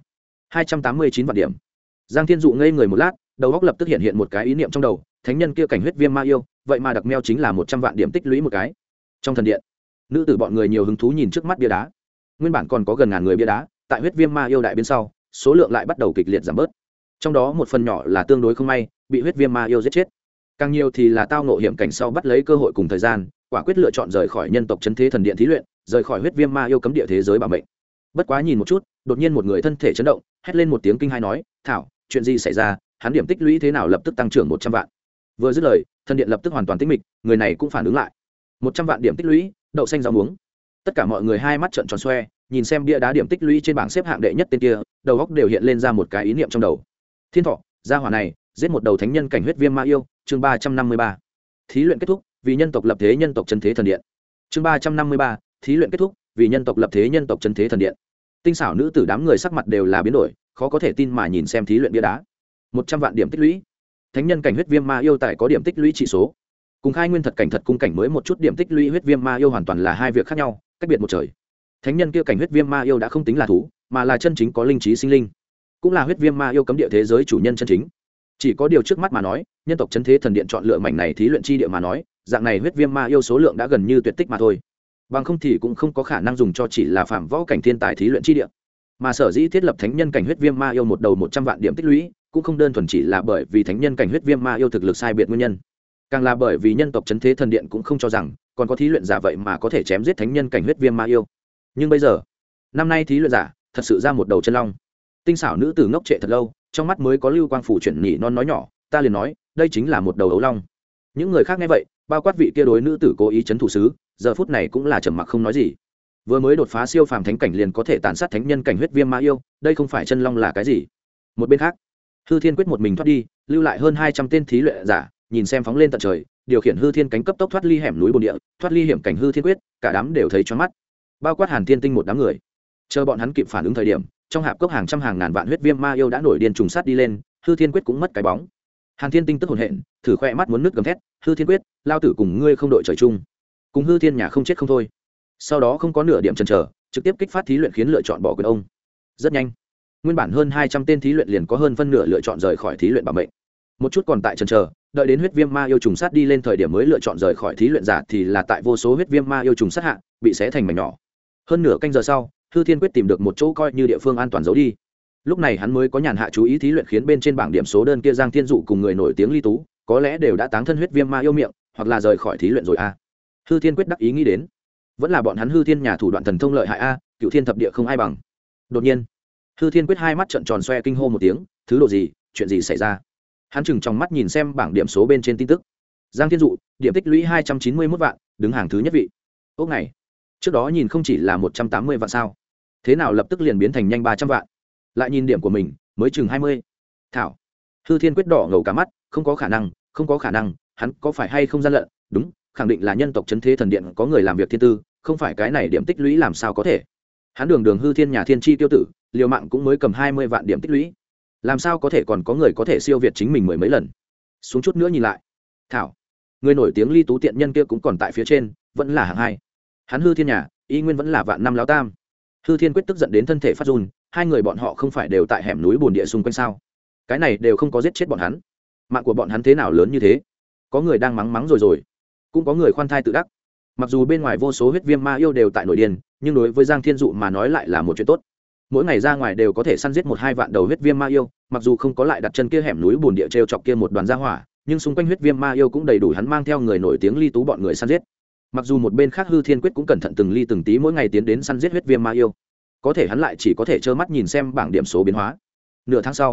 S1: 289 vạn điểm. Giang Thiên Dụ ngây người một lát, đầu óc lập tức hiện hiện một cái ý niệm trong đầu, thánh nhân kia cảnh huyết viêm ma yêu, vậy mà đặc meo chính là 100 vạn điểm tích lũy một cái. Trong thần điện, nữ tử bọn người nhiều hứng thú nhìn trước mắt bia đá. Nguyên bản còn có gần ngàn người bia đá, tại huyết viêm ma yêu đại biến sau, số lượng lại bắt đầu kịch liệt giảm bớt. Trong đó một phần nhỏ là tương đối không may, bị huyết viêm ma yêu giết chết. Càng nhiều thì là tao ngộ hiểm cảnh sau bắt lấy cơ hội cùng thời gian, quả quyết lựa chọn rời khỏi nhân tộc trấn thế thần điện thí luyện, rời khỏi huyết viêm ma yêu cấm địa thế giới bảo mệnh. Bất quá nhìn một chút, đột nhiên một người thân thể chấn động, hét lên một tiếng kinh hãi nói, "Thảo, chuyện gì xảy ra? Hắn điểm tích lũy thế nào lập tức tăng trưởng 100 vạn?" Vừa dứt lời, thần điện lập tức hoàn toàn tĩnh mịch, người này cũng phản ứng lại. 100 vạn điểm tích lũy, đậu xanh rau muống. Tất cả mọi người hai mắt trợn tròn xoe, nhìn xem bia đá điểm tích lũy trên bảng xếp hạng đệ nhất tên kia, đầu óc đều hiện lên ra một cái ý niệm trong đầu. Thiên Thọ, gia hỏa này, giết một đầu thánh nhân cảnh huyết viêm ma yêu, chương 353. Thí luyện kết thúc, vì nhân tộc lập thế nhân tộc chân thế thần điện. Chương 353, thí luyện kết thúc, vì nhân tộc lập thế nhân tộc chân thế thần điện. Tinh xảo nữ tử đám người sắc mặt đều là biến đổi, khó có thể tin mà nhìn xem thí luyện bia đá. 100 vạn điểm tích lũy. Thánh nhân cảnh huyết viêm ma yêu tại có điểm tích lũy trị số. Cùng khai nguyên thật cảnh thật cung cảnh mới một chút điểm tích lũy huyết viêm ma yêu hoàn toàn là hai việc khác nhau, cách biệt một trời. Thánh nhân kia cảnh huyết viêm ma yêu đã không tính là thú, mà là chân chính có linh trí sinh linh, cũng là huyết viêm ma yêu cấm địa thế giới chủ nhân chân chính. Chỉ có điều trước mắt mà nói, nhân tộc chân thế thần điện chọn lựa mảnh này thí luyện chi địa mà nói, dạng này huyết viêm ma yêu số lượng đã gần như tuyệt tích mà thôi. Bằng không thì cũng không có khả năng dùng cho chỉ là phạm võ cảnh thiên tài thí luyện chi địa. Mà sở dĩ thiết lập thánh nhân cảnh huyết viêm ma yêu một đầu 100 vạn điểm tích lũy, cũng không đơn thuần chỉ là bởi vì thánh nhân cảnh huyết viêm ma yêu thực lực sai biệt nguyên nhân, càng là bởi vì nhân tộc trấn thế thần điện cũng không cho rằng còn có thí luyện giả vậy mà có thể chém giết thánh nhân cảnh huyết viêm ma yêu. Nhưng bây giờ, năm nay thí luyện giả thật sự ra một đầu chân long. Tinh xảo nữ tử ngốc trệ thật lâu, trong mắt mới có lưu quang phủ chuyển nhỉ non nói nhỏ, "Ta liền nói, đây chính là một đầu ấu long." Những người khác nghe vậy, bao quát vị kia đối nữ tử cố ý trấn thủ sứ, giờ phút này cũng là trầm mặc không nói gì. Vừa mới đột phá siêu phàm thánh cảnh liền có thể tàn sát thánh nhân cảnh huyết viêm ma yêu, đây không phải chân long là cái gì? Một bên khác, Hư Thiên quyết một mình thoát đi, lưu lại hơn 200 tên thí luyện giả, nhìn xem phóng lên tận trời, điều khiển Hư Thiên cánh cấp tốc thoát ly hẻm núi bồn địa, thoát ly hiểm cảnh Hư Thiên quyết, cả đám đều thấy choáng mắt. Bao quát Hàn Thiên Tinh một đám người. Chờ bọn hắn kịp phản ứng thời điểm, trong hạp cốc hàng trăm hàng ngàn vạn huyết viêm ma yêu đã nổi điên trùng sát đi lên, Hư Thiên quyết cũng mất cái bóng. Hàn Thiên Tinh tức hồn hện, thử khoe mắt muốn nứt gầm thét, "Hư Thiên quyết, lao tử cùng ngươi không đội trời chung, cùng Hư Thiên nhà không chết không thôi." Sau đó không có nửa điểm chần chờ, trực tiếp kích phát thí luyện khiến lựa chọn bỏ quyền ông. Rất nhanh, nguyên bản hơn 200 tên thí luyện liền có hơn phân nửa lựa chọn rời khỏi thí luyện bảo mệnh. Một chút còn tại chần chờ, đợi đến huyết viêm ma yêu trùng sát đi lên thời điểm mới lựa chọn rời khỏi thí luyện giả thì là tại vô số huyết viêm ma yêu trùng sát hạ, bị xé thành mảnh nhỏ. Hơn nửa canh giờ sau, Hư Thiên quyết tìm được một chỗ coi như địa phương an toàn giấu đi. Lúc này hắn mới có nhàn hạ chú ý thí luyện khiến bên trên bảng điểm số đơn kia Giang Thiên Dụ cùng người nổi tiếng Ly Tú, có lẽ đều đã táng thân huyết viêm ma yêu miệng, hoặc là rời khỏi thí luyện rồi a. Hư Thiên quyết đắc ý nghĩ đến, vẫn là bọn hắn Hư Thiên nhà thủ đoạn thần thông lợi hại a, cựu thiên thập địa không ai bằng. Đột nhiên, Hư Thiên quyết hai mắt trợn tròn xoe kinh hô một tiếng, thứ độ gì, chuyện gì xảy ra? Hắn chừng trong mắt nhìn xem bảng điểm số bên trên tin tức. Giang Thiên Dụ, điểm tích lũy 291 vạn, đứng hàng thứ nhất vị. Ốc này, trước đó nhìn không chỉ là 180 vạn sao? Thế nào lập tức liền biến thành nhanh 300 vạn? Lại nhìn điểm của mình, mới chừng 20. Thảo. Hư Thiên quyết đỏ ngầu cả mắt, không có khả năng, không có khả năng, hắn có phải hay không gian lận? Đúng, khẳng định là nhân tộc trấn thế thần điện có người làm việc thiên tư, không phải cái này điểm tích lũy làm sao có thể? Hắn đường Hư Thiên nhà thiên chi tiêu tử, liều mạng cũng mới cầm 20 vạn điểm tích lũy, làm sao có thể còn có người có thể siêu việt chính mình mười mấy lần? Xuống chút nữa nhìn lại, thảo, người nổi tiếng Ly Tú tiện nhân kia cũng còn tại phía trên, vẫn là hạng hai. Hắn Hư Thiên nhà y nguyên vẫn là vạn năm láo tam. Hư Thiên quyết tức giận đến thân thể phát run, hai người bọn họ không phải đều tại hẻm núi bồn địa xung quanh sao? Cái này đều không có giết chết bọn hắn, mạng của bọn hắn thế nào lớn như thế? Có người đang mắng rồi, cũng có người khoan thai tự đắc. Mặc dù bên ngoài vô số huyết viêm ma yêu đều tại nổi điên, nhưng đối với Giang Thiên Dụ mà nói lại là một chuyện tốt. Mỗi ngày ra ngoài đều có thể săn giết 1-2 vạn đầu huyết viêm ma yêu, mặc dù không có lại đặt chân kia hẻm núi bùn địa treo chọc kia một đoàn gia hỏa, nhưng xung quanh huyết viêm ma yêu cũng đầy đủ hắn mang theo người nổi tiếng Ly Tú bọn người săn giết. Mặc dù một bên khác Hư Thiên quyết cũng cẩn thận từng ly từng tí mỗi ngày tiến đến săn giết huyết viêm ma yêu, có thể hắn lại chỉ có thể trơ mắt nhìn xem bảng điểm số biến hóa. Nửa tháng sau,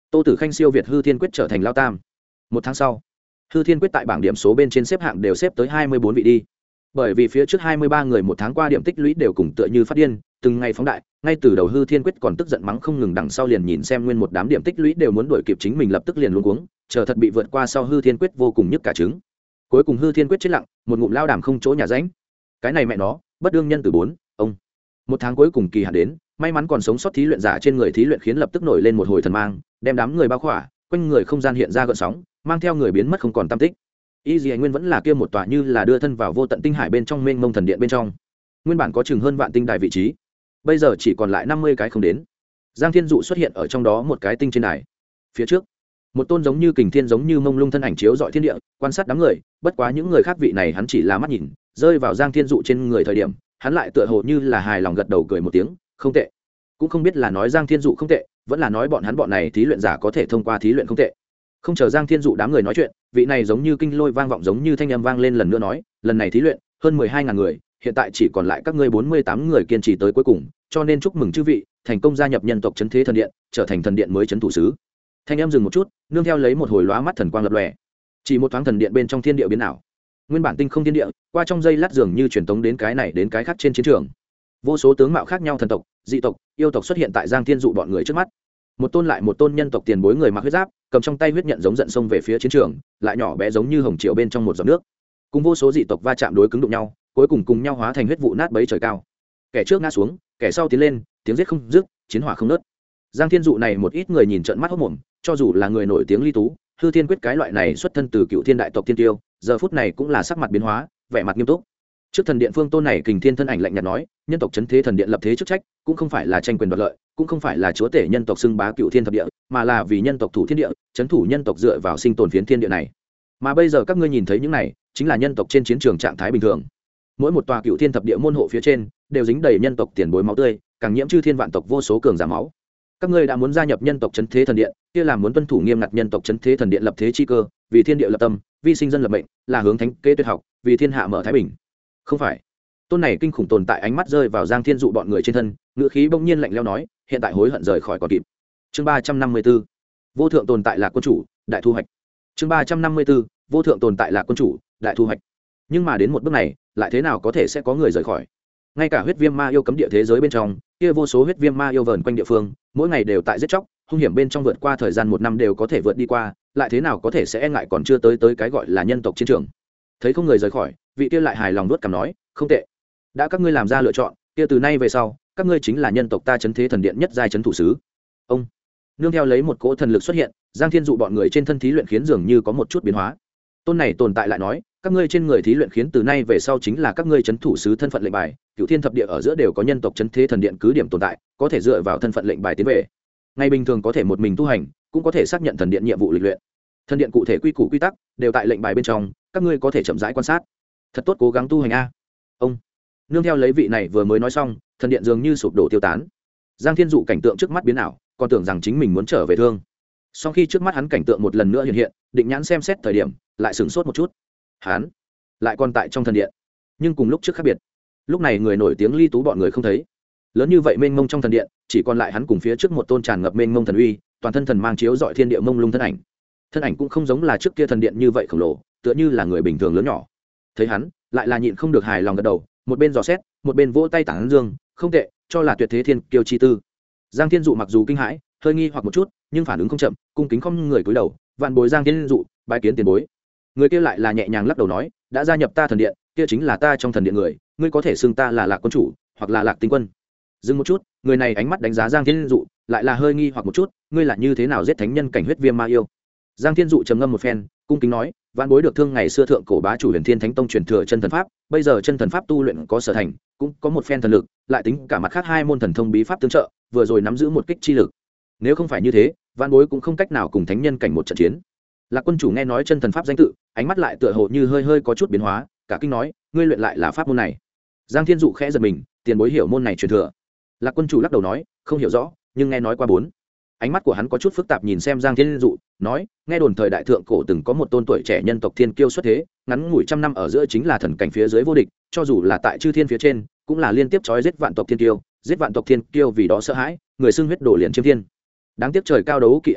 S1: Tô Tử Khanh siêu việt Hư Thiên Quyết trở thành lao tam. Một tháng sau, Hư Thiên Quyết tại bảng điểm số bên trên xếp hạng đều xếp tới 24 vị đi. Bởi vì phía trước 23 người một tháng qua điểm tích lũy đều cùng tựa như phát điên, từng ngày phóng đại, ngay từ đầu Hư Thiên Quyết còn tức giận mắng không ngừng, đằng sau liền nhìn xem nguyên một đám điểm tích lũy đều muốn đuổi kịp chính mình, lập tức liền luống cuống, chờ thật bị vượt qua sau Hư Thiên Quyết vô cùng nhức cả trứng. Cuối cùng Hư Thiên Quyết chết lặng, một ngụm lao đàm không chỗ nhà rãnh. Cái này mẹ nó, bất đương nhân từ 4, ông. Một tháng cuối cùng kỳ hạn đến, may mắn còn sống sót thí luyện giả trên người thí luyện khiến lập tức nổi lên một hồi thần mang, đem đám người bao khỏa, quanh người không gian hiện ra gợn sóng, mang theo người biến mất không còn tăm tích. Y Dì Nguyên vẫn là kia một tòa như là đưa thân vào vô tận tinh hải bên trong mênh mông thần điện bên trong. Nguyên bản có chừng hơn vạn tinh đài vị trí, bây giờ chỉ còn lại 50 cái không đến. Giang Thiên Dụ xuất hiện ở trong đó một cái tinh trên đài. Phía trước, một tôn giống như kình thiên giống như mông lung thân ảnh chiếu dọi thiên địa, quan sát đám người, bất quá những người khác vị này hắn chỉ là mắt nhìn, rơi vào Giang Thiên Dụ trên người thời điểm, hắn lại tựa hồ như là hài lòng gật đầu cười một tiếng, không tệ. Cũng không biết là nói Giang Thiên Dụ không tệ, vẫn là nói bọn này thí luyện giả có thể thông qua thí luyện không tệ. Không chờ Giang Thiên Dụ đám người nói chuyện, vị này giống như kinh lôi vang vọng giống như thanh âm vang lên lần nữa nói, lần này thí luyện hơn 12.000 người, hiện tại chỉ còn lại các ngươi 48 người kiên trì tới cuối cùng, cho nên chúc mừng chư vị thành công gia nhập nhân tộc Chấn Thế Thần Điện, trở thành thần điện mới trấn thủ sứ. Thanh âm dừng một chút, nương theo lấy một hồi lóa mắt thần quang lập lòe. Chỉ một thoáng thần điện bên trong thiên địa biến ảo. Nguyên bản tinh không thiên địa, qua trong giây lát dường như truyền tống đến cái này đến cái khác trên chiến trường. Vô số tướng mạo khác nhau thần tộc, dị tộc, yêu tộc xuất hiện tại Giang Thiên Dụ bọn người trước mắt. Một tôn lại một tôn nhân tộc tiền bối người mặc huyết giáp, cầm trong tay huyết nhận giống giận xông về phía chiến trường, lại nhỏ bé giống như hồng triệu bên trong một giọt nước. Cùng vô số dị tộc va chạm đối cứng đụng nhau, cuối cùng cùng nhau hóa thành huyết vụ nát bấy trời cao. Kẻ trước ngã xuống, kẻ sau tiến lên, tiếng giết không dứt, chiến hỏa không ngớt. Giang Thiên Dụ này một ít người nhìn trợn mắt hốt mồm, cho dù là người nổi tiếng Ly Tú, Hư Thiên Quyết cái loại này xuất thân từ Cựu Thiên đại tộc Thiên Tiêu, giờ phút này cũng là sắc mặt biến hóa, vẻ mặt nghiêm túc. Trước thần điện phương tôn này kình thiên thân ảnh lạnh nhạt nói, nhân tộc Chấn Thế Thần Điện lập thế chức trách, cũng không phải là tranh quyền đoạt lợi, cũng không phải là chúa tể nhân tộc xưng bá Cựu Thiên thập địa, mà là vì nhân tộc thủ thiên địa, trấn thủ nhân tộc dựa vào sinh tồn phiến thiên địa này. Mà bây giờ các ngươi nhìn thấy những này, chính là nhân tộc trên chiến trường trạng thái bình thường. Mỗi một tòa Cựu Thiên thập địa môn hộ phía trên, đều dính đầy nhân tộc tiền bối máu tươi, càng nhiễm chư thiên vạn tộc vô số cường giả máu. Các ngươi đã muốn gia nhập nhân tộc Chấn Thế Thần Điện, kia là muốn tuân thủ nghiêm ngặt nhân tộc Chấn Thế Thần Điện lập thế chi cơ, vì thiên địa lập tâm, vì sinh dân lập mệnh, là hướng thánh kế tuyệt học, vì thiên hạ mở thái bình. Không phải. Tôn này kinh khủng tồn tại ánh mắt rơi vào Giang Thiên Dụ bọn người trên thân, ngữ khí bỗng nhiên lạnh lẽo nói, hiện tại hối hận rời khỏi còn kịp. Chương 354. Vô thượng tồn tại là quân chủ, đại thu hoạch. Chương 354. Vô thượng tồn tại là quân chủ, đại thu hoạch. Nhưng mà đến một bước này, lại thế nào có thể sẽ có người rời khỏi? Ngay cả huyết viêm ma yêu cấm địa thế giới bên trong, kia vô số huyết viêm ma yêu vờn quanh địa phương, mỗi ngày đều tại giết chóc, hung hiểm bên trong vượt qua thời gian 1 năm đều có thể vượt đi qua, lại thế nào có thể sẽ e ngại còn chưa tới cái gọi là nhân tộc chiến trường. Thấy không người rời khỏi, vị kia lại hài lòng nuốt cằm nói, không tệ. Đã các ngươi làm ra lựa chọn, kia từ nay về sau, các ngươi chính là nhân tộc ta Chấn Thế Thần Điện nhất giai trấn thủ sứ. Ông nương theo lấy một cỗ thần lực xuất hiện, Giang Thiên Dụ bọn người trên thân thí luyện khiến dường như có một chút biến hóa. Tôn này tồn tại lại nói, các ngươi trên người thí luyện khiến từ nay về sau chính là các ngươi trấn thủ sứ thân phận lệnh bài, Cửu Thiên thập địa ở giữa đều có nhân tộc Chấn Thế Thần Điện cứ điểm tồn tại, có thể dựa vào thân phận lệnh bài tiến về. Ngày bình thường có thể một mình tu hành, cũng có thể xác nhận thần điện nhiệm vụ lịch luyện. Thần điện cụ thể quy củ quy tắc đều tại lệnh bài bên trong, các ngươi có thể chậm rãi quan sát. Thật tốt cố gắng tu hành a. Ông nương theo lấy vị này vừa mới nói xong, thần điện dường như sụp đổ tiêu tán. Giang Thiên Dụ cảnh tượng trước mắt biến ảo, còn tưởng rằng chính mình muốn trở về thương. Sau khi trước mắt hắn cảnh tượng một lần nữa hiện hiện, định nhãn xem xét thời điểm, lại sửng sốt một chút. Hắn lại còn tại trong thần điện, nhưng cùng lúc trước khác biệt. Lúc này người nổi tiếng Ly Tú bọn người không thấy. Lớn như vậy mênh mông trong thần điện, chỉ còn lại hắn cùng phía trước một tôn tràn ngập mênh mông thần uy, toàn thân thần mang chiếu dọi thiên địa mông lung thân ảnh. Thân ảnh cũng không giống là trước kia thần điện như vậy khổng lồ, tựa như là người bình thường lớn nhỏ. Thấy hắn, lại là nhịn không được hài lòng gật đầu, một bên dò xét, một bên vỗ tay tán dương, không tệ, cho là tuyệt thế thiên kiêu chi tư. Giang Thiên Dụ mặc dù kinh hãi, hơi nghi hoặc một chút, nhưng phản ứng không chậm, cung kính không người cúi đầu, vạn bối Giang Thiên Dụ, bái kiến tiền bối. Người kia lại là nhẹ nhàng lắc đầu nói, đã gia nhập ta thần điện, kia chính là ta trong thần điện người, ngươi có thể xưng ta là Lạc quân chủ, hoặc là Lạc tinh quân. Dừng một chút, người này ánh mắt đánh giá Giang Thiên Dụ, lại là hơi nghi hoặc một chút, ngươi là như thế nào giết thánh nhân cảnh huyết viêm ma yêu? Giang Thiên Dụ trầm ngâm một phen, cung kính nói, vạn bối được thương ngày xưa thượng cổ bá chủ Huyền Thiên Thánh Tông truyền thừa chân thần pháp, bây giờ chân thần pháp tu luyện có sở thành, cũng có một phen thần lực, lại tính cả mặt khác 2 môn thần thông bí pháp tương trợ, vừa rồi nắm giữ một kích chi lực. Nếu không phải như thế, vạn bối cũng không cách nào cùng thánh nhân cảnh một trận chiến. Lạc quân chủ nghe nói chân thần pháp danh tự, ánh mắt lại tựa hồ như hơi có chút biến hóa, cả kinh nói, ngươi luyện lại là pháp môn này? Giang Thiên Dụ khẽ giật mình, tiền bối hiểu môn này truyền thừa? Lạc quân chủ lắc đầu nói, không hiểu rõ, nhưng nghe nói qua 4. Ánh mắt của hắn có chút phức tạp nhìn xem Giang Thiên Dụ, nói, nghe đồn thời đại thượng cổ từng có một tôn tuổi trẻ nhân tộc thiên kiêu xuất thế, ngắn ngủi 100 năm ở giữa chính là thần cảnh phía dưới vô địch, cho dù là tại chư thiên phía trên, cũng là liên tiếp chói giết vạn tộc thiên kiêu, giết vạn tộc thiên kiêu vì đó sợ hãi, người xưng huyết đổ liền chiêm thiên. Đáng tiếc trời cao đấu kỵ anh tài,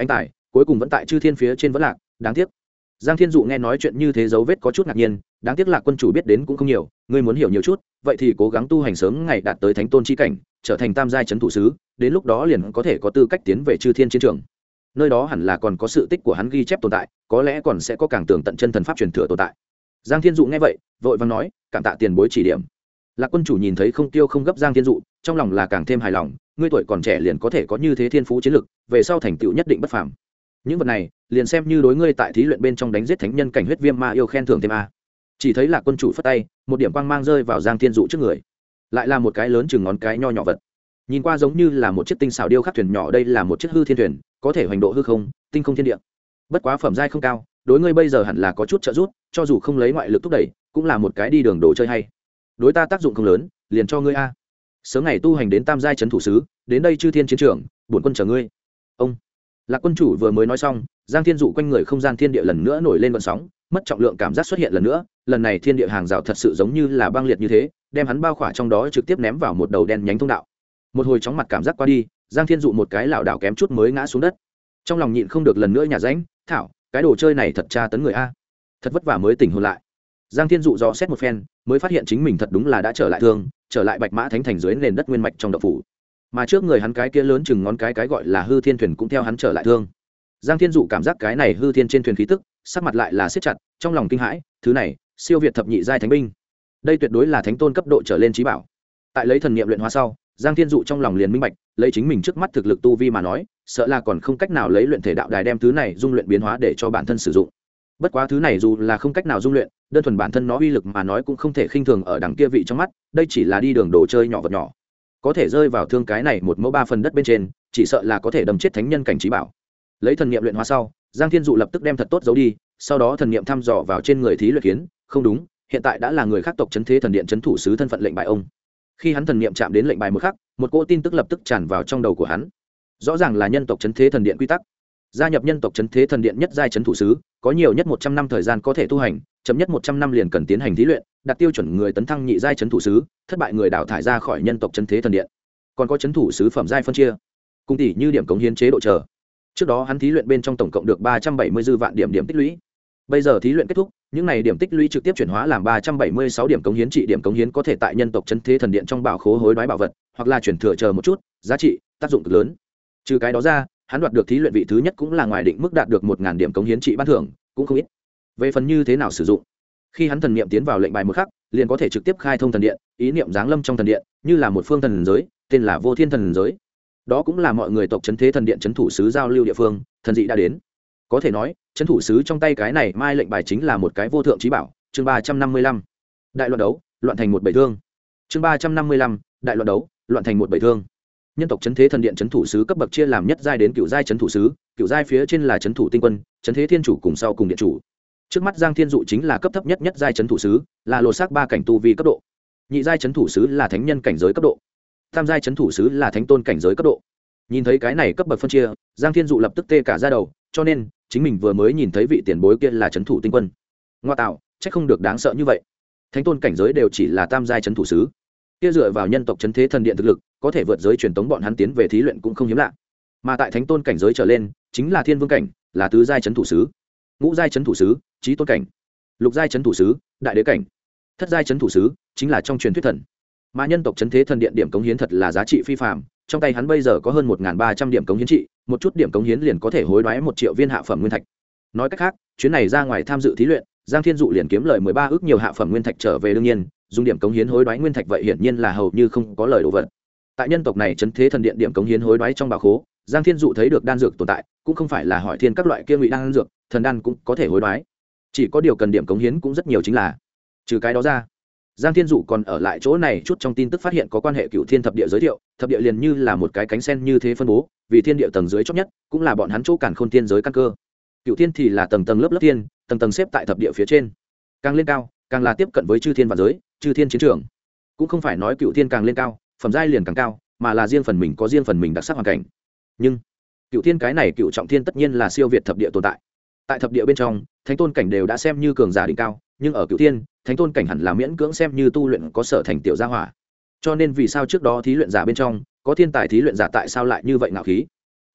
S1: cuối cùng vẫn tại chư thiên phía trên vẫn lạc, đáng tiếc. Giang Thiên Dụ nghe nói chuyện như thế dấu vết có chút ngạc nhiên, đáng tiếc Lạc quân chủ biết đến cũng không nhiều, ngươi muốn hiểu nhiều chút, vậy thì cố gắng tu hành sớm ngày đạt tới thánh tôn chi cảnh, trở thành tam giai trấn thủ sứ, đến lúc đó liền có thể có tư cách tiến về chư thiên chiến trường. Nơi đó hẳn là còn có sự tích của hắn ghi chép tồn tại, có lẽ còn sẽ có càng tường tận chân thần pháp truyền thừa tồn tại. Giang Thiên Dụ nghe vậy, vội vàng nói, cảm tạ tiền bối chỉ điểm. Lạc quân chủ nhìn thấy không tiêu không gấp Giang Thiên Dụ, trong lòng là càng thêm hài lòng, ngươi tuổi còn trẻ liền có thể có như thế thiên phú chiến lực, về sau thành tựu nhất định bất phàm. Những vật này, liền xem như đối ngươi tại thí luyện bên trong đánh giết thánh nhân cảnh huyết viêm ma yêu khen thưởng thêm a. Chỉ thấy Lạc quân chủ phất tay, một điểm quang mang rơi vào Giang Thiên Dụ trước người, lại là một cái lớn chừng ngón cái nho nhỏ vật. Nhìn qua giống như là một chiếc tinh xảo điêu khắc thuyền nhỏ, đây là một chiếc hư thiên thuyền, có thể hoành độ hư không, tinh không thiên địa. Bất quá phẩm giai không cao, đối ngươi bây giờ hẳn là có chút trợ giúp, cho dù không lấy ngoại lực thúc đẩy, cũng là một cái đi đường đồ chơi hay. Đối ta tác dụng không lớn, liền cho ngươi a. Sớm ngày tu hành đến tam giai trấn thủ sứ, đến đây chư thiên chiến trường, bổn quân chờ ngươi. Ông Lạc quân chủ vừa mới nói xong, Giang Thiên Dụ quanh người không gian thiên địa lần nữa nổi lên gợn sóng, mất trọng lượng cảm giác xuất hiện lần nữa, lần này thiên địa hàng rào thật sự giống như là băng liệt như thế, đem hắn bao khỏa trong đó trực tiếp ném vào một đầu đen nhánh thông đạo. Một hồi chóng mặt cảm giác qua đi, Giang Thiên Dụ một cái lảo đảo kém chút mới ngã xuống đất. Trong lòng nhịn không được lần nữa nhả rãnh, thảo, cái đồ chơi này thật tra tấn người a. Thật vất vả mới tỉnh hồn lại. Giang Thiên Dụ dò xét một phen, mới phát hiện chính mình thật đúng là đã trở lại thương, trở lại Bạch Mã Thánh Thành dưới nền đất nguyên mạch trong động phủ. Mà trước người hắn cái kia lớn chừng ngón cái gọi là hư thiên thuyền cũng theo hắn trở lại thương. Giang Thiên Dụ cảm giác cái này hư thiên trên thuyền khí tức, sắc mặt lại là siết chặt, trong lòng kinh hãi, thứ này, siêu việt thập nhị giai thánh binh. Đây tuyệt đối là thánh tôn cấp độ trở lên chí bảo. Tại lấy thần niệm luyện hóa sau, Giang Thiên Dụ trong lòng liền minh bạch, lấy chính mình trước mắt thực lực tu vi mà nói, sợ là còn không cách nào lấy luyện thể đạo đài đem thứ này dung luyện biến hóa để cho bản thân sử dụng. Bất quá thứ này dù là không cách nào dung luyện, đơn thuần bản thân nó uy lực mà nói cũng không thể khinh thường ở đằng kia vị trong mắt, đây chỉ là đi đường đồ chơi nhỏ vật nhỏ. Có thể rơi vào thương cái này một mẫu ba phần đất bên trên, chỉ sợ là có thể đâm chết thánh nhân cảnh chí bảo. Lấy thần niệm luyện hóa sau, Giang Thiên Dụ lập tức đem thật tốt giấu đi, sau đó thần niệm thăm dò vào trên người thí luyện kiến, không đúng, hiện tại đã là người khác tộc trấn thế thần điện trấn thủ sứ thân phận lệnh bài ông. Khi hắn thần niệm chạm đến lệnh bài một khắc, một cỗ tin tức lập tức tràn vào trong đầu của hắn. Rõ ràng là nhân tộc trấn thế thần điện quy tắc. Gia nhập nhân tộc trấn thế thần điện nhất giai trấn thủ sứ, có nhiều nhất 100 năm thời gian có thể tu hành, chậm nhất 100 năm liền cần tiến hành thí luyện, đạt tiêu chuẩn người tấn thăng nhị giai trấn thủ sứ, thất bại người đào thải ra khỏi nhân tộc trấn thế thần điện. Còn có trấn thủ sứ phẩm giai phân chia, cùng tỷ như điểm cống hiến chế độ chờ. Trước đó hắn thí luyện bên trong tổng cộng được 370 dư vạn điểm tích lũy. Bây giờ thí luyện kết thúc, những này điểm tích lũy trực tiếp chuyển hóa làm 376 điểm cống hiến trị, điểm cống hiến có thể tại nhân tộc trấn thế thần điện trong bảo khố hối đoái bảo vật, hoặc là chuyển thừa chờ một chút, giá trị, tác dụng cực lớn. Trừ cái đó ra, hắn đoạt được thí luyện vị thứ nhất cũng là ngoài định mức đạt được 1000 điểm cống hiến trị ban thưởng, cũng không ít. Về phần như thế nào sử dụng, khi hắn thần niệm tiến vào lệnh bài một khắc, liền có thể trực tiếp khai thông thần điện, ý niệm giáng lâm trong thần điện, như là một phương thần giới, tên là Vô Thiên thần giới. Đó cũng là mọi người tộc trấn thế thần điện trấn thủ sứ giao lưu địa phương, thần dị đã đến. Có thể nói, trấn thủ sứ trong tay cái này mai lệnh bài chính là một cái vô thượng chí bảo. Chương 355. Đại loạn đấu, loạn thành một bầy thương. Chương 355. Đại loạn đấu, loạn thành một bầy thương. Nhân tộc trấn thế thần điện trấn thủ sứ cấp bậc chia làm nhất giai đến cựu giai trấn thủ sứ, cựu giai phía trên là trấn thủ tinh quân, trấn thế thiên chủ cùng sau cùng điện chủ. Trước mắt Giang Thiên Dụ chính là cấp thấp nhất nhất giai trấn thủ sứ, là lột xác 3 cảnh tu vi cấp độ. Nhị giai trấn thủ sứ là thánh nhân cảnh giới cấp độ. Tam giai trấn thủ sứ là thánh tôn cảnh giới cấp độ. Nhìn thấy cái này cấp bậc phân chia, Giang Thiên Dụ lập tức tê cả da đầu, cho nên chính mình vừa mới nhìn thấy vị tiền bối kia là trấn thủ tinh quân. Ngoa tạo, chắc không được đáng sợ như vậy. Thánh tôn cảnh giới đều chỉ là tam giai trấn thủ sứ. Kia dựa vào nhân tộc trấn thế thần điện thực lực, có thể vượt giới truyền tống bọn hắn tiến về thí luyện cũng không hiếm lạ. Mà tại thánh tôn cảnh giới trở lên, chính là thiên vương cảnh, là tứ giai trấn thủ sứ, ngũ giai trấn thủ sứ, chí tôn cảnh, lục giai trấn thủ sứ, đại đế cảnh, thất giai trấn thủ sứ, chính là trong truyền thuyết thần. Mà nhân tộc trấn thế thần điện điểm cống hiến thật là giá trị phi phàm, trong tay hắn bây giờ có hơn 1300 điểm cống hiến trị, một chút điểm cống hiến liền có thể hối đoái 1 triệu viên hạ phẩm nguyên thạch. Nói cách khác, chuyến này ra ngoài tham dự thí luyện, Giang Thiên Dụ liền kiếm lời 13 ức nhiều hạ phẩm nguyên thạch trở về, đương nhiên, dùng điểm cống hiến hối đoái nguyên thạch vậy hiển nhiên là hầu như không có lời đồ vật. Tại nhân tộc này trấn thế thần điện điểm cống hiến hối đoái trong bảo khố, Giang Thiên Dụ thấy được đan dược tồn tại, cũng không phải là hỏi thiên các loại kia ngụy đan dược, thần đan cũng có thể hối đoái. Chỉ có điều cần điểm cống hiến cũng rất nhiều, chính là trừ cái đó ra, Giang Thiên Dụ còn ở lại chỗ này chút trong tin tức phát hiện có quan hệ Cửu Thiên thập địa giới thiệu, thập địa liền như là một cái cánh sen như thế phân bố, vì thiên địa tầng dưới chót nhất, cũng là bọn hắn chỗ càn khôn thiên giới căn cơ. Cửu Thiên thì là tầng tầng lớp lớp thiên, tầng tầng xếp tại thập địa phía trên. Càng lên cao, càng là tiếp cận với chư thiên vạn giới, chư thiên chiến trường. Cũng không phải nói Cửu Thiên càng lên cao, phẩm giai liền càng cao, mà là riêng phần mình có riêng phần mình đặc sắc hoàn cảnh. Nhưng Cửu Thiên cái này Cửu trọng thiên tất nhiên là siêu việt thập địa tồn tại. Tại thập địa bên trong, thánh tôn cảnh đều đã xem như cường giả đỉnh cao, nhưng ở Cửu Thiên, thánh tôn cảnh hẳn là miễn cưỡng xem như tu luyện có sở thành tiểu gia hỏa. Cho nên vì sao trước đó thí luyện giả bên trong có thiên tài thí luyện giả tại sao lại như vậy ngạo khí?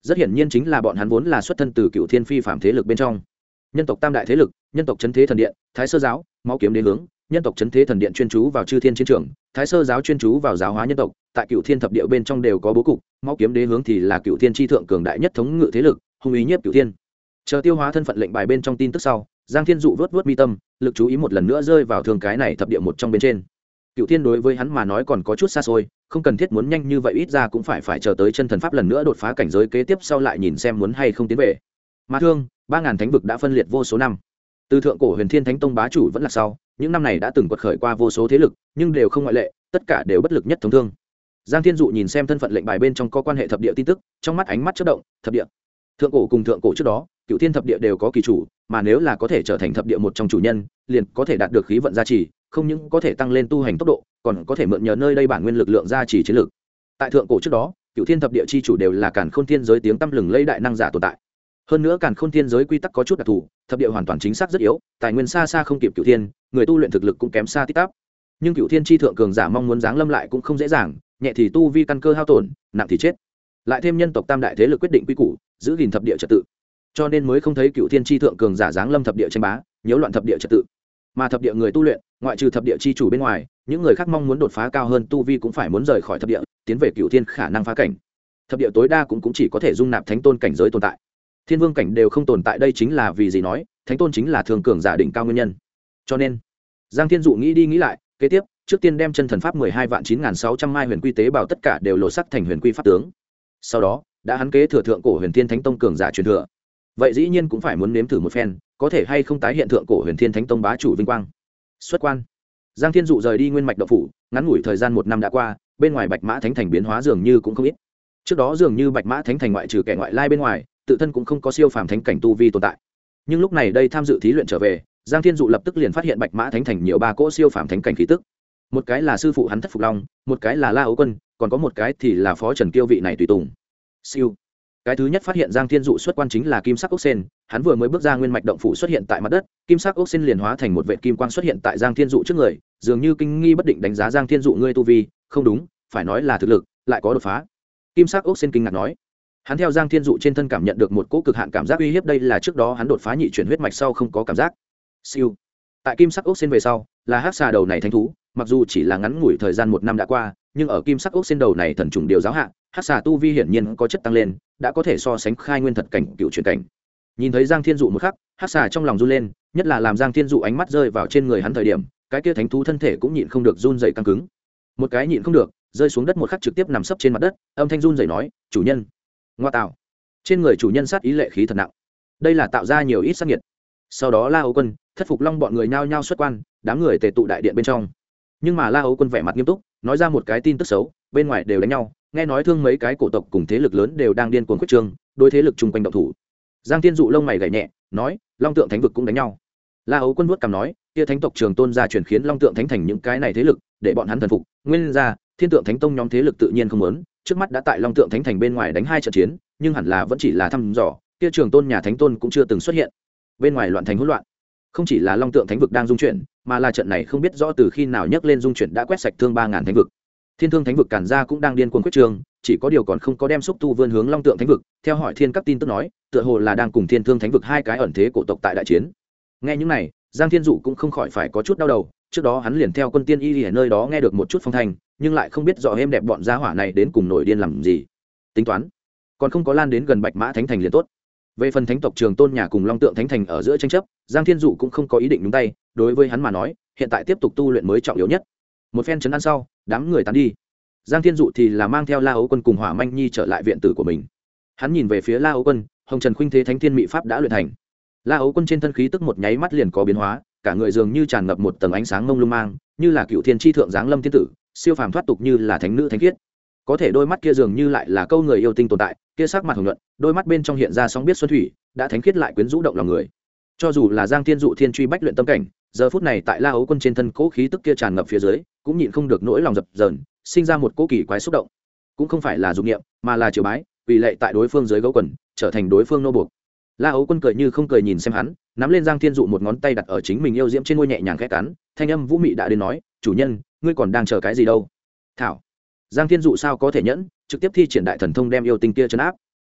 S1: rất hiển nhiên chính là bọn hắn vốn là xuất thân từ cựu thiên phi phạm thế lực bên trong. Nhân tộc tam đại thế lực, nhân tộc chấn thế thần điện, thái sơ giáo, máu kiếm đế hướng. Nhân tộc chấn thế thần điện chuyên chú vào chư thiên chiến trường, thái sơ giáo chuyên chú vào giáo hóa nhân tộc, tại cựu thiên thập địa bên trong đều có bố cục. Máu kiếm đế hướng thì là cựu thiên tri thượng cường đại nhất thống ngự thế lực, hung ý nhiếp cựu thiên. Chờ tiêu hóa thân phận lệnh bài bên trong tin tức sau, Giang Thiên Dụ vớt vớt mi tâm, lực chú ý một lần nữa rơi vào thường cái này thập địa một trong bên trên. Cựu thiên đối với hắn mà nói còn có chút xa xôi, không cần thiết muốn nhanh như vậy, ít ra cũng phải chờ tới chân thần pháp lần nữa đột phá cảnh giới kế tiếp sau lại nhìn xem muốn hay không tiến về. Mà thương 3000 thánh vực đã phân liệt vô số năm, từ thượng cổ Huyền Thiên Thánh Tông bá chủ vẫn là sau, những năm này đã từng quật khởi qua vô số thế lực, nhưng đều không ngoại lệ, tất cả đều bất lực nhất thống thương. Giang Thiên Dụ nhìn xem thân phận lệnh bài bên trong có quan hệ thập địa tin tức, trong mắt ánh mắt chớp động. Thập địa, thượng cổ cùng thượng cổ trước đó, cựu thiên thập địa đều có kỳ chủ, mà nếu là có thể trở thành thập địa một trong chủ nhân, liền có thể đạt được khí vận gia trì, không những có thể tăng lên tu hành tốc độ, còn có thể mượn nhờ nơi đây bản nguyên lực lượng gia trì chiến lực. Tại thượng cổ trước đó, cựu thiên thập địa chi chủ đều là càn khôn thiên giới tiếng tăm lừng lẫy đại năng giả tồn tại. Hơn nữa càn khôn thiên giới quy tắc có chút đặc thù, thập địa hoàn toàn chính xác rất yếu, tài nguyên xa xa không kịp cựu thiên, người tu luyện thực lực cũng kém xa tít tắp. Nhưng cựu thiên chi thượng cường giả mong muốn giáng lâm lại cũng không dễ dàng, nhẹ thì tu vi căn cơ hao tổn, nặng thì chết. Lại thêm nhân tộc tam đại thế lực quyết định quy củ, giữ gìn thập địa trật tự, cho nên mới không thấy cựu thiên chi thượng cường giả giáng lâm thập địa tranh bá, nhiễu loạn thập địa trật tự. Mà thập địa người tu luyện, ngoại trừ thập địa chi chủ bên ngoài, những người khác mong muốn đột phá cao hơn tu vi cũng phải muốn rời khỏi thập địa, tiến về cựu thiên khả năng phá cảnh. Thập địa tối đa cũng chỉ có thể dung nạp thánh tôn cảnh giới tồn tại, thiên vương cảnh đều không tồn tại. Đây chính là vì gì nói thánh tôn chính là thường cường giả đỉnh cao nguyên nhân. Cho nên Giang Thiên Dụ nghĩ đi nghĩ lại, kế tiếp trước tiên đem chân thần pháp 12.9600 mai huyền quy tế bảo tất cả đều lột sắc thành huyền quy pháp tướng. Sau đó đã hắn kế thừa thượng cổ Huyền Thiên Thánh Tông cường giả truyền thừa, vậy dĩ nhiên cũng phải muốn nếm thử một phen, có thể hay không tái hiện thượng cổ Huyền Thiên Thánh Tông bá chủ vinh quang. Xuất quan, Giang Thiên Dụ rời đi Nguyên Mạch Động Phủ, ngắn ngủi thời gian 1 năm đã qua, bên ngoài Bạch Mã Thánh Thành biến hóa dường như cũng không ít. Trước đó dường như Bạch Mã Thánh Thành ngoại trừ kẻ ngoại lai bên ngoài, tự thân cũng không có siêu phàm thánh cảnh tu vi tồn tại. Nhưng lúc này đây tham dự thí luyện trở về, Giang Thiên Dụ lập tức liền phát hiện Bạch Mã Thánh Thành nhiều 3 cỗ siêu phàm thánh cảnh khí tức. Một cái là sư phụ hắn Thất Phục Long, một cái là La Ấu Quân, còn có một cái thì là Phó Trần Kiêu vị này tùy tùng. Siêu. Cái thứ nhất phát hiện Giang Thiên Dụ xuất quan chính là kim sắc ốc sen, hắn vừa mới bước ra Nguyên Mạch Động Phủ xuất hiện tại mặt đất, kim sắc ốc sen liền hóa thành một vệt kim quang xuất hiện tại Giang Thiên Dụ trước người, dường như kinh nghi bất định đánh giá Giang Thiên Dụ ngươi tu vi, không đúng, phải nói là thực lực, lại có đột phá. Kim sắc ốc sen kinh ngạc nói. Hắn theo Giang Thiên Dụ trên thân cảm nhận được một cỗ cực hạn cảm giác uy hiếp, đây là trước đó hắn đột phá nhị chuyển huyết mạch sau không có cảm giác. Siêu. Tại kim sắc ốc sen về sau, là hắc xà đầu này thánh thú, mặc dù chỉ là ngắn ngủi thời gian 1 năm đã qua, nhưng ở kim sắc ốc sen đầu này thần trùng điều giáo hạ, hắc xà tu vi hiển nhiên có chất tăng lên, đã có thể so sánh khai nguyên thật cảnh cựu chuyển cảnh. Nhìn thấy Giang Thiên Dụ một khắc, hắc xà trong lòng run lên, nhất là làm Giang Thiên Dụ ánh mắt rơi vào trên người hắn thời điểm, cái kia thánh thú thân thể cũng nhịn không được run rẩy căng cứng. Một cái nhịn không được, rơi xuống đất một khắc trực tiếp nằm sấp trên mặt đất, âm thanh run rẩy nói, "Chủ nhân." Ngoa tạo. Trên người chủ nhân sát ý lệ khí thật nặng. Đây là tạo ra nhiều ít sát nhiệt. Sau đó La Ấu Quân, Thất Phục Long bọn người nhao nhao xuất quan, đám người tề tụ đại điện bên trong. Nhưng mà La Ấu Quân vẻ mặt nghiêm túc, nói ra một cái tin tức xấu, bên ngoài đều đánh nhau, nghe nói thương mấy cái cổ tộc cùng thế lực lớn đều đang điên cuồng quyết trương, đối thế lực chung quanh động thủ. Giang Thiên Dụ lông mày gảy nhẹ, nói, Long Tượng Thánh vực cũng đánh nhau. La Ấu Quân vuốt cằm nói, kia thánh tộc Trường Tôn gia truyền khiến Long Tượng Thánh thành những cái này thế lực, để bọn hắn thần phục, nguyên ra, Thiên Tượng Thánh Tông nhóm thế lực tự nhiên không muốn, trước mắt đã tại Long Tượng Thánh thành bên ngoài đánh 2 trận chiến, nhưng hẳn là vẫn chỉ là thăm dò, kia Trường Tôn nhà Thánh Tôn cũng chưa từng xuất hiện. Bên ngoài loạn thành hỗn loạn. Không chỉ là Long Tượng Thánh vực đang dung chuyển, mà là trận này không biết rõ từ khi nào nhấc lên dung chuyển đã quét sạch thương 3000 thánh vực. Thiên Thương Thánh vực cản ra cũng đang điên cuồng quyết trường, chỉ có điều còn không có đem xúc tu vươn hướng Long Tượng Thánh vực. Theo hỏi Thiên các tin tức nói, tựa hồ là đang cùng Thiên Thương Thánh vực 2 cái ẩn thế cổ tộc tại đại chiến. Nghe những này, Giang Thiên Dụ cũng không khỏi phải có chút đau đầu, trước đó hắn liền theo Quân Tiên Y ở nơi đó nghe được một chút phong thanh, nhưng lại không biết rõ êm đẹp bọn gia hỏa này đến cùng nổi điên làm gì. Tính toán, còn không có lan đến gần Bạch Mã Thánh thành liền tốt. Về phần thánh tộc Trường Tôn nhà cùng Long Tượng Thánh thành ở giữa tranh chấp, Giang Thiên Dụ cũng không có ý định nhúng tay, đối với hắn mà nói, hiện tại tiếp tục tu luyện mới trọng yếu nhất. Một phen trấn an sau, đám người tán đi. Giang Thiên Dụ thì là mang theo La Ấu Quân cùng Hỏa Manh Nhi trở lại viện tử của mình. Hắn nhìn về phía La Ấu Quân, Hồng Trần Khuynh Thế Thánh Thiên Mị Pháp đã luyện thành. La Ấu Quân trên thân khí tức một nháy mắt liền có biến hóa, cả người dường như tràn ngập một tầng ánh sáng mông lung mang, như là cựu thiên chi thượng giáng lâm thiên tử, siêu phàm thoát tục như là thánh nữ thánh khiết. Có thể đôi mắt kia dường như lại là câu người yêu tinh tồn tại, kia sắc mặt hồng nhuận, đôi mắt bên trong hiện ra sóng biết xuân thủy, đã thánh khiết lại quyến rũ động lòng người. Cho dù là Giang Thiên Dụ thiên truy bách luyện tâm cảnh, giờ phút này tại La Ấu Quân trên thân cố khí tức kia tràn ngập phía dưới, cũng nhịn không được nỗi lòng dập dờn, sinh ra một cỗ kỳ quái xúc động. Cũng không phải là dục niệm, mà là triều bái, quỳ lệ tại đối phương dưới gấu quần, trở thành đối phương nô buộc. La Ấu Quân cười như không cười nhìn xem hắn, nắm lên Giang Thiên Dụ một ngón tay đặt ở chính mình yêu diễm trên môi nhẹ nhàng khẽ cắn, thanh âm vũ mị đã đến nói, "Chủ nhân, ngươi còn đang chờ cái gì đâu?" Thảo. Giang Thiên Dụ sao có thể nhẫn, trực tiếp thi triển đại thần thông đem yêu tinh kia trấn áp.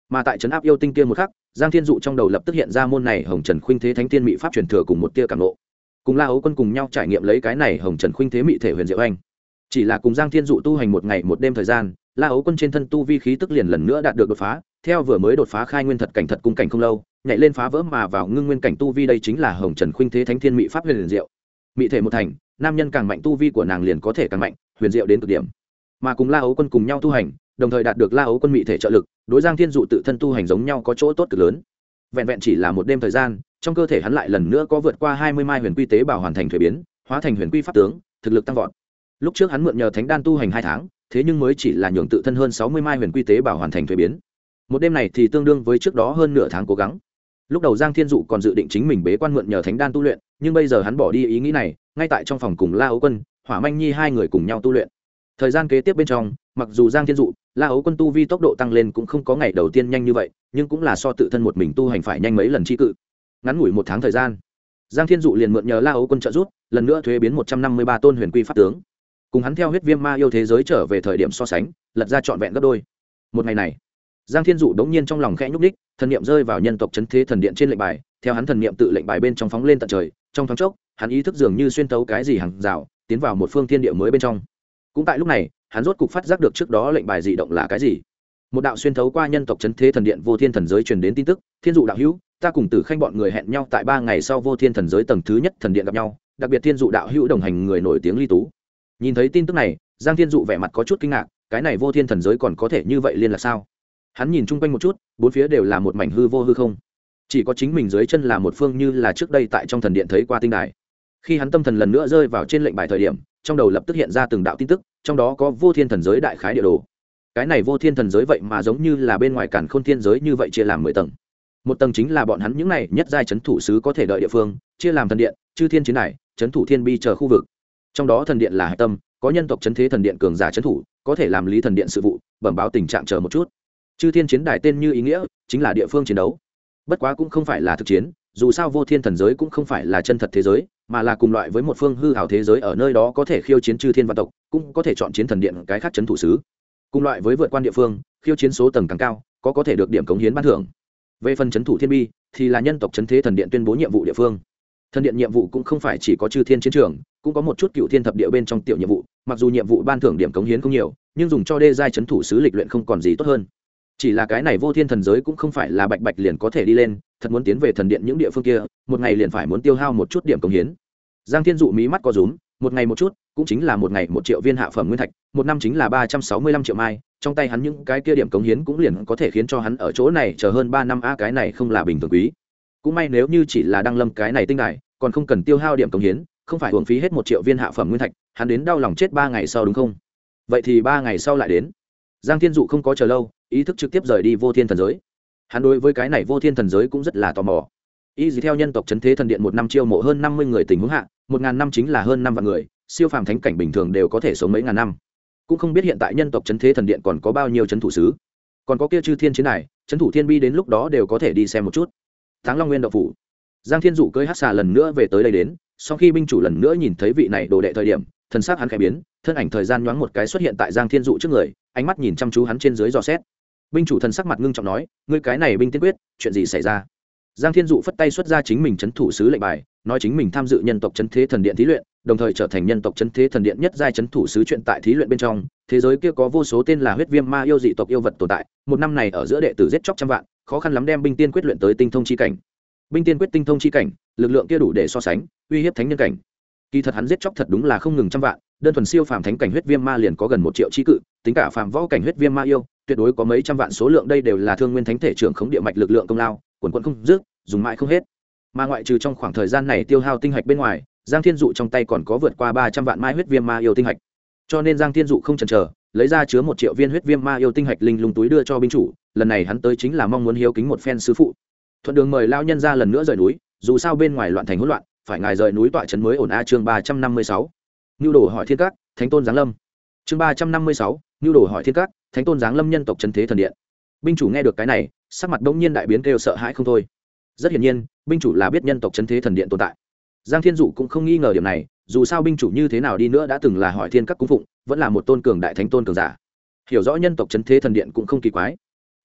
S1: Mà tại trấn áp yêu tinh kia một khắc, Giang Thiên Dụ trong đầu lập tức hiện ra môn này Hồng Trần Khuynh Thế Thánh Tiên Mị Pháp truyền thừa cùng một tia cảm ngộ. Cùng La Ấu Quân cùng nhau trải nghiệm lấy cái này Hồng Trần Khuynh Thế Mị Thể Huyền Diệu Anh. Chỉ là cùng Giang Thiên Dụ tu hành một ngày một đêm thời gian, La Ấu Quân trên thân tu vi khí tức liền lần nữa đạt được đột phá, theo vừa mới đột phá khai nguyên thật cảnh thật cung cảnh không lâu, nhảy lên phá vỡ mà vào ngưng nguyên cảnh tu vi, đây chính là Hồng Trần Khuynh Thế Thánh Thiên Mị Pháp huyền diệu. Mị thể một thành, nam nhân càng mạnh tu vi của nàng liền có thể càng mạnh, huyền diệu đến cực điểm. Mà cùng La Ấu Quân cùng nhau tu hành, đồng thời đạt được La Ấu Quân mị thể trợ lực, đối Giang Thiên Dụ tự thân tu hành giống nhau có chỗ tốt cực lớn. Vẹn vẹn chỉ là một đêm thời gian, trong cơ thể hắn lại lần nữa có vượt qua 20 mai huyền quy tế bào hoàn thành thuế biến, hóa thành huyền quy pháp tướng, thực lực tăng vọt. Lúc trước hắn mượn nhờ thánh đan tu hành 2 tháng, thế nhưng mới chỉ là nhường tự thân hơn 60 mai huyền quy tế bào hoàn thành thuế biến. Một đêm này thì tương đương với trước đó hơn nửa tháng cố gắng. Lúc đầu Giang Thiên Dụ còn dự định chính mình bế quan mượn nhờ thánh đan tu luyện, nhưng bây giờ hắn bỏ đi ý nghĩ này, ngay tại trong phòng cùng La Ấu Quân, Hỏa Manh Nhi hai người cùng nhau tu luyện. Thời gian kế tiếp bên trong, mặc dù Giang Thiên Dụ, La Ấu Quân tu vi tốc độ tăng lên cũng không có ngày đầu tiên nhanh như vậy, nhưng cũng là so tự thân một mình tu hành phải nhanh mấy lần chi cự. Ngắn ngủi 1 tháng thời gian, Giang Thiên Dụ liền mượn nhờ La Ấu Quân trợ giúp, lần nữa thuế biến 153 tôn huyền quy pháp tướng. Cùng hắn theo huyết viêm ma yêu thế giới trở về thời điểm so sánh, lật ra trọn vẹn gấp đôi. Một ngày này, Giang Thiên Dụ đống nhiên trong lòng khẽ nhúc nhích, thần niệm rơi vào nhân tộc chấn thế thần điện trên lệnh bài, theo hắn thần niệm tự lệnh bài bên trong phóng lên tận trời, trong thoáng chốc, hắn ý thức dường như xuyên tấu cái gì hàng rào, tiến vào một phương thiên địa mới bên trong. Cũng tại lúc này, hắn rốt cục phát giác được trước đó lệnh bài dị động là cái gì. Một đạo xuyên thấu qua nhân tộc chấn thế thần điện vô thiên thần giới truyền đến tin tức, Thiên Dụ đạo hữu, ta cùng Tử Khanh bọn người hẹn nhau tại 3 ngày sau vô thiên thần giới tầng thứ nhất thần điện gặp nhau, đặc biệt Thiên Dụ đạo hữu đồng hành người nổi tiếng Ly Tú. Nhìn thấy tin tức này, Giang Thiên Dụ vẻ mặt có chút kinh ngạc, cái này vô thiên thần giới còn có thể như vậy liên lạc sao? Hắn nhìn chung quanh một chút, bốn phía đều là một mảnh hư vô hư không, chỉ có chính mình dưới chân là một phương như là trước đây tại trong thần điện thấy qua tinh đài. Khi hắn tâm thần lần nữa rơi vào trên lệnh bài thời điểm, trong đầu lập tức hiện ra từng đạo tin tức, trong đó có vô thiên thần giới đại khái địa đồ. Cái này vô thiên thần giới vậy mà giống như là bên ngoài càn khôn thiên giới như vậy chia làm 10 tầng. Một tầng chính là bọn hắn những này nhất giai chấn thủ sứ có thể đợi địa phương, chia làm thần điện, chư thiên chiến đài, chấn thủ thiên bi chờ khu vực. Trong đó thần điện là hải tâm, có nhân tộc chấn thế thần điện cường giả chấn thủ, có thể làm lý thần điện sự vụ, bẩm báo tình trạng chờ một chút. Chư thiên chiến đài tên như ý nghĩa, chính là địa phương chiến đấu. Bất quá cũng không phải là thực chiến, dù sao vô thiên thần giới cũng không phải là chân thật thế giới, mà là cùng loại với một phương hư ảo thế giới, ở nơi đó có thể khiêu chiến chư thiên vạn tộc, cũng có thể chọn chiến thần điện cái khác chấn thủ sứ. Cùng loại với vượt quan địa phương, khiêu chiến số tầng càng cao, có thể được điểm cống hiến ban thưởng. Về phần chấn thủ thiên bi, thì là nhân tộc chấn thế thần điện tuyên bố nhiệm vụ địa phương. Thần điện nhiệm vụ cũng không phải chỉ có chư thiên chiến trường, cũng có một chút cựu thiên thập địa bên trong tiểu nhiệm vụ, mặc dù nhiệm vụ ban thưởng điểm cống hiến không nhiều, nhưng dùng cho đê giai chấn thủ sứ lịch luyện không còn gì tốt hơn. Chỉ là cái này vô thiên thần giới cũng không phải là bạch bạch liền có thể đi lên, thật muốn tiến về thần điện những địa phương kia, một ngày liền phải muốn tiêu hao một chút điểm cống hiến. Giang Thiên Dụ mí mắt co rúm, một ngày một chút, cũng chính là một ngày 1 triệu viên hạ phẩm nguyên thạch, một năm chính là 365 triệu mai, trong tay hắn những cái kia điểm cống hiến cũng liền có thể khiến cho hắn ở chỗ này chờ hơn 3 năm a, cái này không là bình thường quý. Cũng may nếu như chỉ là đăng lâm cái này tinh đài, còn không cần tiêu hao điểm cống hiến, không phải uổng phí hết 1 triệu viên hạ phẩm nguyên thạch, hắn đến đau lòng chết 3 ngày sau đúng không? Vậy thì 3 ngày sau lại đến. Giang Thiên Dụ không có chờ lâu, ý thức trực tiếp rời đi vô thiên thần giới. Hắn đối với cái này vô thiên thần giới cũng rất là tò mò. Y theo nhân tộc chấn thế thần điện 1 năm chiêu mộ hơn 50 người tình huống hạ, 1000 năm chính là hơn 5 vạn người, siêu phàm thánh cảnh bình thường đều có thể sống mấy ngàn năm. Cũng không biết hiện tại nhân tộc chấn thế thần điện còn có bao nhiêu chấn thủ sứ, còn có kia chư thiên chiến đài, chấn thủ thiên bi đến lúc đó đều có thể đi xem một chút. Táng Long Nguyên động phủ, Giang Thiên Dụ cưỡi hắc xà lần nữa về tới đây đến, sau khi binh chủ lần nữa nhìn thấy vị này đồ đệ thời điểm, thần sắc hắn khẽ biến, thân ảnh thời gian nhoáng một cái xuất hiện tại Giang Thiên Dụ trước người, ánh mắt nhìn chăm chú hắn trên dưới dò xét. Binh chủ thần sắc mặt ngưng trọng nói, ngươi cái này binh tiên quyết, chuyện gì xảy ra? Giang Thiên Dụ phất tay xuất ra chính mình trấn thủ sứ lệnh bài, nói chính mình tham dự nhân tộc trấn thế thần điện thí luyện, đồng thời trở thành nhân tộc trấn thế thần điện nhất giai trấn thủ sứ. Chuyện tại thí luyện bên trong, thế giới kia có vô số tên là huyết viêm ma yêu dị tộc yêu vật tồn tại, một năm này ở giữa đệ tử giết chóc trăm vạn, khó khăn lắm đem binh tiên quyết luyện tới tinh thông chi cảnh. Binh tiên quyết tinh thông chi cảnh, lực lượng kia đủ để so sánh uy hiếp thánh nhân cảnh. Kỳ thật hắn giết chóc thật đúng là không ngừng trăm vạn, đơn thuần siêu phàm thánh cảnh huyết viêm ma liền có gần 1 triệu chi cự, tính cả phàm võ cảnh huyết viêm ma yêu, tuyệt đối có mấy trăm vạn số lượng, đây đều là thương nguyên thánh thể trưởng khống địa mạch lực lượng công lao, quần quần không dứt, dùng mãi không hết. Mà ngoại trừ trong khoảng thời gian này tiêu hao tinh hạch bên ngoài, Giang Thiên Dụ trong tay còn có vượt qua 300 vạn mai huyết viêm ma yêu tinh hạch. Cho nên Giang Thiên Dụ không chần chờ, lấy ra chứa 1 triệu viên huyết viêm ma yêu tinh hạch linh lung túi đưa cho binh chủ, lần này hắn tới chính là mong muốn hiếu kính một phen sư phụ. Thuận đường mời lao nhân ra lần nữa rời núi, dù sao bên ngoài loạn thành hỗn loạn, phải ngài rời núi tọa trấn mới ổn a. Chương 356. Nưu đồ hỏi thiên các, thánh tôn giáng lâm. Chương 356. Nưu đồ hỏi thiên các, thánh tôn giáng lâm nhân tộc chân thế thần điện. Binh chủ nghe được cái này, sắc mặt bỗng nhiên đại biến, kêu sợ hãi không thôi. Rất hiển nhiên, binh chủ là biết nhân tộc chân thế thần điện tồn tại. Giang Thiên Dụ cũng không nghi ngờ điểm này, dù sao binh chủ như thế nào đi nữa đã từng là hỏi thiên các cung phụng, vẫn là một tôn cường đại thánh tôn cường giả, hiểu rõ nhân tộc chân thế thần điện cũng không kỳ quái.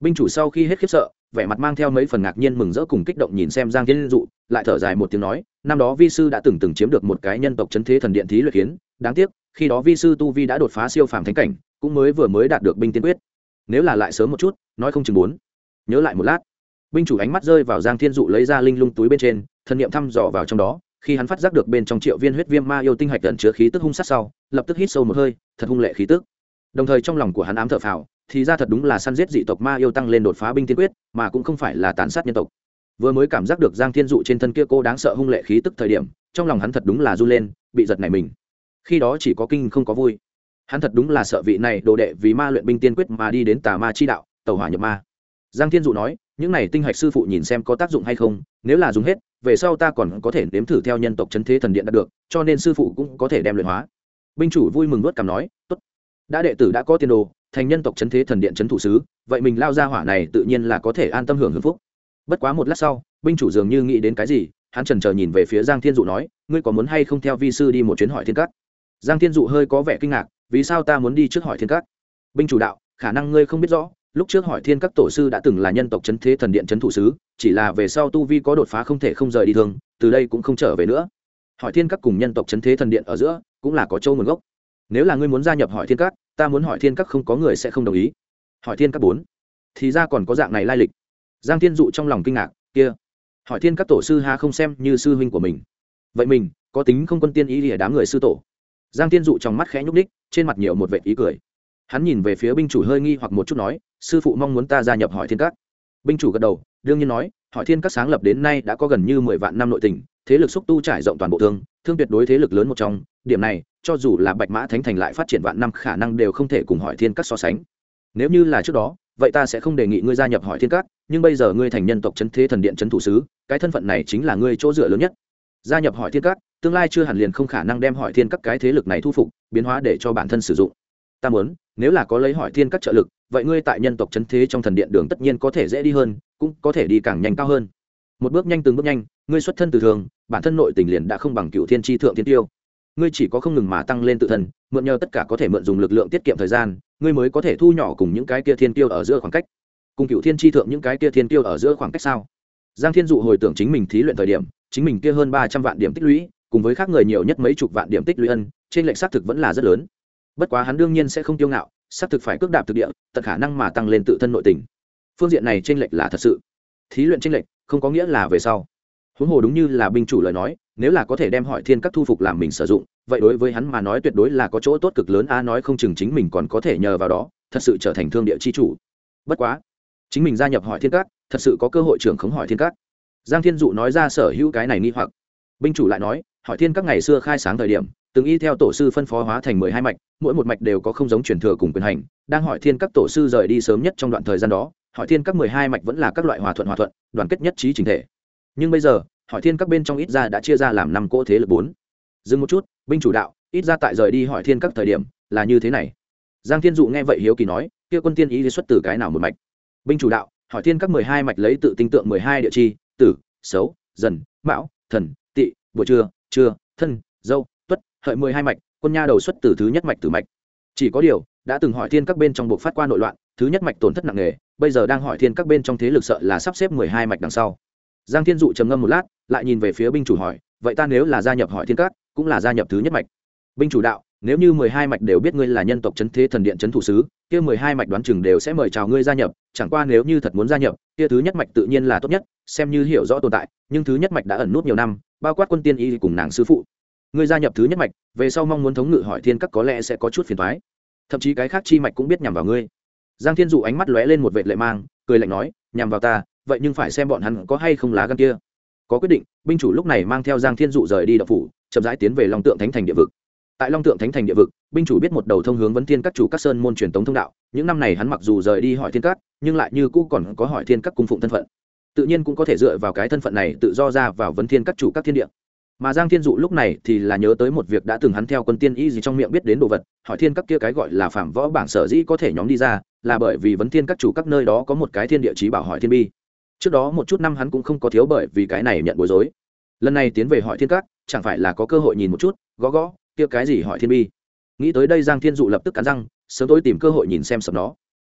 S1: Binh chủ sau khi hết khiếp sợ, vẻ mặt mang theo mấy phần ngạc nhiên mừng rỡ cùng kích động nhìn xem Giang Thiên Dụ, lại thở dài một tiếng nói, năm đó vi sư đã từng chiếm được một cái nhân tộc chấn thế thần điện thí luyện kiến, đáng tiếc, khi đó vi sư tu vi đã đột phá siêu phàm thánh cảnh, cũng mới đạt được binh tiên quyết. Nếu là lại sớm một chút, nói không chừng bốn. Nhớ lại một lát, binh chủ ánh mắt rơi vào Giang Thiên Dụ lấy ra linh lung túi bên trên, thần niệm thăm dò vào trong đó, khi hắn phát giác được bên trong triệu viên huyết viêm ma yêu tinh hạch ẩn chứa khí tức hung sát sau, lập tức hít sâu một hơi, thật hung lệ khí tức. Đồng thời trong lòng của hắn ám thở phào, thì ra thật đúng là săn giết dị tộc ma yêu tăng lên đột phá binh tiên quyết, mà cũng không phải là tàn sát nhân tộc. Vừa mới cảm giác được Giang Thiên Dụ trên thân kia cô đáng sợ hung lệ khí tức thời điểm, trong lòng hắn thật đúng là run lên, bị giật nảy mình. Khi đó chỉ có kinh không có vui. Hắn thật đúng là sợ vị này đồ đệ vì ma luyện binh tiên quyết mà đi đến tà ma chi đạo, tẩu hỏa nhập ma. Giang Thiên Dụ nói, những này tinh hạch sư phụ nhìn xem có tác dụng hay không, nếu là dùng hết, về sau ta còn có thể nếm thử theo nhân tộc chấn thế thần điện đạt được, cho nên sư phụ cũng có thể đem luyện hóa. Binh chủ vui mừng nuốt cằm nói, tốt, đã đệ tử đã có tiền đồ, thành nhân tộc chấn thế thần điện chấn thủ sứ, vậy mình lao ra hỏa này tự nhiên là có thể an tâm hưởng hưởng phúc. Bất quá một lát sau, binh chủ dường như nghĩ đến cái gì, hắn chần chờ nhìn về phía Giang Thiên Dụ nói, ngươi có muốn hay không theo vi sư đi một chuyến hỏi thiên các? Giang Thiên Dụ hơi có vẻ kinh ngạc, vì sao ta muốn đi trước hỏi thiên các? Binh chủ đạo, khả năng ngươi không biết rõ, lúc trước hỏi thiên các tổ sư đã từng là nhân tộc chấn thế thần điện chấn thủ sứ, chỉ là về sau tu vi có đột phá không thể không rời đi thường, từ đây cũng không trở về nữa. Hỏi thiên các cùng nhân tộc chấn thế thần điện ở giữa cũng là có châu nguồn gốc. Nếu là ngươi muốn gia nhập hỏi thiên các, ta muốn hỏi thiên các không có người sẽ không đồng ý. Hỏi thiên các bốn, thì ra còn có dạng này lai lịch. Giang Thiên Dụ trong lòng kinh ngạc, kia hỏi thiên các tổ sư ha không xem như sư huynh của mình, vậy mình có tính không quân tiên ý ở đám người sư tổ? Giang Thiên Dụ trong mắt khẽ nhúc ních, trên mặt nhiều một vẻ ý cười. Hắn nhìn về phía binh chủ hơi nghi hoặc một chút nói, sư phụ mong muốn ta gia nhập hỏi thiên các. Binh chủ gật đầu, đương nhiên nói, hỏi thiên các sáng lập đến nay đã có gần như 10 vạn năm nội tình, thế lực xúc tu trải rộng toàn bộ thương tuyệt đối thế lực lớn một trong, điểm này cho dù là bạch mã thánh thành lại phát triển vạn năm khả năng đều không thể cùng hỏi thiên các so sánh. Nếu như là trước đó, vậy ta sẽ không đề nghị ngươi gia nhập hỏi thiên các, nhưng bây giờ ngươi thành nhân tộc chấn thế thần điện chấn thủ sứ, cái thân phận này chính là ngươi chỗ dựa lớn nhất. Gia nhập hỏi thiên các, tương lai chưa hẳn liền không khả năng đem hỏi thiên các cái thế lực này thu phục, biến hóa để cho bản thân sử dụng. Ta muốn, nếu là có lấy hỏi thiên các trợ lực, vậy ngươi tại nhân tộc chấn thế trong thần điện đường tất nhiên có thể dễ đi hơn, cũng có thể đi càng nhanh cao hơn. Một bước nhanh từng bước nhanh, ngươi xuất thân từ thường, bản thân nội tình liền đã không bằng cựu thiên tri thượng thiên tiêu. Ngươi chỉ có không ngừng mà tăng lên tự thân, mượn nhờ tất cả có thể mượn dùng lực lượng tiết kiệm thời gian, ngươi mới có thể thu nhỏ cùng những cái kia thiên tiêu ở giữa khoảng cách. Cùng cựu thiên tri thượng những cái kia thiên tiêu ở giữa khoảng cách sao? Giang Thiên Dụ hồi tưởng chính mình thí luyện thời điểm, chính mình kia hơn 300 vạn điểm tích lũy, cùng với khác người nhiều nhất mấy chục vạn điểm tích lũy ân, trên lệch xác thực vẫn là rất lớn. Bất quá hắn đương nhiên sẽ không kiêu ngạo, xác thực phải cước đạp thực địa, tận khả năng mà tăng lên tự thân nội tình. Phương diện này trên lệch là thật sự. Thí luyện trên lệch không có nghĩa là về sau. Huống hồ đúng như là binh chủ lời nói, nếu là có thể đem hỏi thiên các thu phục làm mình sử dụng, vậy đối với hắn mà nói tuyệt đối là có chỗ tốt cực lớn, nói không chừng chính mình còn có thể nhờ vào đó thật sự trở thành thương địa chi chủ. Bất quá, chính mình gia nhập hỏi thiên các, thật sự có cơ hội trưởng khống hỏi thiên các. Giang Thiên Dụ nói ra sở hữu cái này nghi hoặc. Binh chủ lại nói, hỏi thiên các ngày xưa khai sáng thời điểm, từng y theo tổ sư phân phó hóa thành 12 mạch, mỗi một mạch đều có không giống truyền thừa cùng quyền hành, đang hỏi thiên các tổ sư rời đi sớm nhất trong đoạn thời gian đó, hỏi thiên các 12 mạch vẫn là các loại hòa thuận, đoàn kết nhất trí chỉnh thể. Nhưng bây giờ, hỏi thiên các bên trong ít ra đã chia ra làm 5 cỗ thế lực 4. Dừng một chút, binh chủ đạo, ít ra tại rời đi hỏi thiên các thời điểm là như thế này. Giang Thiên Dụ nghe vậy hiếu kỳ nói, kia quân tiên ý xuất từ cái nào một mạch? Binh chủ đạo, hỏi thiên các 12 mạch lấy tự tinh tượng 12 địa chi, tử, xấu, dần, mão, thần, tỵ, buổi trưa, thân, dâu, tuất, hợi 12 mạch, quân nha đầu xuất từ thứ nhất mạch tử mạch. Chỉ có điều, đã từng hỏi thiên các bên trong buộc phát qua nội loạn, thứ nhất mạch tổn thất nặng nề, bây giờ đang hỏi thiên các bên trong thế lực sợ là sắp xếp 12 mạch đằng sau. Giang Thiên Dụ trầm ngâm một lát, lại nhìn về phía binh chủ hỏi, vậy ta nếu là gia nhập hỏi thiên các, cũng là gia nhập thứ nhất mạch? Binh chủ đạo, nếu như 12 mạch đều biết ngươi là nhân tộc chấn thế thần điện chấn thủ sứ, kia 12 mạch đoán chừng đều sẽ mời chào ngươi gia nhập, chẳng qua nếu như thật muốn gia nhập, kia thứ nhất mạch tự nhiên là tốt nhất, xem như hiểu rõ tồn tại, nhưng thứ nhất mạch đã ẩn nút nhiều năm, bao quát quân tiên y cùng nàng sư phụ. Ngươi gia nhập thứ nhất mạch, về sau mong muốn thống ngự hỏi thiên các có lẽ sẽ có chút phiền toái. Thậm chí cái khác chi mạch cũng biết nhằm vào ngươi. Giang Thiên Dụ ánh mắt lóe lên một vệt lệ mang, cười lạnh nói, nhằm vào ta, vậy nhưng phải xem bọn hắn có hay không lá gan kia. Có quyết định, binh chủ lúc này mang theo Giang Thiên Dụ rời đi động phủ, chậm rãi tiến về Long Tượng Thánh Thành địa vực. Tại Long Tượng Thánh Thành địa vực, binh chủ biết một đầu thông hướng vấn thiên các chủ các sơn môn truyền tống thông đạo, những năm này hắn mặc dù rời đi hỏi thiên các, nhưng lại như cũ còn có hỏi thiên các cung phụng thân phận, tự nhiên cũng có thể dựa vào cái thân phận này tự do ra vào vấn thiên các chủ các thiên địa. Mà Giang Thiên Dụ lúc này thì là nhớ tới một việc đã từng hắn theo quân tiên y gì trong miệng biết đến đồ vật, hỏi thiên các kia cái gọi là phạm võ bảng sở dĩ có thể nhóm đi ra, là bởi vì vấn thiên các chủ các nơi đó có một cái thiên địa chí bảo hỏi thiên bi. Trước đó một chút năm hắn cũng không có thiếu bởi vì cái này nhận bối rối. Lần này tiến về hỏi thiên các, chẳng phải là có cơ hội nhìn một chút, gõ kia cái gì hỏi thiên bi. Nghĩ tới đây Giang Thiên Dụ lập tức cắn răng, sớm tối tìm cơ hội nhìn xem sập nó.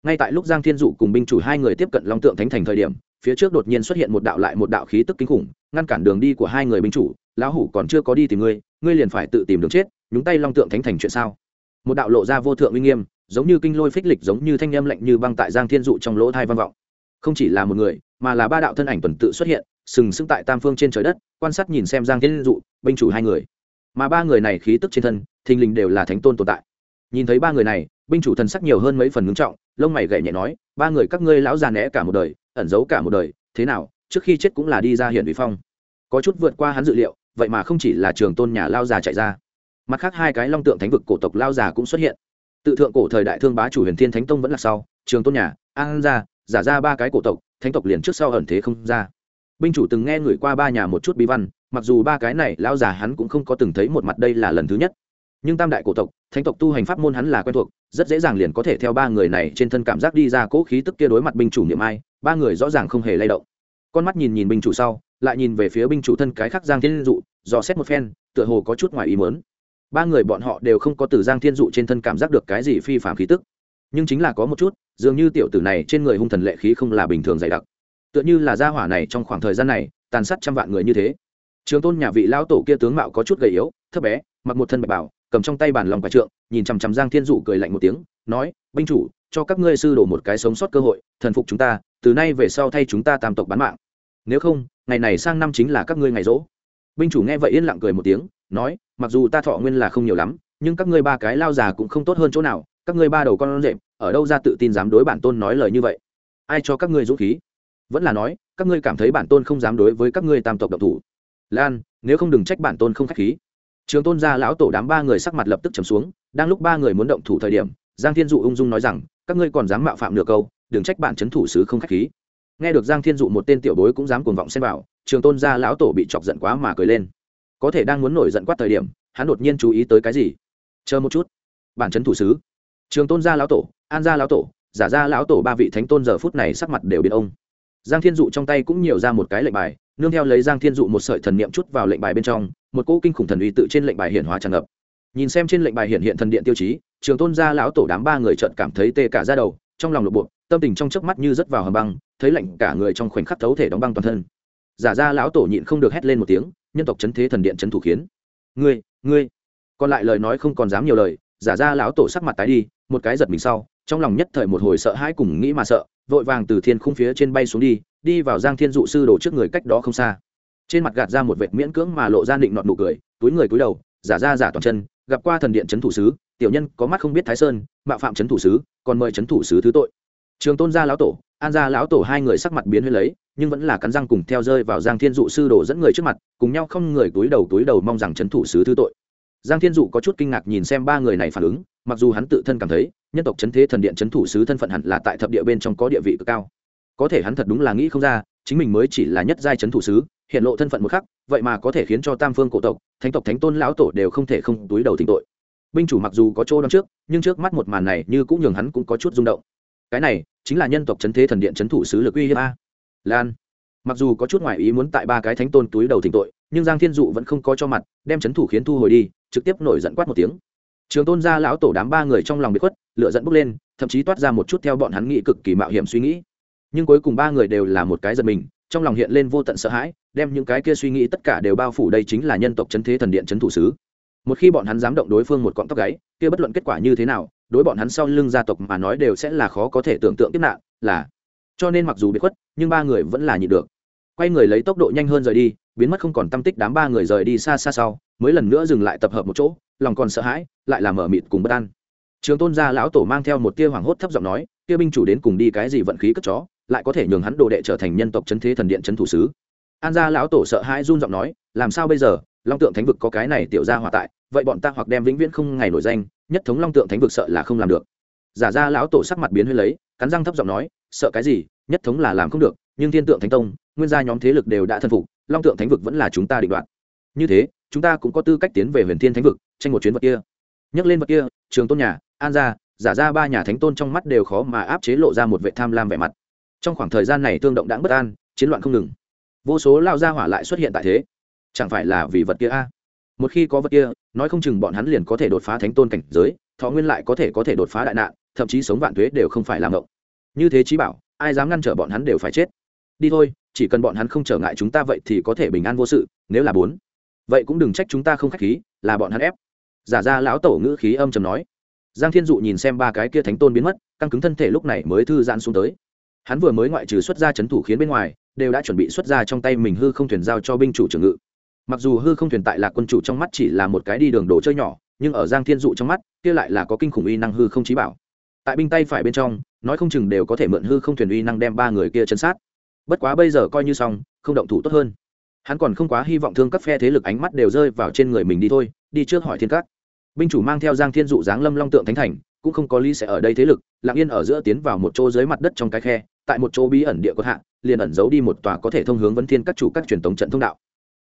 S1: ngay tại lúc Giang Thiên Dụ cùng binh chủ hai người tiếp cận Long Tượng Thánh Thành thời điểm, phía trước đột nhiên xuất hiện một đạo lại một đạo khí tức kinh khủng, ngăn cản đường đi của hai người binh chủ. Lão hủ còn chưa có đi tìm ngươi, ngươi liền phải tự tìm đường chết, nhúng tay Long Tượng Thánh Thành chuyện sao? Một đạo lộ ra vô thượng uy nghiêm, giống như kinh lôi phích lịch, giống như thanh âm lạnh như băng tại Giang Thiên Dụ trong lỗ tai vang vọng. Không chỉ là một người, mà là ba đạo thân ảnh tuần tự xuất hiện, sừng sững tại tam phương trên trời đất, quan sát nhìn xem Giang Thiên Dụ, binh chủ hai người. Mà ba người này khí tức trên thân, thình lình đều là thánh tôn tồn tại. Nhìn thấy ba người này, binh chủ thần sắc nhiều hơn mấy phần ngưng trọng, lông mày gảy nhẹ nói, ba người các ngươi lão già né cả một đời, ẩn giấu cả một đời, thế nào, trước khi chết cũng là đi ra hiện uy phong. Có chút vượt qua hắn dự liệu, vậy mà không chỉ là Trường Tôn nhà lao già chạy ra, mặt khác hai cái Long Tượng Thánh vực cổ tộc lao già cũng xuất hiện. Tự thượng cổ thời đại thương bá chủ Huyền Thiên Thánh Tông vẫn là sau, Trường Tôn nhà, An gia, giả ra ba cái cổ tộc, thánh tộc liền trước sau ẩn thế không ra. Binh chủ từng nghe người qua ba nhà một chút bí văn, mặc dù ba cái này lao già hắn cũng không có từng thấy một mặt, đây là lần thứ nhất. Nhưng tam đại cổ tộc, thánh tộc tu hành pháp môn hắn là quen thuộc, rất dễ dàng liền có thể theo ba người này trên thân cảm giác đi ra cố khí tức kia. Đối mặt binh chủ niệm ai, ba người rõ ràng không hề lay động. Con mắt nhìn nhìn binh chủ sau, lại nhìn về phía binh chủ thân cái khác Giang Thiên Dụ, dò xét một phen, tựa hồ có chút ngoài ý muốn. Ba người bọn họ đều không có từ Giang Thiên Dụ trên thân cảm giác được cái gì phi phàm khí tức, nhưng chính là có một chút, dường như tiểu tử này trên người hung thần lệ khí không là bình thường dày đặc, tựa như là gia hỏa này trong khoảng thời gian này tàn sát trăm vạn người như thế. Trường Tôn nhà vị lão tổ kia tướng mạo có chút gầy yếu, thấp bé, mặc một thân bạch bào, cầm trong tay bản lòng quả trượng, nhìn chằm chằm Giang Thiên Dụ cười lạnh một tiếng, nói: binh chủ, cho các ngươi sư đổ một cái sống sót cơ hội, thần phục chúng ta, từ nay về sau thay chúng ta tam tộc bán mạng, nếu không ngày này sang năm chính là các ngươi ngày rỗ. Binh chủ nghe vậy yên lặng cười một tiếng, nói: mặc dù ta thọ nguyên là không nhiều lắm, nhưng các ngươi ba cái lao già cũng không tốt hơn chỗ nào, các ngươi ba đầu con rệm ở đâu ra tự tin dám đối bản tôn nói lời như vậy? Ai cho các ngươi dũng khí? Vẫn là nói các ngươi cảm thấy bản tôn không dám đối với các ngươi tam tộc động thủ? Lan, nếu không đừng trách bản tôn không khách khí. Trường Tôn gia lão tổ đám ba người sắc mặt lập tức trầm xuống, đang lúc ba người muốn động thủ thời điểm, Giang Thiên Dụ ung dung nói rằng: các ngươi còn dám mạo phạm nửa câu, đừng trách bản trấn thủ sứ không khách khí. Nghe được Giang Thiên Dụ một tên tiểu bối cũng dám cuồng vọng xen vào, Trường Tôn gia lão tổ bị chọc giận quá mà cười lên. Có thể đang muốn nổi giận quát thời điểm, hắn đột nhiên chú ý tới cái gì. Chờ một chút, bản trấn thủ sứ, Trường Tôn gia lão tổ, An gia lão tổ, giả gia lão tổ ba vị thánh tôn giờ phút này sắc mặt đều biến ông. Giang Thiên Dụ trong tay cũng nhiều ra một cái lệnh bài, nương theo lấy Giang Thiên Dụ một sợi thần niệm chút vào lệnh bài bên trong, một cỗ kinh khủng thần uy tự trên lệnh bài hiện hóa tràn ngập. Nhìn xem trên lệnh bài hiện hiện thần điện tiêu chí, Trường Tôn gia lão tổ đám ba người chợt cảm thấy tê cả da đầu, trong lòng lục bộ, tâm tình trong chớp mắt như rớt vào hầm băng, thấy lạnh cả người trong khoảnh khắc thấu thể đóng băng toàn thân. Giả gia lão tổ nhịn không được hét lên một tiếng, nhân tộc chấn thế thần điện chấn thủ khiến. Ngươi. Còn lại lời nói không còn dám nhiều lời, giả gia lão tổ sắc mặt tái đi, một cái giật mình sau, trong lòng nhất thời một hồi sợ hãi cùng nghĩ mà sợ, vội vàng từ thiên khung phía trên bay xuống đi vào Giang Thiên Dụ sư đồ trước người cách đó không xa. Trên mặt gạt ra một vệt miễn cưỡng mà lộ ra định nọt nụ cười, túi người cúi đầu, giả ra giả toàn chân, gặp qua thần điện trấn thủ sứ, tiểu nhân có mắt không biết Thái Sơn, mạo phạm trấn thủ sứ, còn mời trấn thủ sứ thứ tội. Trường Tôn gia lão tổ, An gia lão tổ hai người sắc mặt biến hóa lấy, nhưng vẫn là cắn răng cùng theo rơi vào Giang Thiên Dụ sư đồ dẫn người trước mặt, cùng nhau không người cúi đầu mong rằng trấn thủ sứ thứ tội. Giang Thiên Dụ có chút kinh ngạc nhìn xem ba người này phản ứng, mặc dù hắn tự thân cảm thấy nhân tộc chấn thế thần điện chấn thủ sứ thân phận hẳn là tại thập địa bên trong có địa vị cực cao, có thể hắn thật đúng là nghĩ không ra, chính mình mới chỉ là nhất giai chấn thủ sứ, hiện lộ thân phận một khắc, vậy mà có thể khiến cho tam phương cổ tộc, thánh tộc thánh tôn lão tổ đều không thể không túi đầu thỉnh tội. Binh chủ mặc dù có chỗ đoán trước, nhưng trước mắt một màn này như cũng nhường hắn cũng có chút rung động. Cái này chính là nhân tộc chấn thế thần điện chấn thủ sứ lực uy hiếp a. Lan, mặc dù có chút ngoại ý muốn tại ba cái thánh tôn túi đầu thỉnh tội, nhưng Giang Thiên Dụ vẫn không có cho mặt, đem chấn thủ khiến thu hồi đi, trực tiếp nổi giận quát một tiếng. Trường Tôn gia lão tổ đám ba người trong lòng bị khuất, lửa giận bốc lên, thậm chí toát ra một chút theo bọn hắn nghĩ cực kỳ mạo hiểm suy nghĩ. Nhưng cuối cùng ba người đều là một cái giật mình, trong lòng hiện lên vô tận sợ hãi, đem những cái kia suy nghĩ tất cả đều bao phủ, đây chính là nhân tộc chấn thế thần điện chấn thủ sứ. Một khi bọn hắn dám động đối phương một cọng tóc gáy, kia bất luận kết quả như thế nào, đối bọn hắn sau lưng gia tộc mà nói đều sẽ là khó có thể tưởng tượng tiếp nạn, là. Cho nên mặc dù bị khuất, nhưng ba người vẫn là nhịn được. Quay người lấy tốc độ nhanh hơn rời đi, biến mất không còn tăm tích, đám ba người rời đi xa xa sau, mới lần nữa dừng lại tập hợp một chỗ, lòng còn sợ hãi, lại là mở mịt cùng bất an. Trường Tôn gia lão tổ mang theo một tia hoảng hốt thấp giọng nói, kia binh chủ đến cùng đi cái gì vận khí cất chó, lại có thể nhường hắn đồ đệ trở thành nhân tộc chấn thế thần điện chấn thủ sứ. An gia lão tổ sợ hãi run giọng nói, làm sao bây giờ, Long Tượng Thánh vực có cái này tiểu gia hỏa tại, vậy bọn ta hoặc đem vĩnh viễn không ngày nổi danh, nhất thống Long Tượng Thánh vực sợ là không làm được. Giả gia lão tổ sắc mặt biến hơi lấy, cắn răng thấp giọng nói, sợ cái gì, nhất thống là làm không được, nhưng Thiên Tượng Thánh Tông, nguyên gia nhóm thế lực đều đã thân phục, Long Tượng Thánh vực vẫn là chúng ta định đoạt. Như thế, chúng ta cũng có tư cách tiến về Huyền Thiên Thánh vực, tranh một chuyến vật kia. Nhắc lên vật kia, Trường Tôn nhà, An gia, giả ra ba nhà thánh tôn trong mắt đều khó mà áp chế lộ ra một vẻ tham lam vẻ mặt. Trong khoảng thời gian này tương động đãng bất an, chiến loạn không ngừng, vô số lao gia hỏa lại xuất hiện tại thế, chẳng phải là vì vật kia a? Một khi có vật kia, nói không chừng bọn hắn liền có thể đột phá thánh tôn cảnh giới, thọ nguyên lại có thể đột phá đại nạn, thậm chí sống vạn tuế đều không phải làm ngộng. như thế trí bảo ai dám ngăn trở bọn hắn đều phải chết. Đi thôi, chỉ cần bọn hắn không trở ngại chúng ta vậy thì có thể bình an vô sự, nếu là bốn vậy cũng đừng trách chúng ta không khách khí, là bọn hắn ép. Giả ra lão tổ ngữ khí âm trầm nói. Giang Thiên Dụ nhìn xem ba cái kia thánh tôn biến mất, căng cứng thân thể lúc này mới thư giãn xuống tới. Hắn vừa mới ngoại trừ xuất ra chấn thủ khiến bên ngoài, đều đã chuẩn bị xuất ra trong tay mình hư không thuyền giao cho binh chủ trưởng ngự. Mặc dù hư không thuyền tại Lạc quân chủ trong mắt chỉ là một cái đi đường đồ chơi nhỏ, nhưng ở Giang Thiên Dụ trong mắt, kia lại là có kinh khủng uy năng hư không chí bảo. Tại binh tay phải bên trong, nói không chừng đều có thể mượn hư không thuyền uy năng đem ba người kia chấn sát. Bất quá bây giờ coi như xong, không động thủ tốt hơn. Hắn còn không quá hy vọng thương các phe thế lực ánh mắt đều rơi vào trên người mình đi thôi, đi trước hỏi thiên các. Binh chủ mang theo Giang Thiên Dụ dáng lâm long tượng thánh thành, cũng không có lý sẽ ở đây thế lực, lặng yên ở giữa tiến vào một chỗ dưới mặt đất trong cái khe, tại một chỗ bí ẩn địa cốt hạ, liền ẩn giấu đi một tòa có thể thông hướng vấn thiên các chủ các truyền tống trận thông đạo.